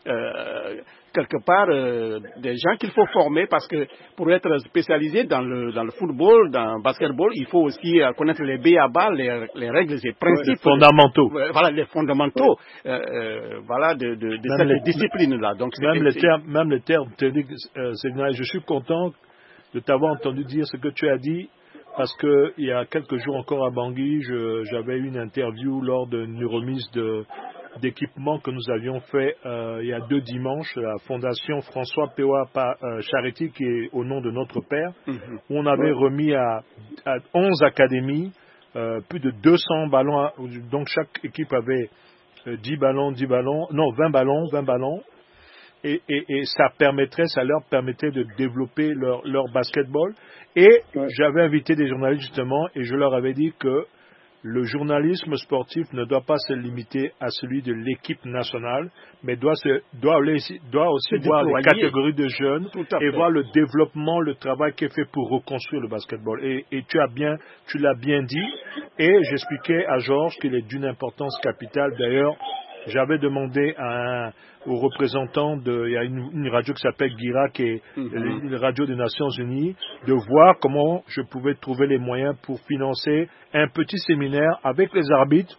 euh, quelque part euh, des gens qu'il faut former, parce que pour être spécialisé dans le dans le football, dans le basketball, il faut aussi euh, connaître les B A B A, les, les règles et principes, les fondamentaux. Les, voilà les fondamentaux, euh, euh, voilà de, de, de cette discipline là. Donc même les termes, même les termes techniques. Euh, je suis content de t'avoir entendu dire ce que tu as dit. Parce que il y a quelques jours encore à Bangui, je, j'avais eu une interview lors d'une remise de, d'équipements que nous avions fait euh, il y a deux dimanches, la Fondation François Pewa euh, Charity, qui est au nom de notre père, mm-hmm. où on avait remis à, à onze académies euh, plus de deux cents ballons, à, donc chaque équipe avait euh, dix ballons, dix ballons, non vingt ballons, vingt ballons. Et, et, et ça permettrait, ça leur permettait de développer leur, leur basketball. Et ouais. j'avais invité des journalistes justement, et je leur avais dit que le journalisme sportif ne doit pas se limiter à celui de l'équipe nationale, mais doit, se, doit, aussi, doit aussi voir les catégories de jeunes et voir le développement, le travail qui est fait pour reconstruire le basketball. Et, et tu as bien, tu l'as bien dit. Et j'expliquais à Georges qu'il est d'une importance capitale. D'ailleurs, j'avais demandé à un, aux représentants de, il y a une, une radio qui s'appelle Gira, qui est mm-hmm. la radio des Nations Unies, de voir comment je pouvais trouver les moyens pour financer un petit séminaire avec les arbitres,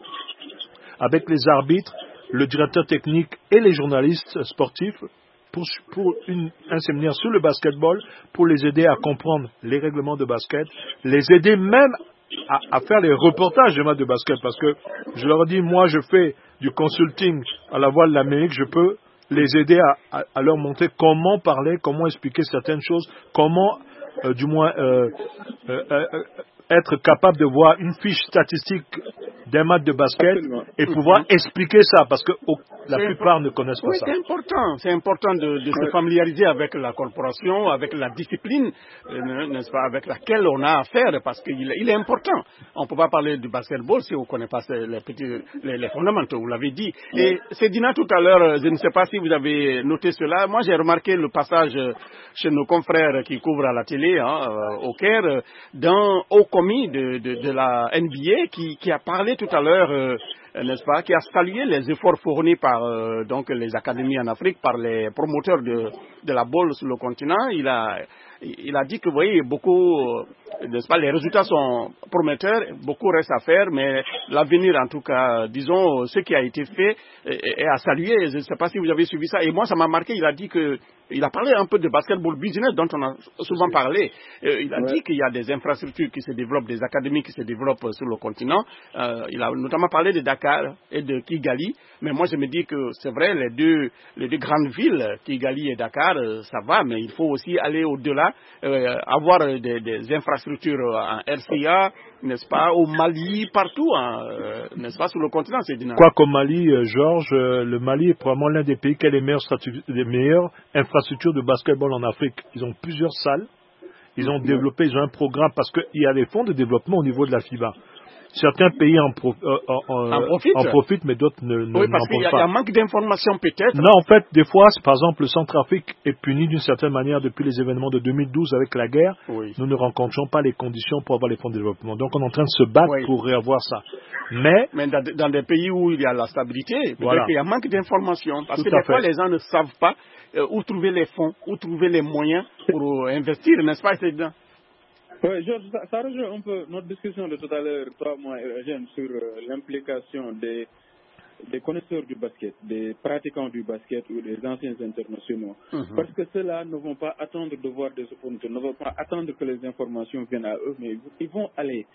avec les arbitres, le directeur technique et les journalistes sportifs pour, pour une, un séminaire sur le basketball, pour les aider à comprendre les règlements de basket, les aider même À, à faire les reportages de matchs de basket, parce que je leur dis, moi je fais du consulting à la Voix de l'Amérique, je peux les aider à, à, à leur montrer comment parler, comment expliquer certaines choses, comment euh, du moins euh, euh, euh, être capable de voir une fiche statistique d'un match de basket. Absolument. Et pouvoir mm-hmm. expliquer ça, parce que oh, la c'est plupart impo- ne connaissent pas oui, ça. C'est important, c'est important de, de se familiariser avec la corporation, avec la discipline, euh, n'est-ce pas, avec laquelle on a affaire, parce qu'il il est important. On ne peut pas parler du basketball si on ne connaît pas les, petits, les, les fondamentaux, vous l'avez dit. Et Cédina, tout à l'heure, je ne sais pas si vous avez noté cela, moi j'ai remarqué le passage chez nos confrères qui couvrent à la télé, hein, au Caire, d'un haut commis de, de, de la N B A qui, qui a parlé tout à l'heure, euh, n'est-ce pas, qui a salué les efforts fournis par euh, donc les académies en Afrique, par les promoteurs de, de la balle sur le continent. Il a, il a dit que, vous voyez, beaucoup, n'est-ce pas, les résultats sont prometteurs, beaucoup reste à faire, mais l'avenir, en tout cas, disons, ce qui a été fait est, est à saluer. Je ne sais pas si vous avez suivi ça. Et moi, ça m'a marqué. Il a dit que, il a parlé un peu de basketball business dont on a souvent parlé. Euh, il a ouais. dit qu'il y a des infrastructures qui se développent, des académies qui se développent sur le continent. Euh, il a notamment parlé de Dakar et de Kigali. Mais moi, je me dis que c'est vrai, les deux, les deux grandes villes, Kigali et Dakar, euh, ça va, mais il faut aussi aller au-delà, euh, avoir des, des infrastructures en R C A, n'est-ce pas, au Mali, partout, hein, euh, n'est-ce pas, sur le continent, c'est dynamique. Quoi qu'au Mali, euh, Georges, euh, le Mali est probablement l'un des pays qui a les meilleures, statu- les meilleures infrastructures de basketball en Afrique. Ils ont plusieurs salles, ils ont mmh. développé, ils ont un programme, parce qu'il y a des fonds de développement au niveau de la FIBA. Certains pays en, pro, euh, en, en, profitent. en profitent, mais d'autres ne, ne oui, parce qu'il y a, pas. Il y a un manque d'informations peut-être. Non, en fait, des fois, par exemple, le Centrafrique est puni d'une certaine manière depuis les événements de deux mille douze avec la guerre. Oui. Nous ne rencontrons pas les conditions pour avoir les fonds de développement. Donc, on est en train de se battre oui. pour réavoir ça. Mais, mais dans, dans des pays où il y a la stabilité, peut-être voilà. qu'il y a un manque d'informations. Parce Tout que des fois, les gens ne savent pas euh, où trouver les fonds, où trouver les moyens pour investir, n'est-ce pas, c'est dedans. Oui, Georges, ça, ça rejoint un peu notre discussion de tout à l'heure, toi, moi et Eugène, sur euh, l'implication des, des connaisseurs du basket, des pratiquants du basket ou des anciens internationaux. Mm-hmm. Parce que ceux-là ne vont pas attendre de voir des opportunités, ne vont pas attendre que les informations viennent à eux, mais ils vont aller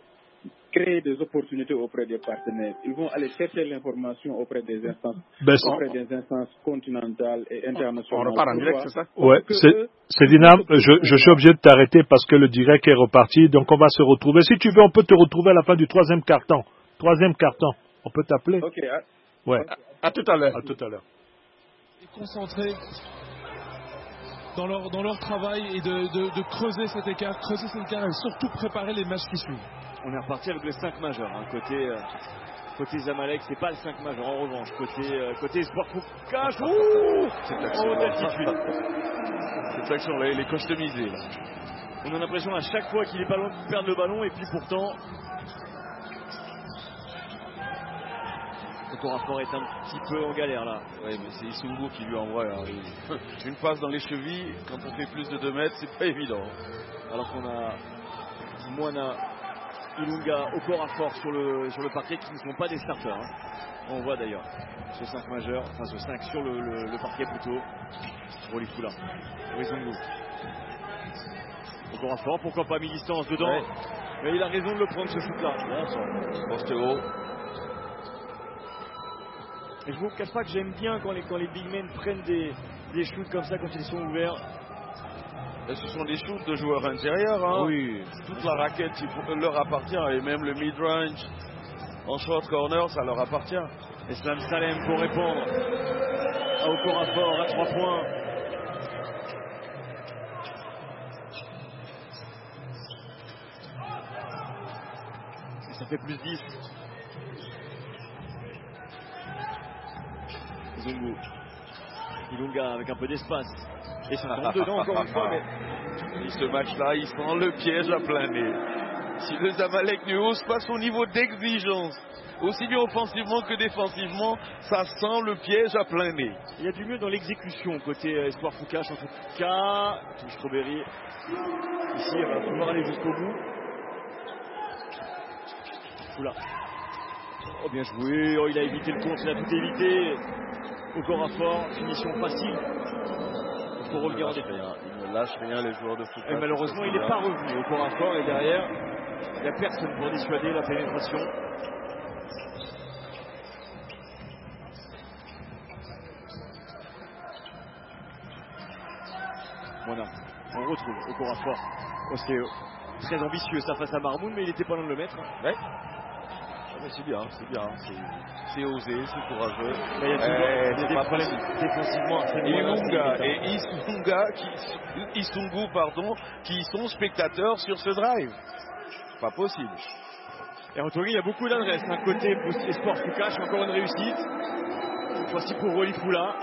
créer des opportunités auprès des partenaires. Ils vont aller chercher l'information auprès des instances, ben, auprès des instances continentales et internationales. On repart en direct, c'est ça? Ouais, c'est, c'est dynamique. Je, je suis obligé de t'arrêter parce que le direct est reparti, donc on va se retrouver. Si tu veux, on peut te retrouver à la fin du troisième quart-temps. Troisième quart-temps. On peut t'appeler? Ok. À, ouais. Okay. À, à tout à l'heure. À tout à l'heure. Et concentrés dans leur, dans leur travail et de, de, de creuser cet écart, creuser cet écart et surtout préparer les matchs qui suivent. On est reparti avec le cinq majeur, hein. côté, euh, côté Zamalek, c'est pas le cinq majeur en revanche, côté, euh, côté Espoir Foucache, ouh cette action, oh, d'altitude. Cette action, les, les customisés, là. On a l'impression à chaque fois qu'il est pas loin de perdre le ballon, et puis pourtant, Le Corafor est un petit peu en galère là. Oui, mais c'est Isungu qui lui envoie hein. Une passe dans les chevilles, quand on fait plus de deux mètres, c'est pas évident. Alors qu'on a Moana, Ilunga, au Corafor sur le, sur le parquet qui ne sont pas des starters. Hein. On voit d'ailleurs ce cinq majeur, enfin ce cinq sur le, le, le parquet plutôt. Rolifula, Isungu. Au Corafor, pourquoi pas mi-distance dedans ouais. Mais il a raison de le prendre ce shoot là. Bon ça, poste haut. Et je vous cache pas que j'aime bien quand les, quand les big men prennent des, des shoots comme ça quand ils sont ouverts. Et ce sont des shoots de joueurs intérieurs. Hein. Oui. Toute la raquette il leur appartient. Et même le mid-range en short corner, ça leur appartient. Et Slam Salem pour répondre à Okorafor à trois points. Et ça fait plus dix. Zungu. Ilunga avec un peu d'espace. Et ça tombe dedans encore une fois. Mais... Et ce match-là, il sent le piège à plein nez. Si le Zamalek ne hausse pas son niveau d'exigence, aussi bien offensivement que défensivement, ça sent le piège à plein nez. Il y a du mieux dans l'exécution côté Espoir Foucache en tout cas. Strawberry. Ici, elle va pouvoir aller jusqu'au bout. Oula. Oh, bien joué. Oh, il a évité le contre, il a tout évité. Au Corafor, finition facile. Il faut revenir en défense. Il ne lâche rien, les joueurs de foot. Et malheureusement, il n'est pas revenu au Corafor et derrière, il n'y a personne pour dissuader la pénétration. Voilà, on retrouve au Corafor. Oh, c'est très ambitieux ça face à Marmoun, mais il n'était pas loin de le mettre. Ouais. C'est bien, c'est bien, c'est osé, c'est courageux. Il y a toujours eh, des, des problèmes défensivement. Ilunga et Isunga, qui, Isungu, pardon, qui sont spectateurs sur ce drive. Pas possible. Et en tout cas, il y a beaucoup d'adresses. Un côté pour Espoir Foucache, encore une réussite. Cette fois-ci pour Rolifula.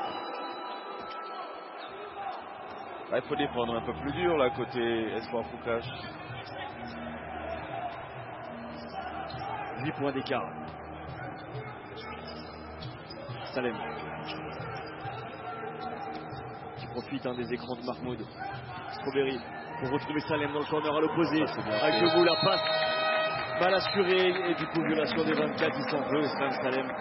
Ah, il faut défendre un peu plus dur là côté Espoir Foucache. huit points d'écart. Salem qui profite hein, des écrans de Mahmoud. Strawberry pour retrouver Salem dans le corner à l'opposé. Avec le bout, la passe mal assurée et du coup violation des vingt-quatre, il s'en veut. Salem.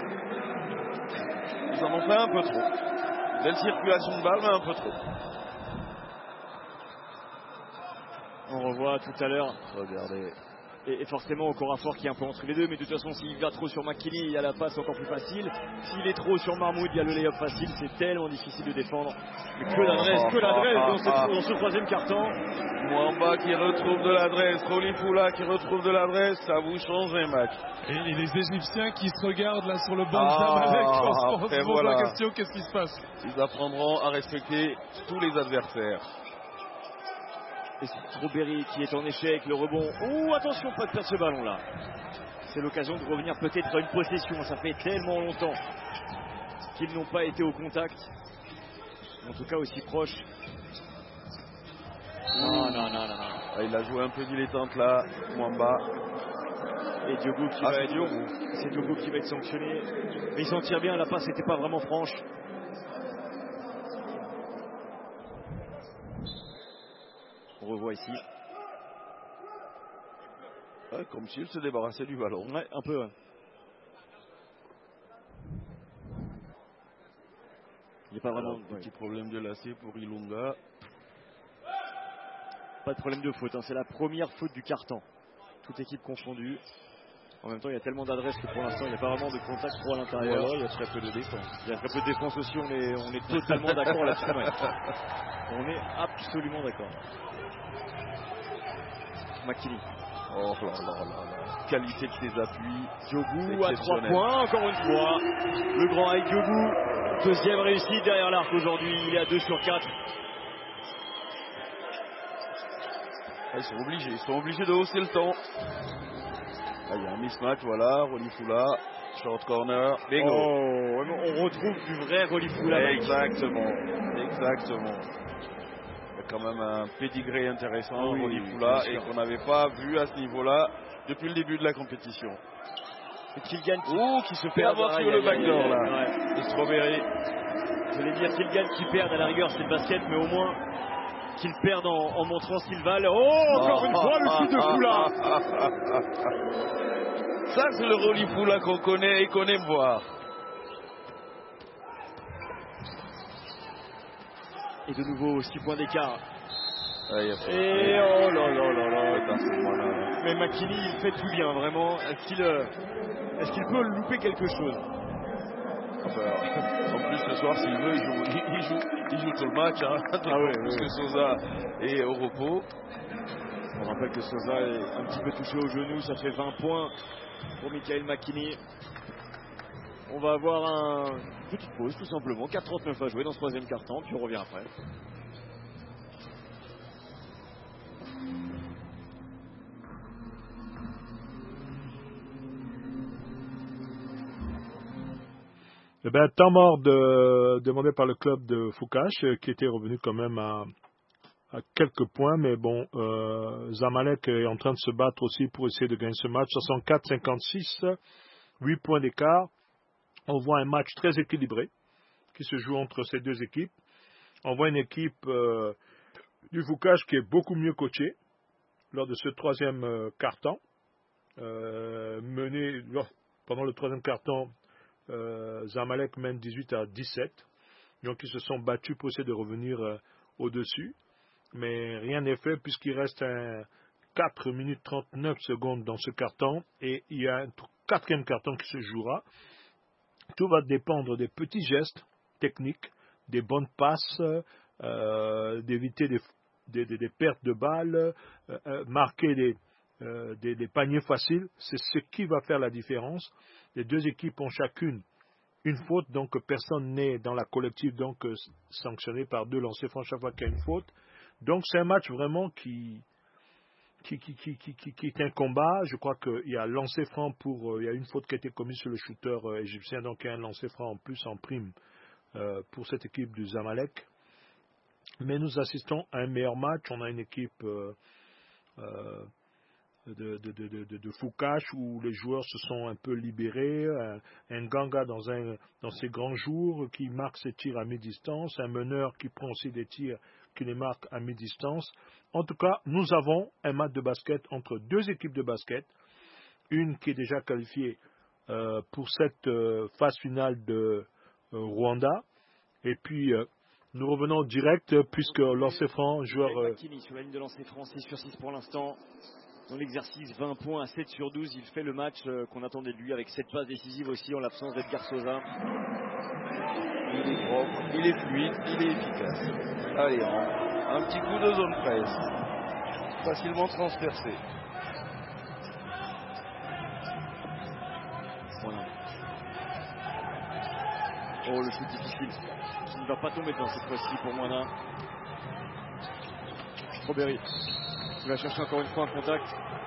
Ils en ont fait un peu trop. Belle circulation de balle, mais un peu trop. On revoit tout à l'heure. Regardez. Et, et forcément au Corafor qui est un peu entre les deux, mais de toute façon s'il va trop sur McKinney, il y a la passe encore plus facile. S'il est trop sur Marmoud, il y a le lay-up facile, c'est tellement difficile de défendre. Mais que l'adresse, que l'adresse dans, cette, dans ce troisième quart-temps. Mwamba qui retrouve de l'adresse, Rolifula qui retrouve de l'adresse, ça vous change un match. Et, et les Égyptiens qui se regardent là sur le banc de Zamalek, on se pose la question, qu'est-ce qui se passe? Ils apprendront à respecter tous les adversaires. Et c'est Strawberry qui est en échec, le rebond. Ouh, attention, pas de perdre ce ballon là. C'est l'occasion de revenir peut-être à une possession. Ça fait tellement longtemps qu'ils n'ont pas été au contact. En tout cas aussi proche. Non, non, non, non, non. Ah, il a joué un peu dilettante là, Mwamba. Et Diogo qui ah, va être Diogo. C'est Diogo qui va être sanctionné. Mais il s'en tire bien, la passe n'était pas vraiment franche. On revoit ici. Ouais, comme s'il se débarrassait du ballon. Ouais, un peu. Ouais. Il n'y a pas vraiment de ouais. petit problème de lacet pour Ilunga. Pas de problème de faute. Hein. C'est la première faute du carton. Toute équipe confondue. En même temps, il y a tellement d'adresses que pour l'instant, il n'y a pas vraiment de contact trop à l'intérieur. Voilà, il y a très peu de défense. Il y a très peu de défense aussi. On est, on est totalement d'accord là-dessus. On est absolument d'accord. McKinney. Oh là là là là. Qualité de ses appuis. Diogo à trois points, encore une fois. Le grand Aïe Diogo. Deuxième réussite derrière l'arc aujourd'hui. Il est à deux sur quatre. Ah, ils sont obligés. Ils sont obligés de hausser le temps. Ah, il y a un mismatch, voilà. Rolifula. Short corner. Bingo. Oh, on retrouve du vrai Rolifula. Exactement. Exactement. Il y a quand même un pédigré intéressant, oui, Rolifula, et qu'on n'avait pas vu à ce niveau-là depuis le début de la compétition. C'est Kilgan qui, oh, qui se fait avoir sur le backdoor là. Ouais. Et Strawberry. Je voulais dire Kilgan qui perd à la rigueur c'est le basket, mais au moins qu'il perde en, en montrant ce qu'ils valent. Oh, encore une fois le shoot de Foula. Ça c'est le Rolly Foula qu'on connaît et qu'on aime voir. Et de nouveau six points d'écart. Ah, et oh là là là là, dans ce moment-là. Mais McKinney il fait tout bien vraiment. Est-ce qu'il euh, est-ce qu'il peut louper quelque chose? Ah bah, en plus ce soir s'il veut il joue, il, il joue, il joue tout le match hein. Ah ouais, plus ouais. que Sosa est au repos. On rappelle que Sosa est un petit peu touché au genou, ça fait vingt points pour Michael McKinney. On va avoir un... une petite pause tout simplement, quatre trente-neuf à jouer dans ce troisième quart-temps, puis on revient après. Eh bien, temps mort de, demandé par le club de Foucache, qui était revenu quand même à, à quelques points, mais bon, euh, Zamalek est en train de se battre aussi pour essayer de gagner ce match. soixante-quatre à cinquante-six, huit points d'écart. On voit un match très équilibré qui se joue entre ces deux équipes. On voit une équipe euh, du Foucache qui est beaucoup mieux coachée lors de ce troisième euh, quart-temps. Euh, mené lors, pendant le troisième quart-temps, Euh, Zamalek mène dix-huit à dix-sept, donc ils se sont battus pour essayer de revenir euh, au-dessus, mais rien n'est fait puisqu'il reste un quatre minutes trente-neuf secondes dans ce carton et il y a un quatrième carton qui se jouera. Tout va dépendre des petits gestes techniques, des bonnes passes, euh, d'éviter des, des, des, des pertes de balles, euh, euh, marquer des, euh, des, des paniers faciles, c'est ce qui va faire la différence. Les deux équipes ont chacune une faute, donc personne n'est dans la collective donc euh, sanctionné par deux lancers francs chaque fois qu'il y a une faute. Donc c'est un match vraiment qui qui, qui, qui, qui, qui, qui est un combat. Je crois qu'il y a lancer franc pour euh, il y a une faute qui a été commise sur le shooter euh, égyptien, donc il y a un lancer franc en plus en prime euh, pour cette équipe du Zamalek. Mais nous assistons à un meilleur match. On a une équipe euh, euh, de, de, de, de, de Foucache où les joueurs se sont un peu libérés, un, un Ganga dans, un, dans ses grands jours qui marque ses tirs à mi-distance, un meneur qui prend aussi des tirs qui les marque à mi-distance. En tout cas, nous avons un match de basket entre deux équipes de basket, une qui est déjà qualifiée euh, pour cette euh, phase finale de euh, Rwanda, et puis euh, nous revenons direct puisque lancer franc, joueur... Euh, McKinney sur la ligne de lancer franc, six sur six pour l'instant. Dans l'exercice, vingt points à sept sur douze, il fait le match euh, qu'on attendait de lui avec sept passes décisives aussi en l'absence d'Edgar Sosa. Il est propre, il est fluide, il est efficace. Allez, un, un petit coup de zone presse. Facilement transpercé. Voilà. Oh, le shoot difficile qui ne va pas tomber dedans cette fois-ci pour Moana. Strawberry qui va chercher encore une fois un contact.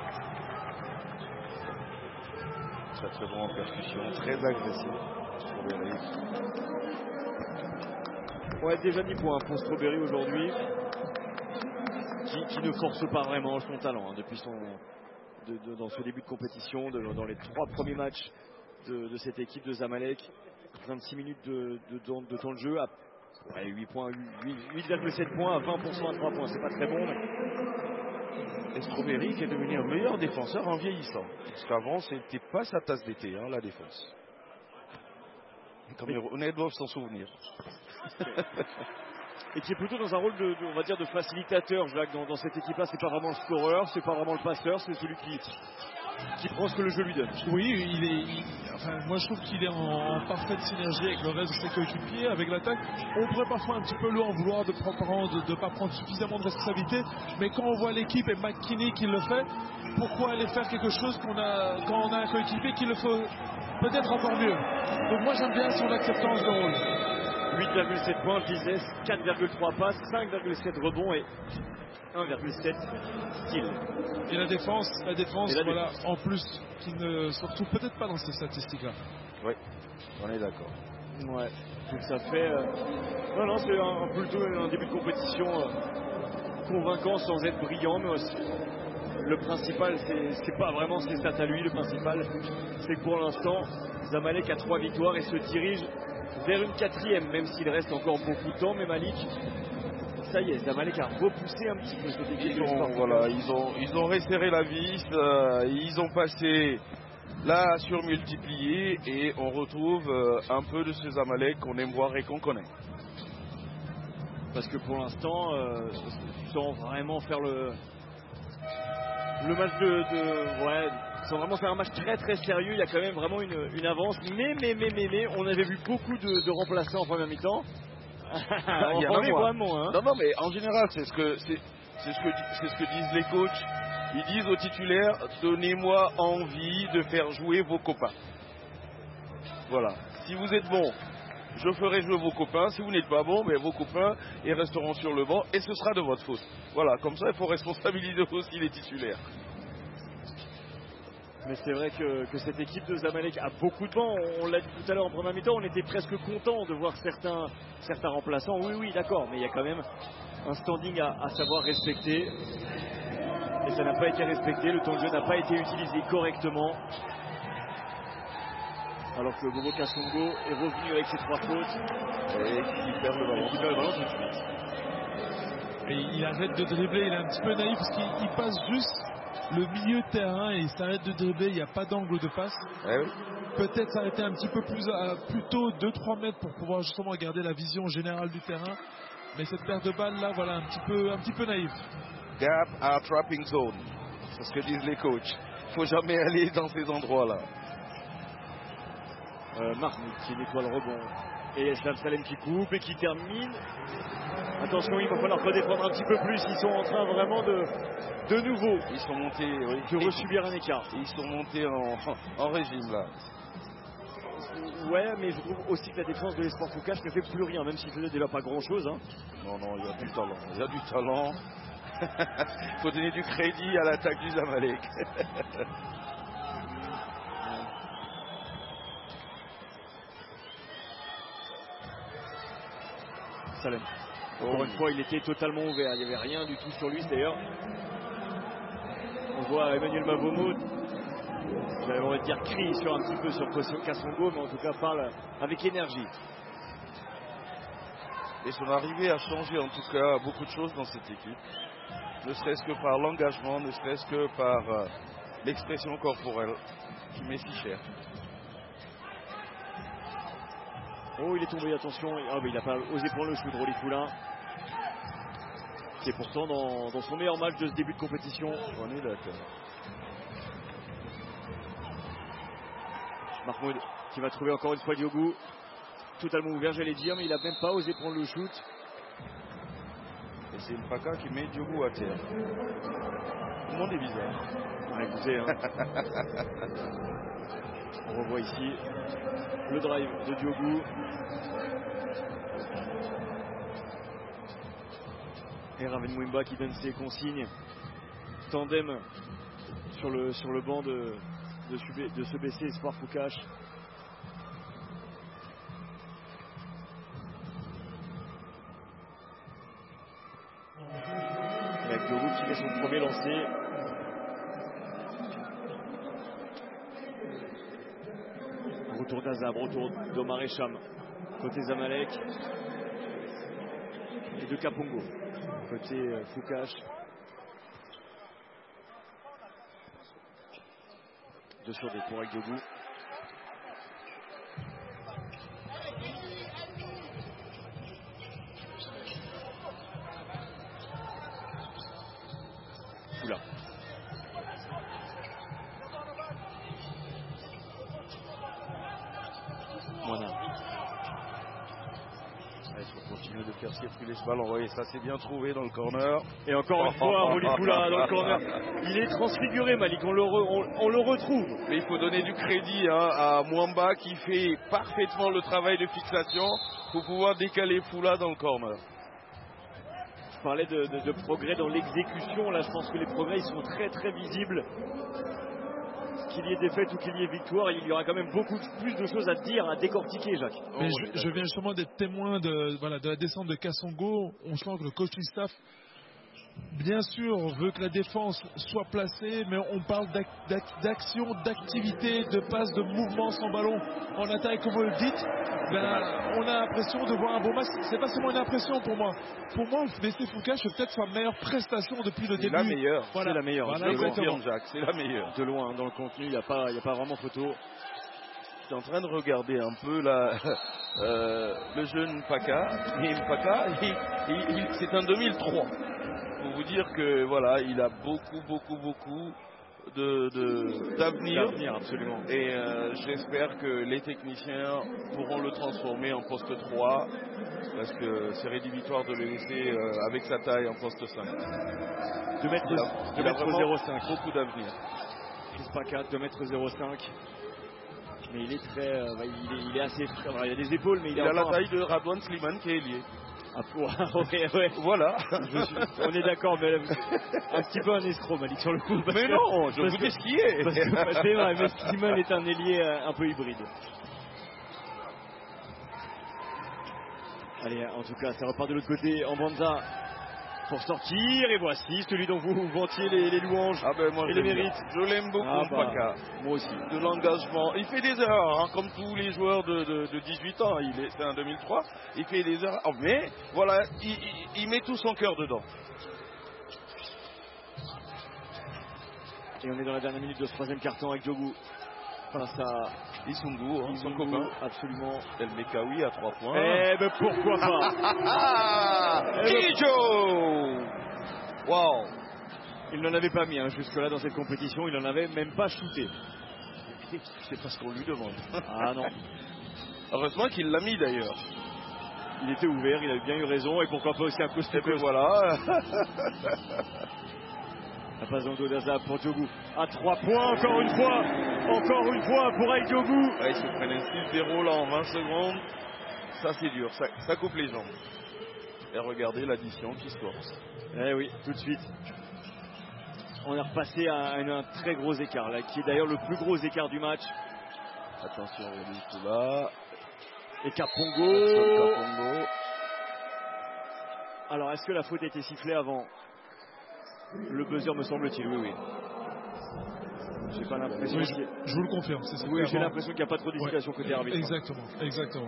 Très très bon en percussion, très agressif. Strawberry. Ouais, déjà dix points pour Strawberry aujourd'hui. Qui, qui ne force pas vraiment son talent hein, depuis son de, de, dans ce début de compétition, de, dans les trois premiers matchs de, de cette équipe de Zamalek. vingt-six minutes de, de, de, de temps de jeu à ouais, huit virgule sept points à vingt pour cent à trois points, c'est pas très bon. Mais... Et Strawberry qui est devenu un meilleur défenseur en vieillissant. Parce qu'avant, c'était pas sa tasse d'été, hein, la défense. Les Camerounais doivent s'en souvenir. Et qui est plutôt dans un rôle de, de on va dire, de facilitateur, Jacques, dans, dans cette équipe-là. C'est pas vraiment le scoreur, c'est pas vraiment le passeur, c'est celui qui, qui prend ce que le jeu lui donne. Oui, il est, il, enfin, moi je trouve qu'il est en, en parfaite synergie avec le reste de ses coéquipiers, avec l'attaque. On pourrait parfois un petit peu lui en vouloir de ne pas prendre suffisamment de responsabilité, mais quand on voit l'équipe et McKinney qui le fait, pourquoi aller faire quelque chose qu'on a, quand on a un coéquipier qui le fait peut-être encore mieux. Donc moi j'aime bien son acceptance de rôle. huit virgule sept points, business, quatre virgule trois passes, cinq virgule sept rebonds et un virgule sept kills. Et la défense, la défense, la voilà, défense. en plus, qui ne se retrouve peut-être pas dans ces statistiques-là. Oui, on est d'accord. Ouais, donc ça fait... Euh... Non, non, c'est un, plutôt un début de compétition euh, convaincant sans être brillant, mais aussi le principal, c'est pas vraiment ses stats à lui. Le principal, c'est que pour l'instant, Zamalek a trois victoires et se dirige vers une quatrième, même s'il reste encore beaucoup de temps. Mais Malik, ça y est, Zamalek a repoussé un petit peu cette équipe. Ils ont, voilà, ils ont, ils ont resserré la vis, euh, ils ont passé la surmultiplié et on retrouve euh, un peu de ce Zamalek qu'on aime voir et qu'on connaît. Parce que pour l'instant, euh, sans vraiment faire le le match de, de ouais, sans vraiment faire un match très très sérieux, il y a quand même vraiment une, une avance. Mais mais mais mais mais on avait vu beaucoup de, de remplaçants en première mi-temps. Il y en a vraiment, hein. Non non mais en général c'est ce que c'est c'est ce que c'est ce que disent les coachs. Ils disent aux titulaires, donnez-moi envie de faire jouer vos copains. Voilà. Si vous êtes bon, je ferai jouer vos copains. Si vous n'êtes pas bon, mais vos copains ils resteront sur le banc et ce sera de votre faute. Voilà, comme ça il faut responsabiliser aussi les titulaires. Mais c'est vrai que, que cette équipe de Zamalek a beaucoup de vent. On, on l'a dit tout à l'heure en première mi-temps, on était presque content de voir certains, certains remplaçants. Oui, oui, d'accord, mais il y a quand même un standing à, à savoir respecter. Et ça n'a pas été respecté. Le temps de jeu n'a pas été utilisé correctement. Alors que Bobo Kasongo est revenu avec ses trois fautes. Et qui perd le ballon. Et qui perd le ballon tout de suite. Et il arrête de dribbler, il est un petit peu naïf parce qu'il passe juste le milieu de terrain et il s'arrête de dribbler, il n'y a pas d'angle de passe. Eh oui. Peut-être s'arrêter un petit peu plus, à, plus tôt, deux trois mètres pour pouvoir justement garder la vision générale du terrain. Mais cette perte de balle là, voilà, un petit peu, un petit peu naïf. Gap à trapping zone. C'est ce que disent les coachs. Il ne faut jamais aller dans ces endroits-là. Euh, Marmite qui nettoie le rebond. Et Eslam Salem qui coupe et qui termine. Attention, il va falloir redéfendre un petit peu plus. Ils sont en train vraiment de, de nouveau, ils sont montés, oui, de resubir un écart. Ils sont montés en, en régime là. Ouais, mais je trouve aussi que la défense de l'Espoir Foucache ne fait plus rien, même s'il faisait déjà pas grand chose. Hein. Non, non, il y a du talent. Il y a du talent. Il faut donner du crédit à l'attaque du Zamalek. Salem. Encore oh. une fois, il était totalement ouvert. Il n'y avait rien du tout sur lui. D'ailleurs, on voit Emmanuel Mavomo, j'allais envie de dire crie sur un petit peu sur Kasongo, mais en tout cas parle avec énergie. Et son arrivée a changé en tout cas beaucoup de choses dans cette équipe. Ne serait-ce que par l'engagement, ne serait-ce que par euh, l'expression corporelle qui m'est si chère. Oh, il est tombé, attention. Ah, mais il n'a pas osé prendre le shoot, Rolly Poulain. C'est pourtant dans, dans son meilleur match de ce début de compétition. On est d'accord. Mahmoud qui va trouver encore une fois Diogo. Totalement ouvert, j'allais dire, mais il n'a même pas osé prendre le shoot. Et c'est Mpaka qui met Diogo à terre. Tout le monde est bizarre. Ah, écoutez, hein. On revoit ici le drive de Diogo. Et Raven Mwimba qui donne ses consignes. Tandem sur le, sur le banc de, de, de ce B C Espoir Foucache. Et avec Diogo qui fait son premier lancé. Retour d'Azab, retour d'Omar Echam, côté Zamalek et de Kapongo, côté euh, Foucache. deux sur deux pour Agdogou. Oula. Voilà. Il faut continuer de faire circuler ce ballon. Oui, ça c'est bien trouvé dans le corner. Et encore une fois, Rolly Poulain dans le corner. Il est transfiguré, Malik. On le, re, on, on le retrouve. Mais il faut donner du crédit hein, à Mwamba qui fait parfaitement le travail de fixation pour pouvoir décaler Foula dans le corner. Je parlais de, de, de progrès dans l'exécution. Là, je pense que les progrès ils sont très très visibles. Qu'il y ait défaite ou qu'il y ait victoire, il y aura quand même beaucoup plus de choses à dire, à décortiquer, Jacques. Mais oh, je, je viens justement d'être témoin de, voilà, de la descente de Kasongo. On sent que le coaching staff bien sûr, on veut que la défense soit placée, mais on parle d'action, d'activité, de passe, de mouvement sans ballon en attaque, comme vous le dites. Ben, on a l'impression de voir un beau match. C'est pas seulement une impression pour moi. Pour moi, B C Foucache c'est peut-être sa meilleure prestation depuis le c'est début. La meilleure. Voilà. C'est la meilleure. Voilà, je le confirme, Jacques, c'est la meilleure. De loin, dans le contenu, il n'y a, pas, a pas vraiment photo. Je suis en train de regarder un peu la, euh, le jeune Paka. Et Paka, il, il, il, c'est un deux mille trois. Pour vous dire que voilà, il a beaucoup, beaucoup, beaucoup de, de, d'avenir. D'avenir, absolument. Et euh, j'espère que les techniciens pourront le transformer en poste trois, parce que c'est rédhibitoire de le laisser euh, avec sa taille en poste cinq. deux mètres zéro cinq. Beaucoup d'avenir. Chris Paka, deux mètres zéro cinq. Mais il est très, euh, il, est, il est assez frais. Il a des épaules, mais il, il a, a la taille de Radwan Slimane qui est lié. Ah, ouais, ouais. Voilà. Je suis, on est d'accord, mais un petit peu un escroc, Malik, sur le coup. Mais que, non, je vous dis ce qui est. Parce que, c'est vrai, mais Slimane est un ailier euh, un peu hybride. Allez, en tout cas, ça repart de l'autre côté. Ambanza pour sortir, et voici celui dont vous vantiez les, les louanges ah ben moi et les mérites. Je l'aime beaucoup, ah bah, Paka. Moi aussi. De l'engagement. Il fait des erreurs, hein, comme tous les joueurs de, de, de dix-huit ans. Il est, c'est un deux mille trois. Il fait des erreurs. Oh, mais voilà, il, il, il met tout son cœur dedans. Et on est dans la dernière minute de ce troisième carton avec Diogo face à Isungu, hein, son Isungu, copain. absolument. El Mekawi à trois points. Eh ben pourquoi pas. Kijo. Wow. Il n'en avait pas mis hein, jusque-là dans cette compétition, il n'en avait même pas shooté. C'est pas ce qu'on lui demande. Ah non. Heureusement qu'il l'a mis d'ailleurs. Il était ouvert, il avait bien eu raison, et pourquoi pas aussi un costaud. Et ben voilà. La passe dans le dos d'Azab pour Diogo. À trois points, encore une fois. Encore une fois pour Aïe Diogo. Ouais, ils se prennent un six zéro là en vingt secondes. Ça c'est dur, ça, ça coupe les jambes. Et regardez l'addition qui se force. Eh oui, tout de suite. On est repassé à un, un très gros écart, là, qui est d'ailleurs le plus gros écart du match. Attention, on est tout là. Et Kapongo. Kapongo. Alors, est-ce que la faute a été sifflée avant le buzzer, me semble-t-il? Oui, oui. J'ai pas l'impression. Oui, je, je vous le confirme. C'est oui, j'ai l'impression qu'il n'y a pas trop d'hésitation ouais. côté arbitre. Exactement, exactement.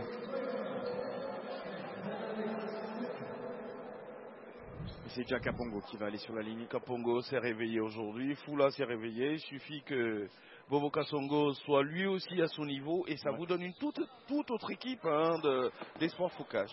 C'est déjà Kapongo qui va aller sur la ligne. Kapongo s'est réveillé aujourd'hui, Foula s'est réveillé. Il suffit que Bobo Kasongo soit lui aussi à son niveau et ça ouais. vous donne une toute, toute autre équipe hein, de, d'Espoir Foucache.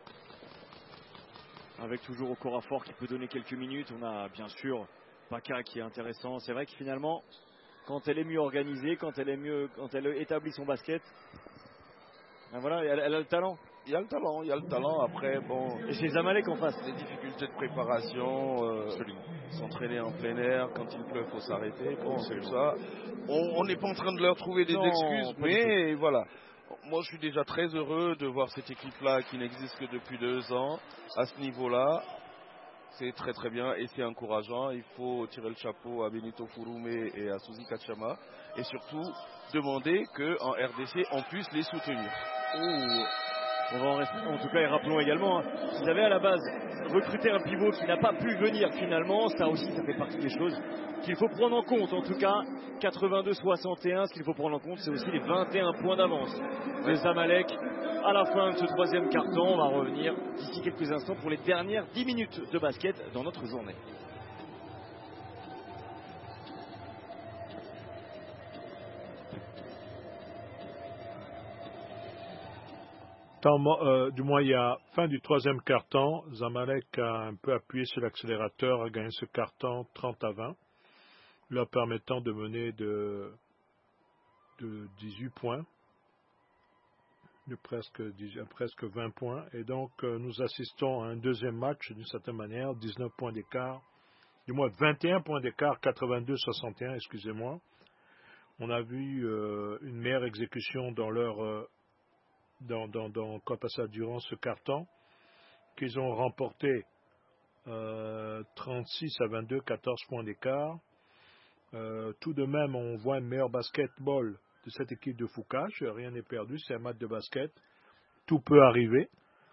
Avec toujours Okorafor qui peut donner quelques minutes. On a bien sûr Paka qui est intéressant. C'est vrai que finalement, quand elle est mieux organisée, quand elle est mieux, quand elle établit son basket, ben voilà, elle, elle a le talent. Il y a le talent, il y a le talent. Après, bon. Et c'est Zamalek en face. Les difficultés de préparation, euh, s'entraîner en plein air, quand il pleut, il faut s'arrêter. Bon, c'est ça. On n'est pas en train de leur trouver des non, excuses, mais voilà. Moi, je suis déjà très heureux de voir cette équipe-là qui n'existe que depuis deux ans à ce niveau-là. C'est très très bien et c'est encourageant. Il faut tirer le chapeau à Benito Furume et à Suzy Kachama et surtout demander qu'en R D C, on puisse les soutenir. Oh. On va en, rester, en tout cas, et rappelons également, hein, qu'ils avaient à la base recruté un pivot qui n'a pas pu venir finalement. Ça aussi, ça fait partie des choses qu'il faut prendre en compte. En tout cas, quatre-vingt-deux soixante et un, ce qu'il faut prendre en compte, c'est aussi les vingt et un points d'avance de Zamalek. À la fin de ce troisième carton, on va revenir d'ici quelques instants pour les dernières dix minutes de basket dans notre journée. Euh, du moins, il y a fin du troisième carton. Zamalek a un peu appuyé sur l'accélérateur, a gagné ce carton trente à vingt, leur permettant de mener de, de dix-huit points, de presque, presque vingt points. Et donc, euh, nous assistons à un deuxième match, d'une certaine manière, dix-neuf points d'écart, du moins vingt et un points d'écart, quatre-vingt-deux soixante et un, excusez-moi. On a vu euh, une meilleure exécution dans leur... Euh, Dans, dans, dans, durant ce carton, qu'ils ont remporté euh, trente-six à vingt-deux, quatorze points d'écart. Euh, tout de même, on voit un meilleur basketball de cette équipe de Foucache. Rien n'est perdu, c'est un match de basket. Tout peut arriver.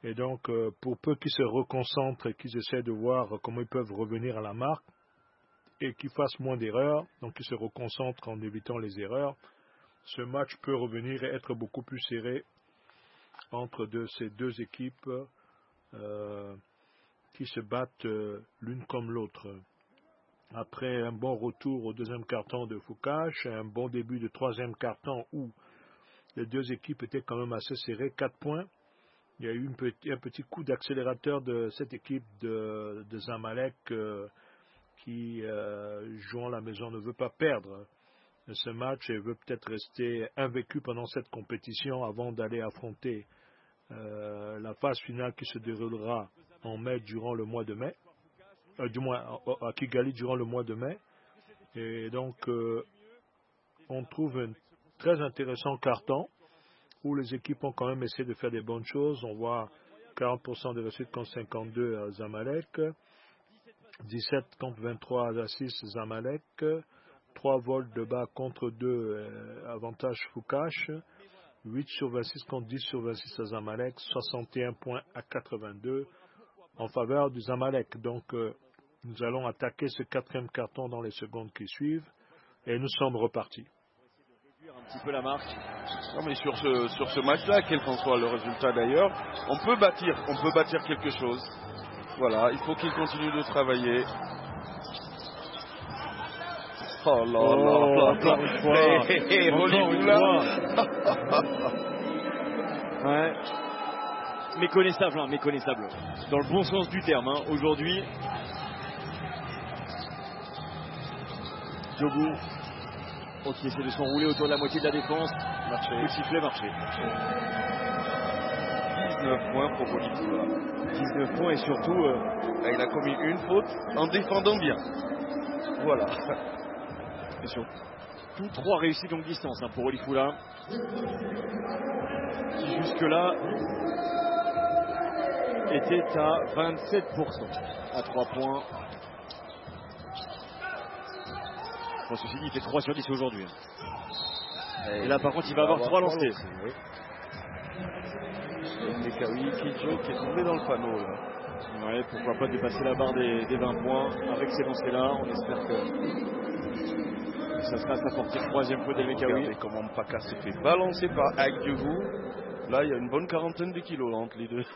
Et donc, euh, pour peu qu'ils se reconcentrent et qu'ils essaient de voir comment ils peuvent revenir à la marque et qu'ils fassent moins d'erreurs, donc qu'ils se reconcentrent en évitant les erreurs, ce match peut revenir et être beaucoup plus serré entre de ces deux équipes euh, qui se battent euh, l'une comme l'autre. Après un bon retour au deuxième quart-temps de Foucache, un bon début de troisième quart-temps où les deux équipes étaient quand même assez serrées, quatre points. Il y a eu une petit, un petit coup d'accélérateur de cette équipe de, de Zamalek euh, qui, euh, jouant la maison, ne veut pas perdre ce match et veut peut-être rester invaincu pendant cette compétition avant d'aller affronter euh, la phase finale qui se déroulera en mai durant le mois de mai, euh, du moins à Kigali durant le mois de mai. Et donc euh, on trouve un très intéressant carton où les équipes ont quand même essayé de faire des bonnes choses. On voit quarante pour cent de réussite contre cinquante-deux à Zamalek, dix-sept contre vingt-trois à six Zamalek, trois vols de bas contre deux euh, avantage Foucache, huit sur vingt-six contre dix sur vingt-six à Zamalek, soixante et un points à quatre-vingt-deux en faveur du Zamalek. Donc euh, nous allons attaquer ce quatrième carton dans les secondes qui suivent et nous sommes repartis. Un petit peu la marque. Non mais sur ce, sur ce match-là, quel qu'en soit le résultat d'ailleurs, on peut bâtir, on peut bâtir quelque chose. Voilà, il faut qu'il continue de travailler. Oh là oh, là, encore une fois, hey, hey, hey, encore une fois. Ouais. Méconnaissable, hein, méconnaissable. Dans le bon sens du terme, hein. Aujourd'hui. Djogo. Oh, qui essaie de s'enrouler autour de la moitié de la défense. Marché. Le sifflet, marché. dix-neuf points pour Bolifula. dix-neuf points et surtout... Euh... Il a commis une faute en défendant bien. Voilà. Et surtout, tous trois réussis longue distance hein, pour Bolifula. Qui jusque-là était à vingt-sept pour cent à trois points. Bon, ceci dit, il fait trois sur dix aujourd'hui. Et, et là, par contre, il va avoir trois lancers. Oui. Mekawi, Kijo qui est tombé dans le panneau là. Ouais, pourquoi pas dépasser la barre des, des vingt points avec ces lancers-là. On espère que ça sera sa portée troisième fois d'El Mekawi. Regardez comment Mpaka se fait balancer par Agdiougou. Là, il y a une bonne quarantaine de kilos là, entre les deux.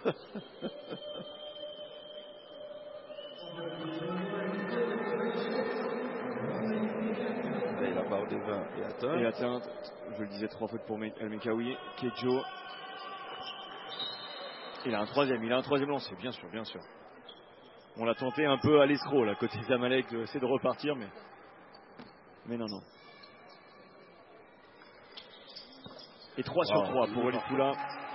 La barre des vingt est atteinte. Et atteinte, je le disais, trois fautes pour El Mekawi. Kejo. Il a un troisième, il a un troisième lancé, bien sûr, bien sûr. On l'a tenté un peu à l'escroc, là, côté Zamalek, c'est de repartir, mais. Mais non, non. Et trois sur trois pour Bolifula.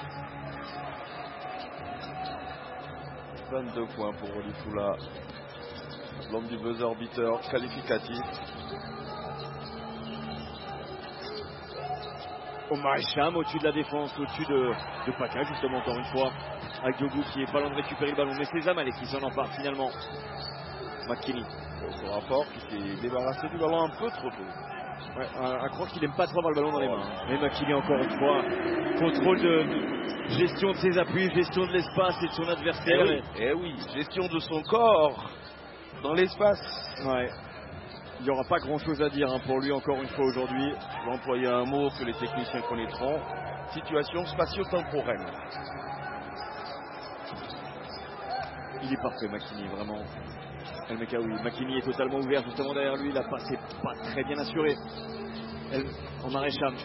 vingt-deux points pour Bolifula. L'homme du buzzer beater qualificatif. Omar Hicham au-dessus de la défense, au-dessus de, de Paka, justement, encore une fois. Avec Djogo qui est pas loin de récupérer le ballon. Mais c'est Zamalek qui s'en empare finalement. McKinney. Au rapport qui s'est débarrassé du ballon un peu trop tôt. Ouais, à, à croire qu'il n'aime pas trop avoir le ballon dans les mains. Mais McKinney, encore une fois, contrôle de gestion de ses appuis, gestion de l'espace et de son adversaire. Eh oui, eh oui, gestion de son corps dans l'espace. Ouais. Il n'y aura pas grand chose à dire hein, pour lui encore une fois aujourd'hui. Je vais employer un mot que les techniciens connaîtront. Situation spatio-temporelle. Il est parfait, McKinney, vraiment. El Mekawi. McKinney est totalement ouvert justement derrière lui. La passe n'est pas très bien assurée. El... Omar Hicham.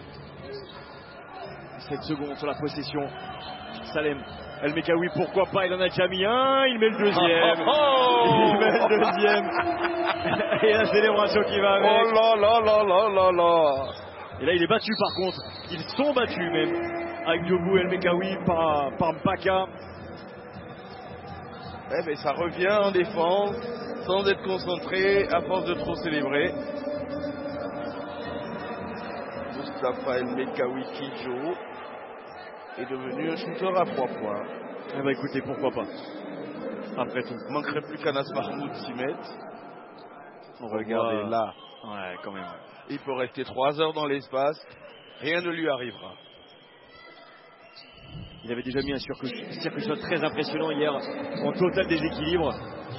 sept secondes sur la possession. Salem. El Mekawi, pourquoi pas, il en a déjà mis un, il met le deuxième. Oh, oh, oh. Il met le deuxième. Et la célébration qui va avec. Oh là là là là là là. Et là il est battu par contre. Ils sont battus même. Avec Djogo et El Mekawi par, par Mpaka. Eh ben ça revient en défense, sans être concentré, à force de trop célébrer. Mustafa El Mekawi Kijo est devenu un shooter à trois points. Eh ben écoutez, pourquoi pas. Après tout. Il manquerait plus qu'Anas Mahmoud s'y mette. Regardez là. Ouais, quand même. Il peut rester trois heures dans l'espace. Rien ne lui arrivera. Il avait déjà mis un circuit shot très impressionnant hier en total déséquilibre.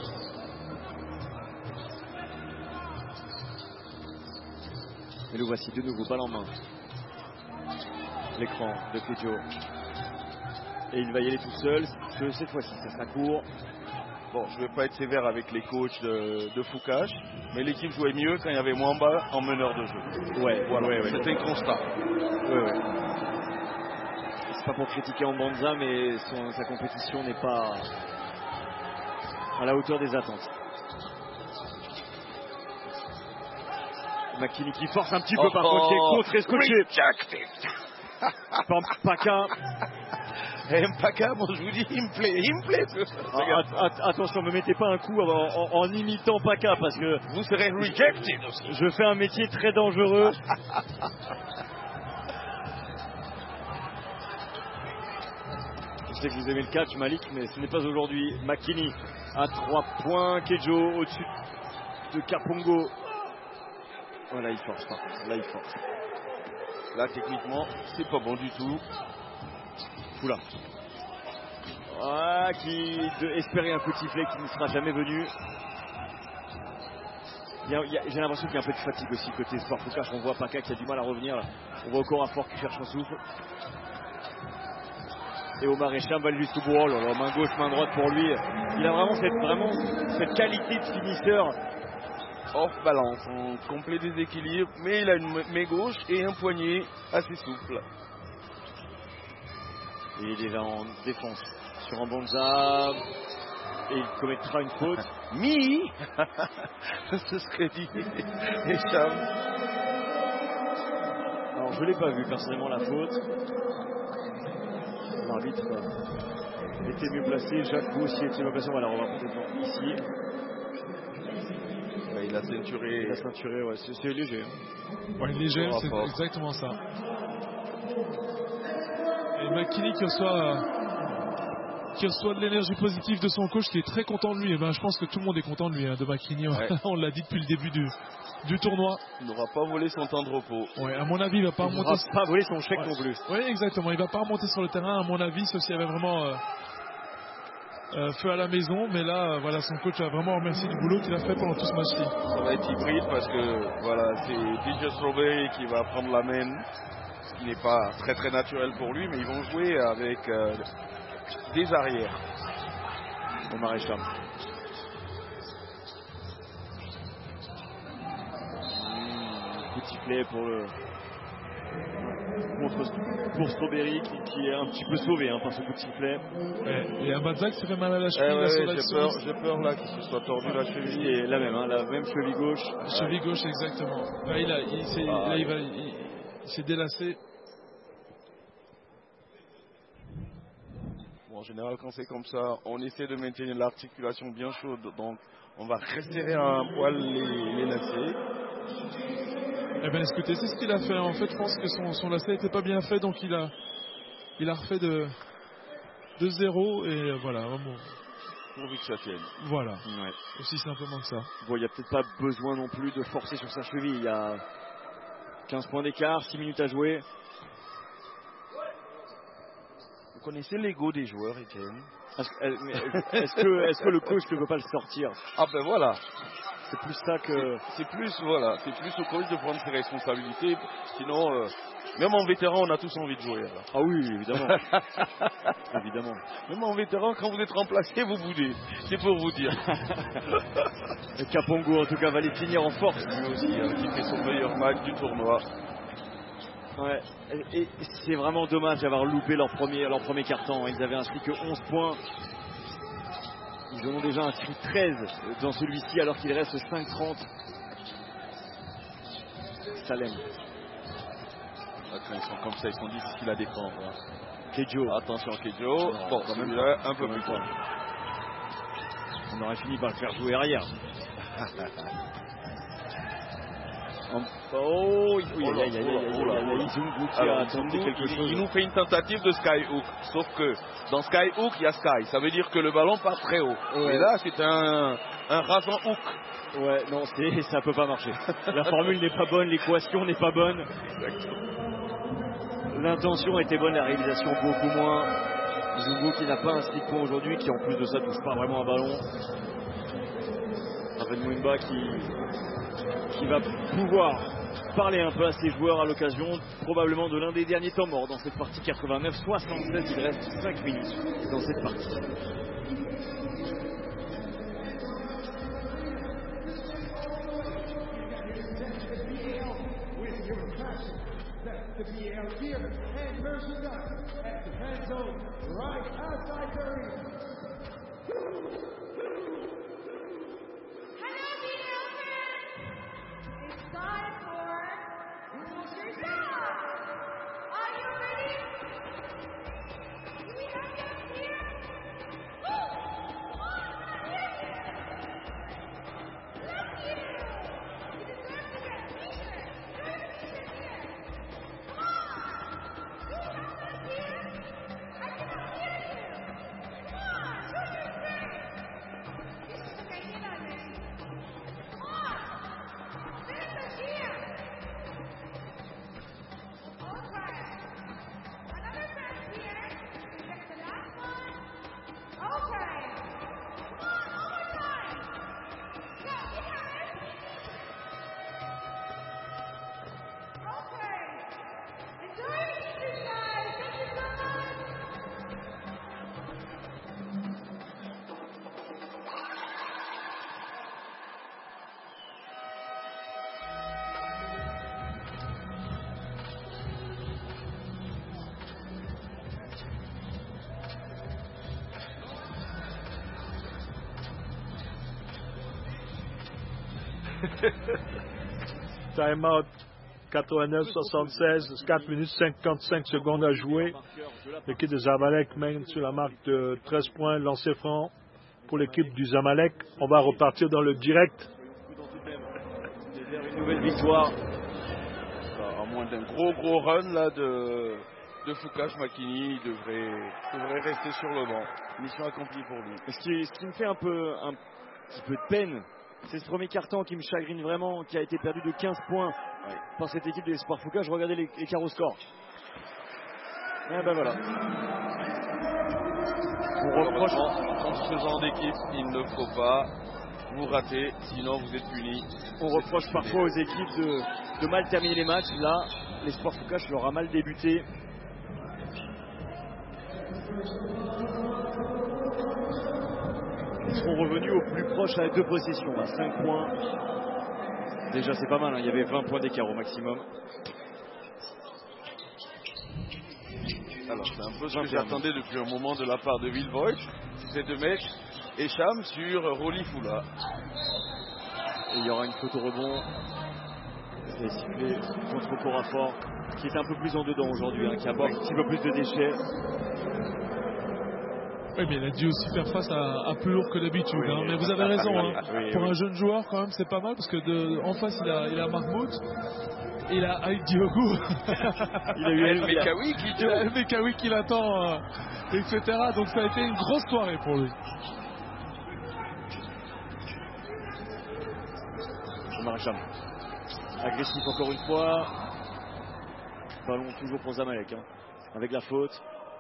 Et le voici de nouveau, balle en main. L'écran de Kejo. Et il va y aller tout seul. Cette fois-ci, ça sera court. Bon, je ne vais pas être sévère avec les coachs de, de Foucache, mais l'équipe jouait mieux quand il y avait Mwamba en meneur de jeu. Ouais, voilà, ouais, ouais. C'était un constat. Ouais, ouais. C'est pas pour critiquer Mbanza, mais son, sa compétition n'est pas à la hauteur des attentes. McKinney qui force un petit peu oh, par contre, qui est contre et scotché. Par Paka. Et Mpaka, bon, je vous dis, il me plaît, il me plaît. Ah, att attention, ne me mettez pas un coup en, en, en imitant Paka parce que vous serez rejected aussi. Je fais un métier très dangereux. Je sais que vous aimez le catch, Malik, mais ce n'est pas aujourd'hui. McKinney à trois points, Kejo au-dessus de Kapongo. Voilà, il force pas. Là, il force. Là, techniquement, c'est pas bon du tout. Oula. Ah, qui de espérer un petit sifflet qui ne sera jamais venu. J'ai l'impression qu'il y a un peu de fatigue aussi côté Sport Foucache. On voit Paka qui a du mal à revenir. Là. On voit encore un fort qui cherche un souffle. Et Omar Echam va aller jusqu'au bout. Oh là là, main gauche, main droite pour lui. Il a vraiment cette, vraiment cette qualité de finisseur. Off balance, en complet déséquilibre, mais il a une main gauche et un poignet assez souple. Et il est déjà en défense sur Mbanza. Et il commettra une faute. Mi Ce serait dit. Echam. Alors je ne l'ai pas vu personnellement la faute. L'arbitre était mieux placé. Jacques Beau aussi était mieux placé. Voilà, on va peut-être voir ici. Ouais, il a ceinturé. Il a ceinturé, ouais, c'est léger. Hein. Ouais, léger, c'est exactement ça. Et McKinney qui reçoit, qui reçoit de l'énergie positive de son coach, qui est très content de lui. Et ben, je pense que tout le monde est content de lui, hein, de McKinney. Ouais. On l'a dit depuis le début du, du tournoi. Il n'aura pas volé son temps de repos. Ouais, à mon avis, il va pas il remonter. Il pas voler son chèque ouais. non plus. Oui, exactement. Il va pas remonter sur le terrain, à mon avis, sauf s'il y avait vraiment euh, euh, feu à la maison. Mais là, euh, voilà, son coach a vraiment remercié du boulot qu'il a fait pendant tout ce match-ci. Ça va être hybride parce que voilà, c'est D J Strawberry qui va prendre la main. Qui n'est pas très très naturel pour lui, mais ils vont jouer avec euh, des arrières. Omar Echam. Mmh, petit play pour le contre pour Strawberry qui, qui est un petit peu sauvé hein, par ce coup de sifflet. Ouais, et Mbanza qui se fait mal à la cheville. Eh ouais, j'ai peur, j'ai peur là qu'il se soit tordu la cheville. Et la même, hein, la même cheville gauche. Cheville gauche, exactement. Là, il, a, il s'est ah, il, il, il délassé. En général, quand c'est comme ça, on essaie de maintenir l'articulation bien chaude. Donc, on va resserrer un poil les, les lacets. Eh bien, écoutez, c'est ce qu'il a fait. En fait, je pense que son, son lacet n'était pas bien fait. Donc, il a, il a refait de, de zéro. Et voilà. Vraiment. Pourvu que ça tienne. Voilà. Ouais. Aussi simplement que ça. Bon, il n'y a peut-être pas besoin non plus de forcer sur sa cheville. Il y a quinze points d'écart, six minutes à jouer. Vous connaissez l'ego des joueurs, Etienne? Est-ce est que, est que le coach ne veut pas le sortir? Ah ben voilà. C'est plus ça que... C'est plus, voilà, c'est plus au coach de prendre ses responsabilités. Sinon, euh, même en vétéran, on a tous envie de jouer. Là. Ah oui, évidemment. évidemment. Même en vétéran, quand vous êtes remplacé, vous boudez. C'est pour vous dire. Et Kapongo, en tout cas, va les finir en force. Lui aussi, hein, qui fait son meilleur match du tournoi. Ouais, et, et c'est vraiment dommage d'avoir loupé leur premier, leur premier carton. Ils avaient inscrit que onze points. Ils en ont déjà inscrit treize dans celui-ci alors qu'il reste cinq trente. Salem. Là, quand ils sont comme ça, ils sont difficiles à défendre. Hein. Kejo. Attention Kejo. Bon, quand même là, un peu plus fort. On aurait fini par le faire jouer arrière. Oh, oui, il y a Izungu qui a tenté quelque chose. Il nous fait une tentative de skyhook. Sauf que dans skyhook, il y a sky. Ça veut dire que le ballon part très haut. Ouais. Et là, c'est un, un rasant hook. Ouais, non, ça ne peut pas marcher. La formule n'est pas bonne, l'équation n'est pas bonne. L'intention était bonne, la réalisation beaucoup moins. Zungu qui n'a pas un stick point aujourd'hui, qui en plus de ça touche pas vraiment un ballon. Raven Mwimba qui, qui va pouvoir parler un peu à ses joueurs à l'occasion probablement de l'un des derniers temps morts dans cette partie. Quatre-vingt-neuf soixante-seize, il reste cinq minutes dans cette partie. Time out quatre-vingt-neuf soixante-seize, quatre minutes cinquante-cinq secondes à jouer. L'équipe de Zamalek mène sur la marque de treize points, lancer franc pour l'équipe du Zamalek. On va repartir dans le direct. Une nouvelle victoire. À moins d'un gros gros run là de, de Foucache, Makini, il devrait, devrait rester sur le banc. Mission accomplie pour lui. Ce qui, ce qui me fait un peu un petit peu de peine, c'est ce premier carton qui me chagrine vraiment, qui a été perdu de quinze points ouais. par cette équipe de l'Espoir Foucache. Je regardais l'écart au score. Et ben voilà. On reproche en ce genre d'équipe, il ne faut pas vous rater, sinon vous êtes punis. On reproche parfois aux équipes de, de mal terminer les matchs. Là, l'Espoir Foucache leur a mal débuté. Ils seront revenus au plus proche à deux possessions, à cinq points. Déjà c'est pas mal, hein. Il y avait vingt points d'écart au maximum. Alors c'est un peu ce que j'attendais depuis un moment de la part de Villevoix, c'est de mettre Echam sur Rolly Foula. Et il y aura une faute au rebond. Et sifflé contre Corafor, qui est un peu plus en dedans aujourd'hui, hein, qui apporte un petit peu plus de déchets. Oui, mais il a dû aussi faire face à, à plus lourd que d'habitude. Oui, hein. Mais vous avez raison, hein. oui, pour oui. un jeune joueur, quand même, c'est pas mal parce que de, en face, il a, il a Mahmoud, il a Aïd Diogo, il a eu El Mekawi qui, il a El Mekawi qui l'attend, euh, et cetera. Donc ça a été une grosse soirée pour lui. Marcham, agressif encore une fois. Ballon toujours pour Zamalek, hein, avec la faute.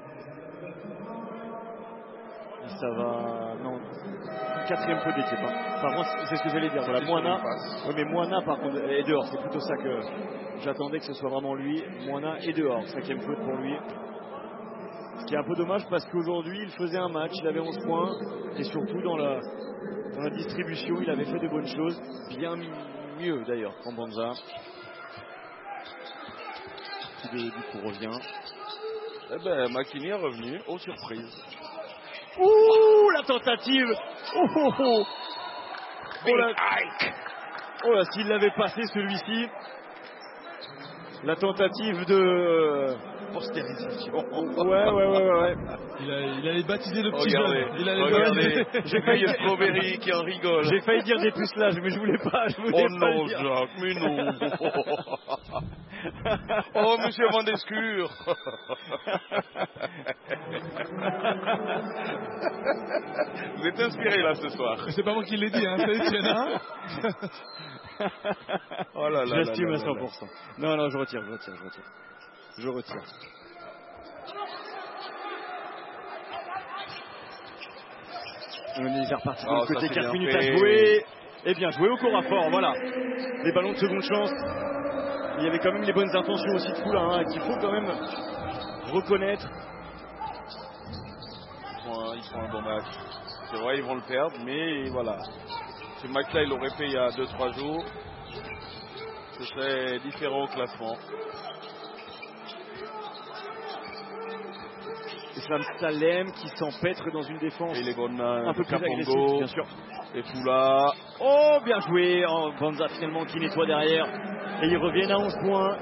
Ça va. Non. Quatrième faute d'équipe. Hein. Enfin, moi, c'est ce que j'allais dire. Voilà, Moana. Oui, mais Moana, par contre, est dehors. C'est plutôt ça que j'attendais que ce soit vraiment lui. Moana est dehors. Cinquième faute pour lui. Ce qui est un peu dommage parce qu'aujourd'hui, il faisait un match. Il avait onze points. Et surtout, dans la, dans la distribution, il avait fait de bonnes choses. Bien mieux, d'ailleurs, qu'en Banza. Qui, de, du coup, revient. Eh ben, Makini est revenu. Aux surprises. Ouh, la tentative. Oh, oh, oh. Oh là, oh là, s'il l'avait passé celui-ci. La tentative de postérisation. Ouais, ouais, ouais, ouais, ouais. Il, a, il allait baptiser le petit regardez, jeune. Il allait regardez. J'ai failli dire Strawberry qui en rigole. J'ai failli dire des pucelages, mais je voulais pas. Je voulais oh pas non, dire. Jacques, mais non. Oh, monsieur Vandescure. Vous êtes inspiré là ce soir. C'est pas moi qui l'ai dit, hein, c'est Étienne, hein. Oh là là. J'estime à cent pour cent. Non, non, je retire, je retire, je retire. Je retire. On est déjà reparti de Oh, l'autre côté, ça, c'est quatre bien minutes fait. à jouer. Et bien joué au corps à fort, voilà. Les ballons de seconde chance. Il y avait quand même les bonnes intentions aussi de Foula, hein, qu'il faut quand même reconnaître. Ils font un, ils font un bon match. C'est vrai, ils vont le perdre, mais voilà. Ce match-là, ils l'auraient fait il y a deux trois jours. Ce serait différent au classement. Islam Salem qui s'empêtre dans une défense. Et les bonnes mains un peu de plus agressive, Kapongo. bien sûr. Et Foula. Oh, bien joué. Oh, Banza finalement qui nettoie derrière. Et ils reviennent à onze points.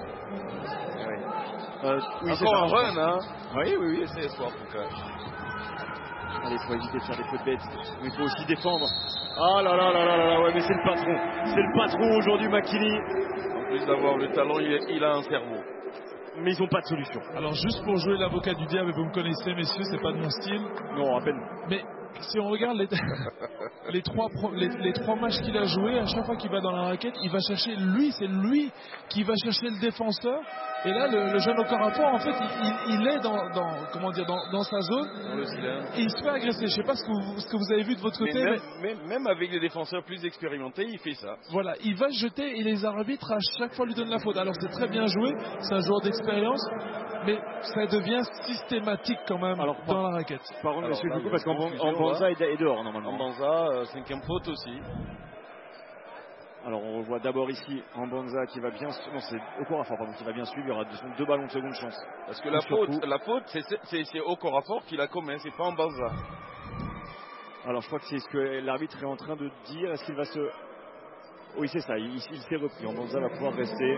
Euh, oui, Encore un ça, run, hein. Oui, oui, oui. C'est espoir, Foucault. Allez, il faut éviter de faire des fautes bêtes. Mais il faut aussi défendre. Ah là là là là là là, ouais, mais c'est le patron. C'est le patron aujourd'hui, Makini. En plus d'avoir le talent, il, il a un cerveau. Mais ils n'ont pas de solution. Alors juste pour jouer l'avocat du diable, vous me connaissez messieurs, c'est pas de mon style. Non, à peine. Mais si on regarde les, les, trois, pro- les, les trois matchs qu'il a joués, à chaque fois qu'il va dans la raquette, il va chercher lui, c'est lui qui va chercher le défenseur. Et là, le, le jeune Okorafor, en fait, il, il, il est dans, dans, comment dire, dans, dans sa zone. Dans le cylindre. Et il se fait agresser. Je sais pas ce que vous, ce que vous avez vu de votre Mais côté. même, mais même, même avec des défenseurs plus expérimentés, il fait ça. Voilà, il va jeter et les arbitres à chaque fois lui donnent la faute. Alors c'est très bien joué, c'est un joueur d'expérience, mais ça devient systématique quand même. Alors, dans par, la raquette. Par contre, monsieur là, Foucault, parce qu'en confusion, en Banza là. est dehors normalement. En Banza, euh, cinquième faute aussi. Alors on voit d'abord ici en Banza qui va bien, non c'est Okorafor pardon qui va bien suivre. Il y aura deux ballons de seconde chance. Parce que la surtout, faute, la faute, c'est, c'est, c'est Okorafor qui la commet, c'est pas en Banza. Alors je crois que c'est ce que l'arbitre est en train de dire. Est-ce qu'il va se... Oui c'est ça, il, il s'est repris. En Banza va pouvoir rester.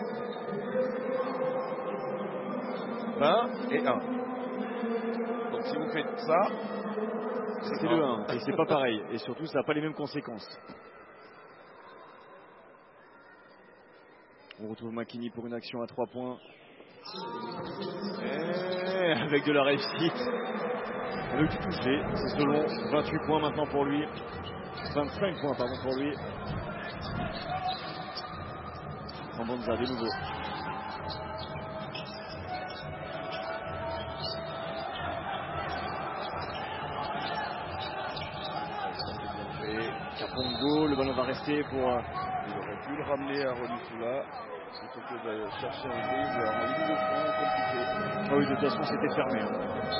vingt et un. Donc si vous faites ça, c'est le un. Et c'est pas pareil. Et surtout ça n'a pas les mêmes conséquences. On retrouve Makini pour une action à trois points. Et avec de la réussite. Avec du touché. C'est selon vingt-huit points maintenant pour lui. vingt-cinq points pardon pour lui. En Banza de nouveau. Kapongo, le ballon va rester pour... Euh, il aurait pu le ramener à Rony Foula plutôt que de chercher un dribble en ligne de front compliqué. Ah oui, de toute façon c'était fermé. Hein.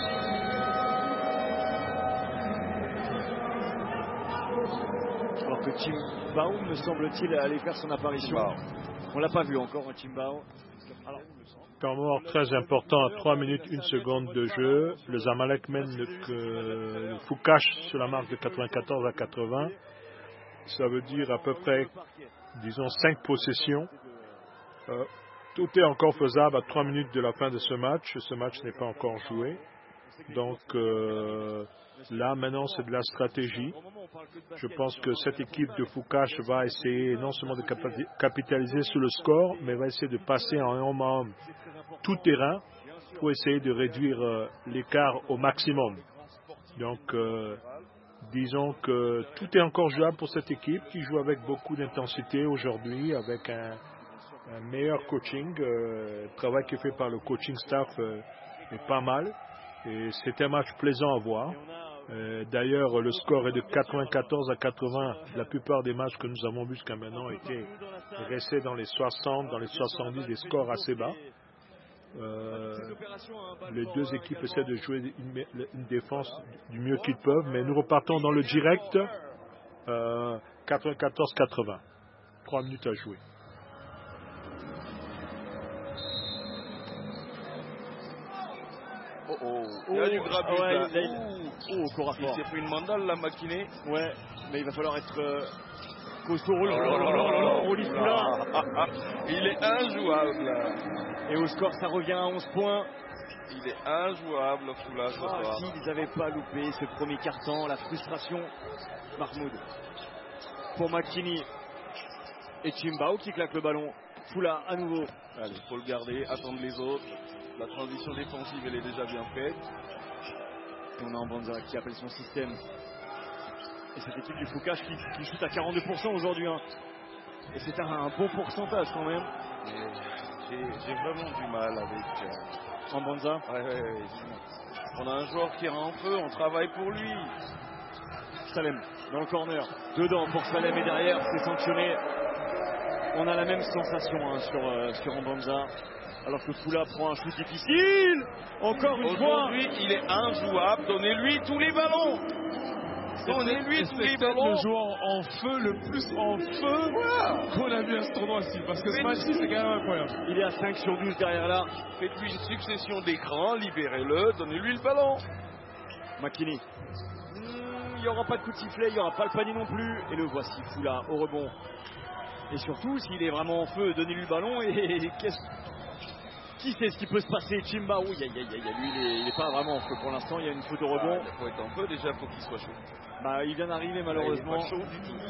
Alors que Chimbao, me semble-t-il, allait faire son apparition. On l'a pas vu encore, hein, Chimbao. Alors, Temps mort très important à trois minutes une seconde de jeu. Le Zamalek mène le, le, le Foucache sur la marque de quatre-vingt-quatorze à quatre-vingts. Ça veut dire à peu près, disons, cinq possessions. Euh, tout est encore faisable à trois minutes de la fin de ce match. Ce match n'est pas encore joué. Donc euh, là, maintenant, c'est de la stratégie. Je pense que cette équipe de Foucache va essayer non seulement de capitaliser sur le score, mais va essayer de passer en homme à homme tout terrain pour essayer de réduire euh, l'écart au maximum. Donc, euh, disons que tout est encore jouable pour cette équipe qui joue avec beaucoup d'intensité aujourd'hui, avec un, un meilleur coaching. Euh, le travail qui est fait par le coaching staff euh, est pas mal. Et c'est un match plaisant à voir. Euh, d'ailleurs, le score est de quatre-vingt-quatorze à quatre-vingts. La plupart des matchs que nous avons vus jusqu'à maintenant étaient restés dans les soixante, dans les soixante-dix, des scores assez bas. Euh, les deux équipes essaient de jouer une, une défense du mieux qu'ils peuvent, mais nous repartons dans le direct. Euh, quatre-vingt-quatorze quatre-vingts. Trois minutes à jouer. Oh oh, il y a du grabuge ouais, là. là, il... Oh, Okorafor. Il s'est pris une mandale là, Makiné. Ouais, mais il va falloir être euh, costaud. Oh là là là là là. Rony Foula. Ah, ah, il est injouable là. Et au score, ça revient à onze points. Il est injouable, Foula, ce Ah, soir. s'ils n'avaient pas loupé ce premier quart-temps, la frustration, Mahmoud. Pour Makini et Chimbao qui claque le ballon. Foula à nouveau. Allez, il faut le garder, attendre les autres. La transition défensive, elle est déjà bien faite. Et on a en Banza qui appelle son système. Et cette équipe du Foucache qui, qui shoot à quarante-deux pour cent aujourd'hui. Hein. Et c'est un, un bon pourcentage quand même. J'ai, j'ai vraiment du mal avec... Euh... En Banza. Ouais, ouais, ouais. On a un joueur qui est en feu, on travaille pour lui. Salem dans le corner. Dedans pour Salem et derrière, c'est sanctionné. On a la même sensation hein, sur, euh, sur Mbanza. Alors que Foula prend un shoot difficile. Encore une fois. Aujourd'hui, il est injouable. Donnez-lui tous les ballons. Donnez-lui tous les ballons. Le joueur en feu, le plus en feu wow. qu'on a vu à ce tournoi-ci. Parce que ce match-ci, c'est quand même incroyable. Il est à cinq sur douze derrière là. Faites-lui une succession d'écrans, libérez-le, donnez-lui le ballon. McKinney. Il n'y aura pas de coup de sifflet, il n'y aura pas le panier non plus. Et le voici, Foula au rebond. Et surtout, s'il est vraiment en feu, donnez-lui le ballon. Et, et qu'est-ce qui sait ce qui peut se passer? Chimba, oui, lui, il n'est pas vraiment en feu pour l'instant. Il y a une faute de rebond. Il faut être en feu déjà, il faut qu'il soit chaud. Bah, il vient d'arriver malheureusement. Ah, il n'est pas chaud du tout.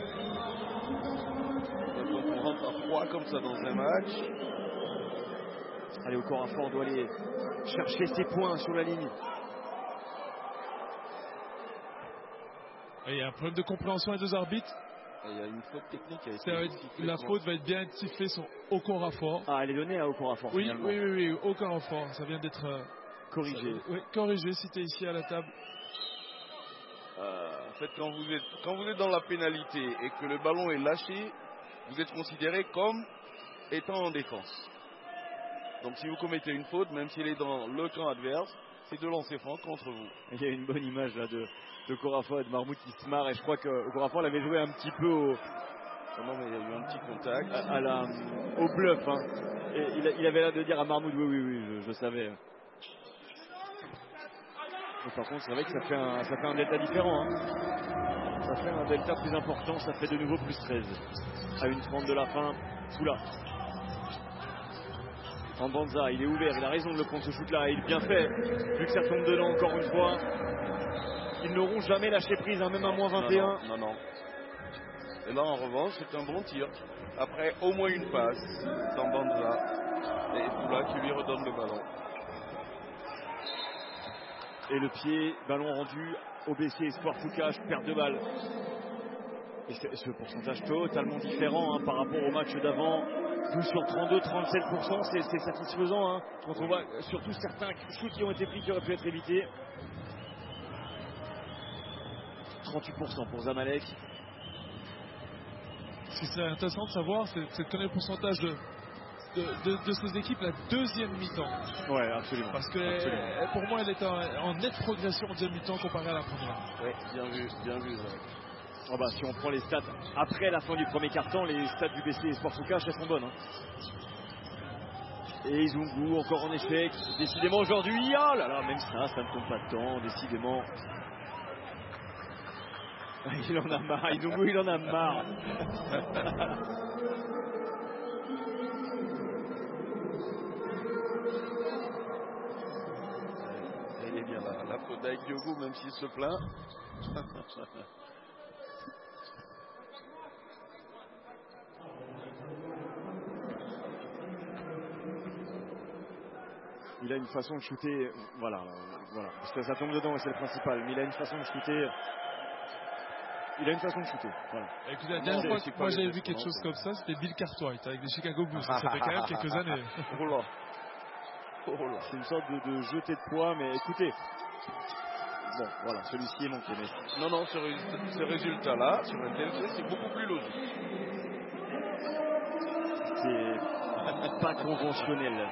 Donc on rentre à froid comme ça dans un match. Allez, au corps à fort, on doit aller chercher ses points sur la ligne. Et il y a un problème de compréhension des deux arbitres. Et il y a une faute technique. A été la faute va être bien sifflée sur Okorafor. Ah, elle est donnée à Okorafor. Oui, oui, oui, oui, Okorafor. Ça vient d'être euh, corrigé. Ça, oui, corrigé, cité ici à la table. Euh, en fait, quand vous, êtes, quand vous êtes dans la pénalité et que le ballon est lâché, vous êtes considéré comme étant en défense. Donc si vous commettez une faute, même s'il est dans le camp adverse, c'est de lancer franc contre vous. Il y a une bonne image là de, de Korafor et de Marmoud qui se marrent, et je crois que Korafor l'avait joué un petit peu au, non, mais il y a eu un petit contact à, à la, au bluff hein. Et il, il avait l'air de dire à Marmoud oui oui oui je, je savais. Et par contre c'est vrai que ça fait un, ça fait un delta différent hein. Ça fait un delta plus important, ça fait de nouveau plus treize à une trente de la fin. Foula Mbanza, il est ouvert, il a raison de le prendre ce shoot là, il est bien fait, vu que ça tombe dedans encore une fois. Ils n'auront jamais lâché prise, hein, même à moins vingt et un. Non, non, non. Et là en revanche, c'est un bon tir. Après au moins une passe d'Mbanza, et Foula qui lui redonne le ballon. Et le pied, ballon rendu au B C Espoir Foucache, perte de balle. Et ce pourcentage totalement différent hein, par rapport au match d'avant. douze sur trente-deux, trente-sept pour cent, c'est, c'est satisfaisant hein, quand on voit surtout certains shoots qui ont été pris qui auraient pu être évités. trente-huit pour cent pour Zamalek. Ce qui serait intéressant de savoir, c'est, c'est de connaître le pourcentage de, de, de, de ces équipes la deuxième mi-temps. Ouais, absolument. Parce que absolument. pour moi, elle est en, en nette progression en deuxième mi-temps comparée à la première. Oui, bien vu, bien vu. Ça. Oh bah, si on prend les stats après la fin du premier quart-temps, les stats du B C Espoir Foucache, elles sont bonnes. Hein. Et Izungu encore en échec. Décidément aujourd'hui, oh là là, même ça, ça ne tombe pas dedans, décidément. Il en a marre, Izungu, il en a marre. Il est bien là, la faute d'Aïdiogo, même s'il se plaint. Il a une façon de shooter, voilà, voilà, parce que ça tombe dedans et c'est le principal, mais il a une façon de shooter, il a une façon de shooter, voilà. Écoutez, la dernière fois que moi j'avais vu quelque chose comme ça, c'était Bill Cartwright avec les Chicago Bulls, ça fait quand même quelques années. Oh là. Oh là. C'est une sorte de, de jeté de poids, mais écoutez, bon, voilà, celui-ci est manqué, mais... Non, non, ce, ce résultat-là, sur un tel jeu, c'est beaucoup plus logique. C'est pas conventionnel.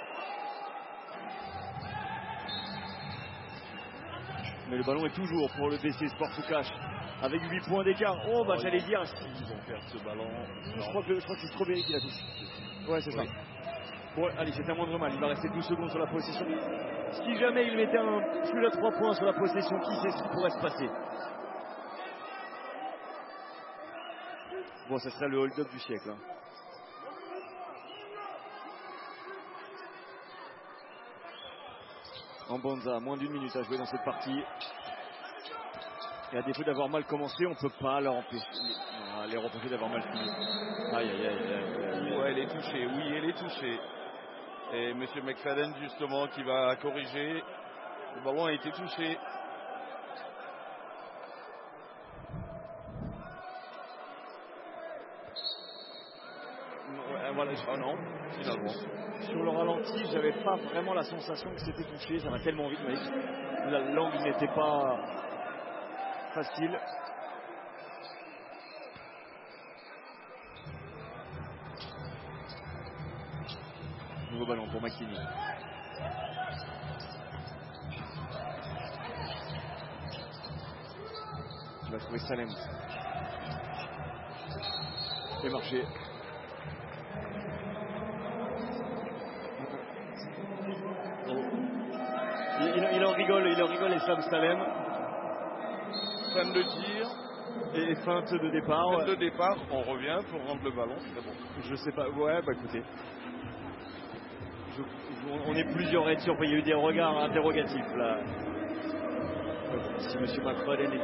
Mais le ballon est toujours pour le B C Sport Foucache avec huit points d'écart. Oh bah j'allais dire ils vont perdre ce ballon. Je crois que, je crois que c'est Strawberry qui l'a touché. Ouais c'est ça. Bon allez, c'est un moindre mal, il va rester douze secondes sur la possession. Si jamais il mettait un plus à trois points sur la possession, qui sait ce qui pourrait se passer. Bon, ça serait le hold-up du siècle hein. Mbanza, moins d'une minute à jouer dans cette partie. Et à défaut d'avoir mal commencé, on ne peut pas leur empêcher, les reprocher d'avoir mal fini. Aïe aïe aïe aïe. aïe. Ouais, elle est touchée, oui, elle est touchée. Et M. McFadden, justement, qui va corriger. Le ballon a été touché. Voilà, oh non, finalement. Sur le ralenti, j'avais pas vraiment la sensation que c'était touché. Ça va tellement vite, mais la langue n'était pas facile. Nouveau ballon pour McKinney. Il va trouver Salem. Et marché. Il, il, il en rigole, il en rigole et Sam Salem. Fin de tir. Et feinte de départ. Feinte de départ, on revient pour rendre le ballon. C'est bon. Je sais pas, ouais, bah écoutez. Je, je, on est plusieurs à être surpris. Il y a eu des regards interrogatifs là. Si M. McFadden est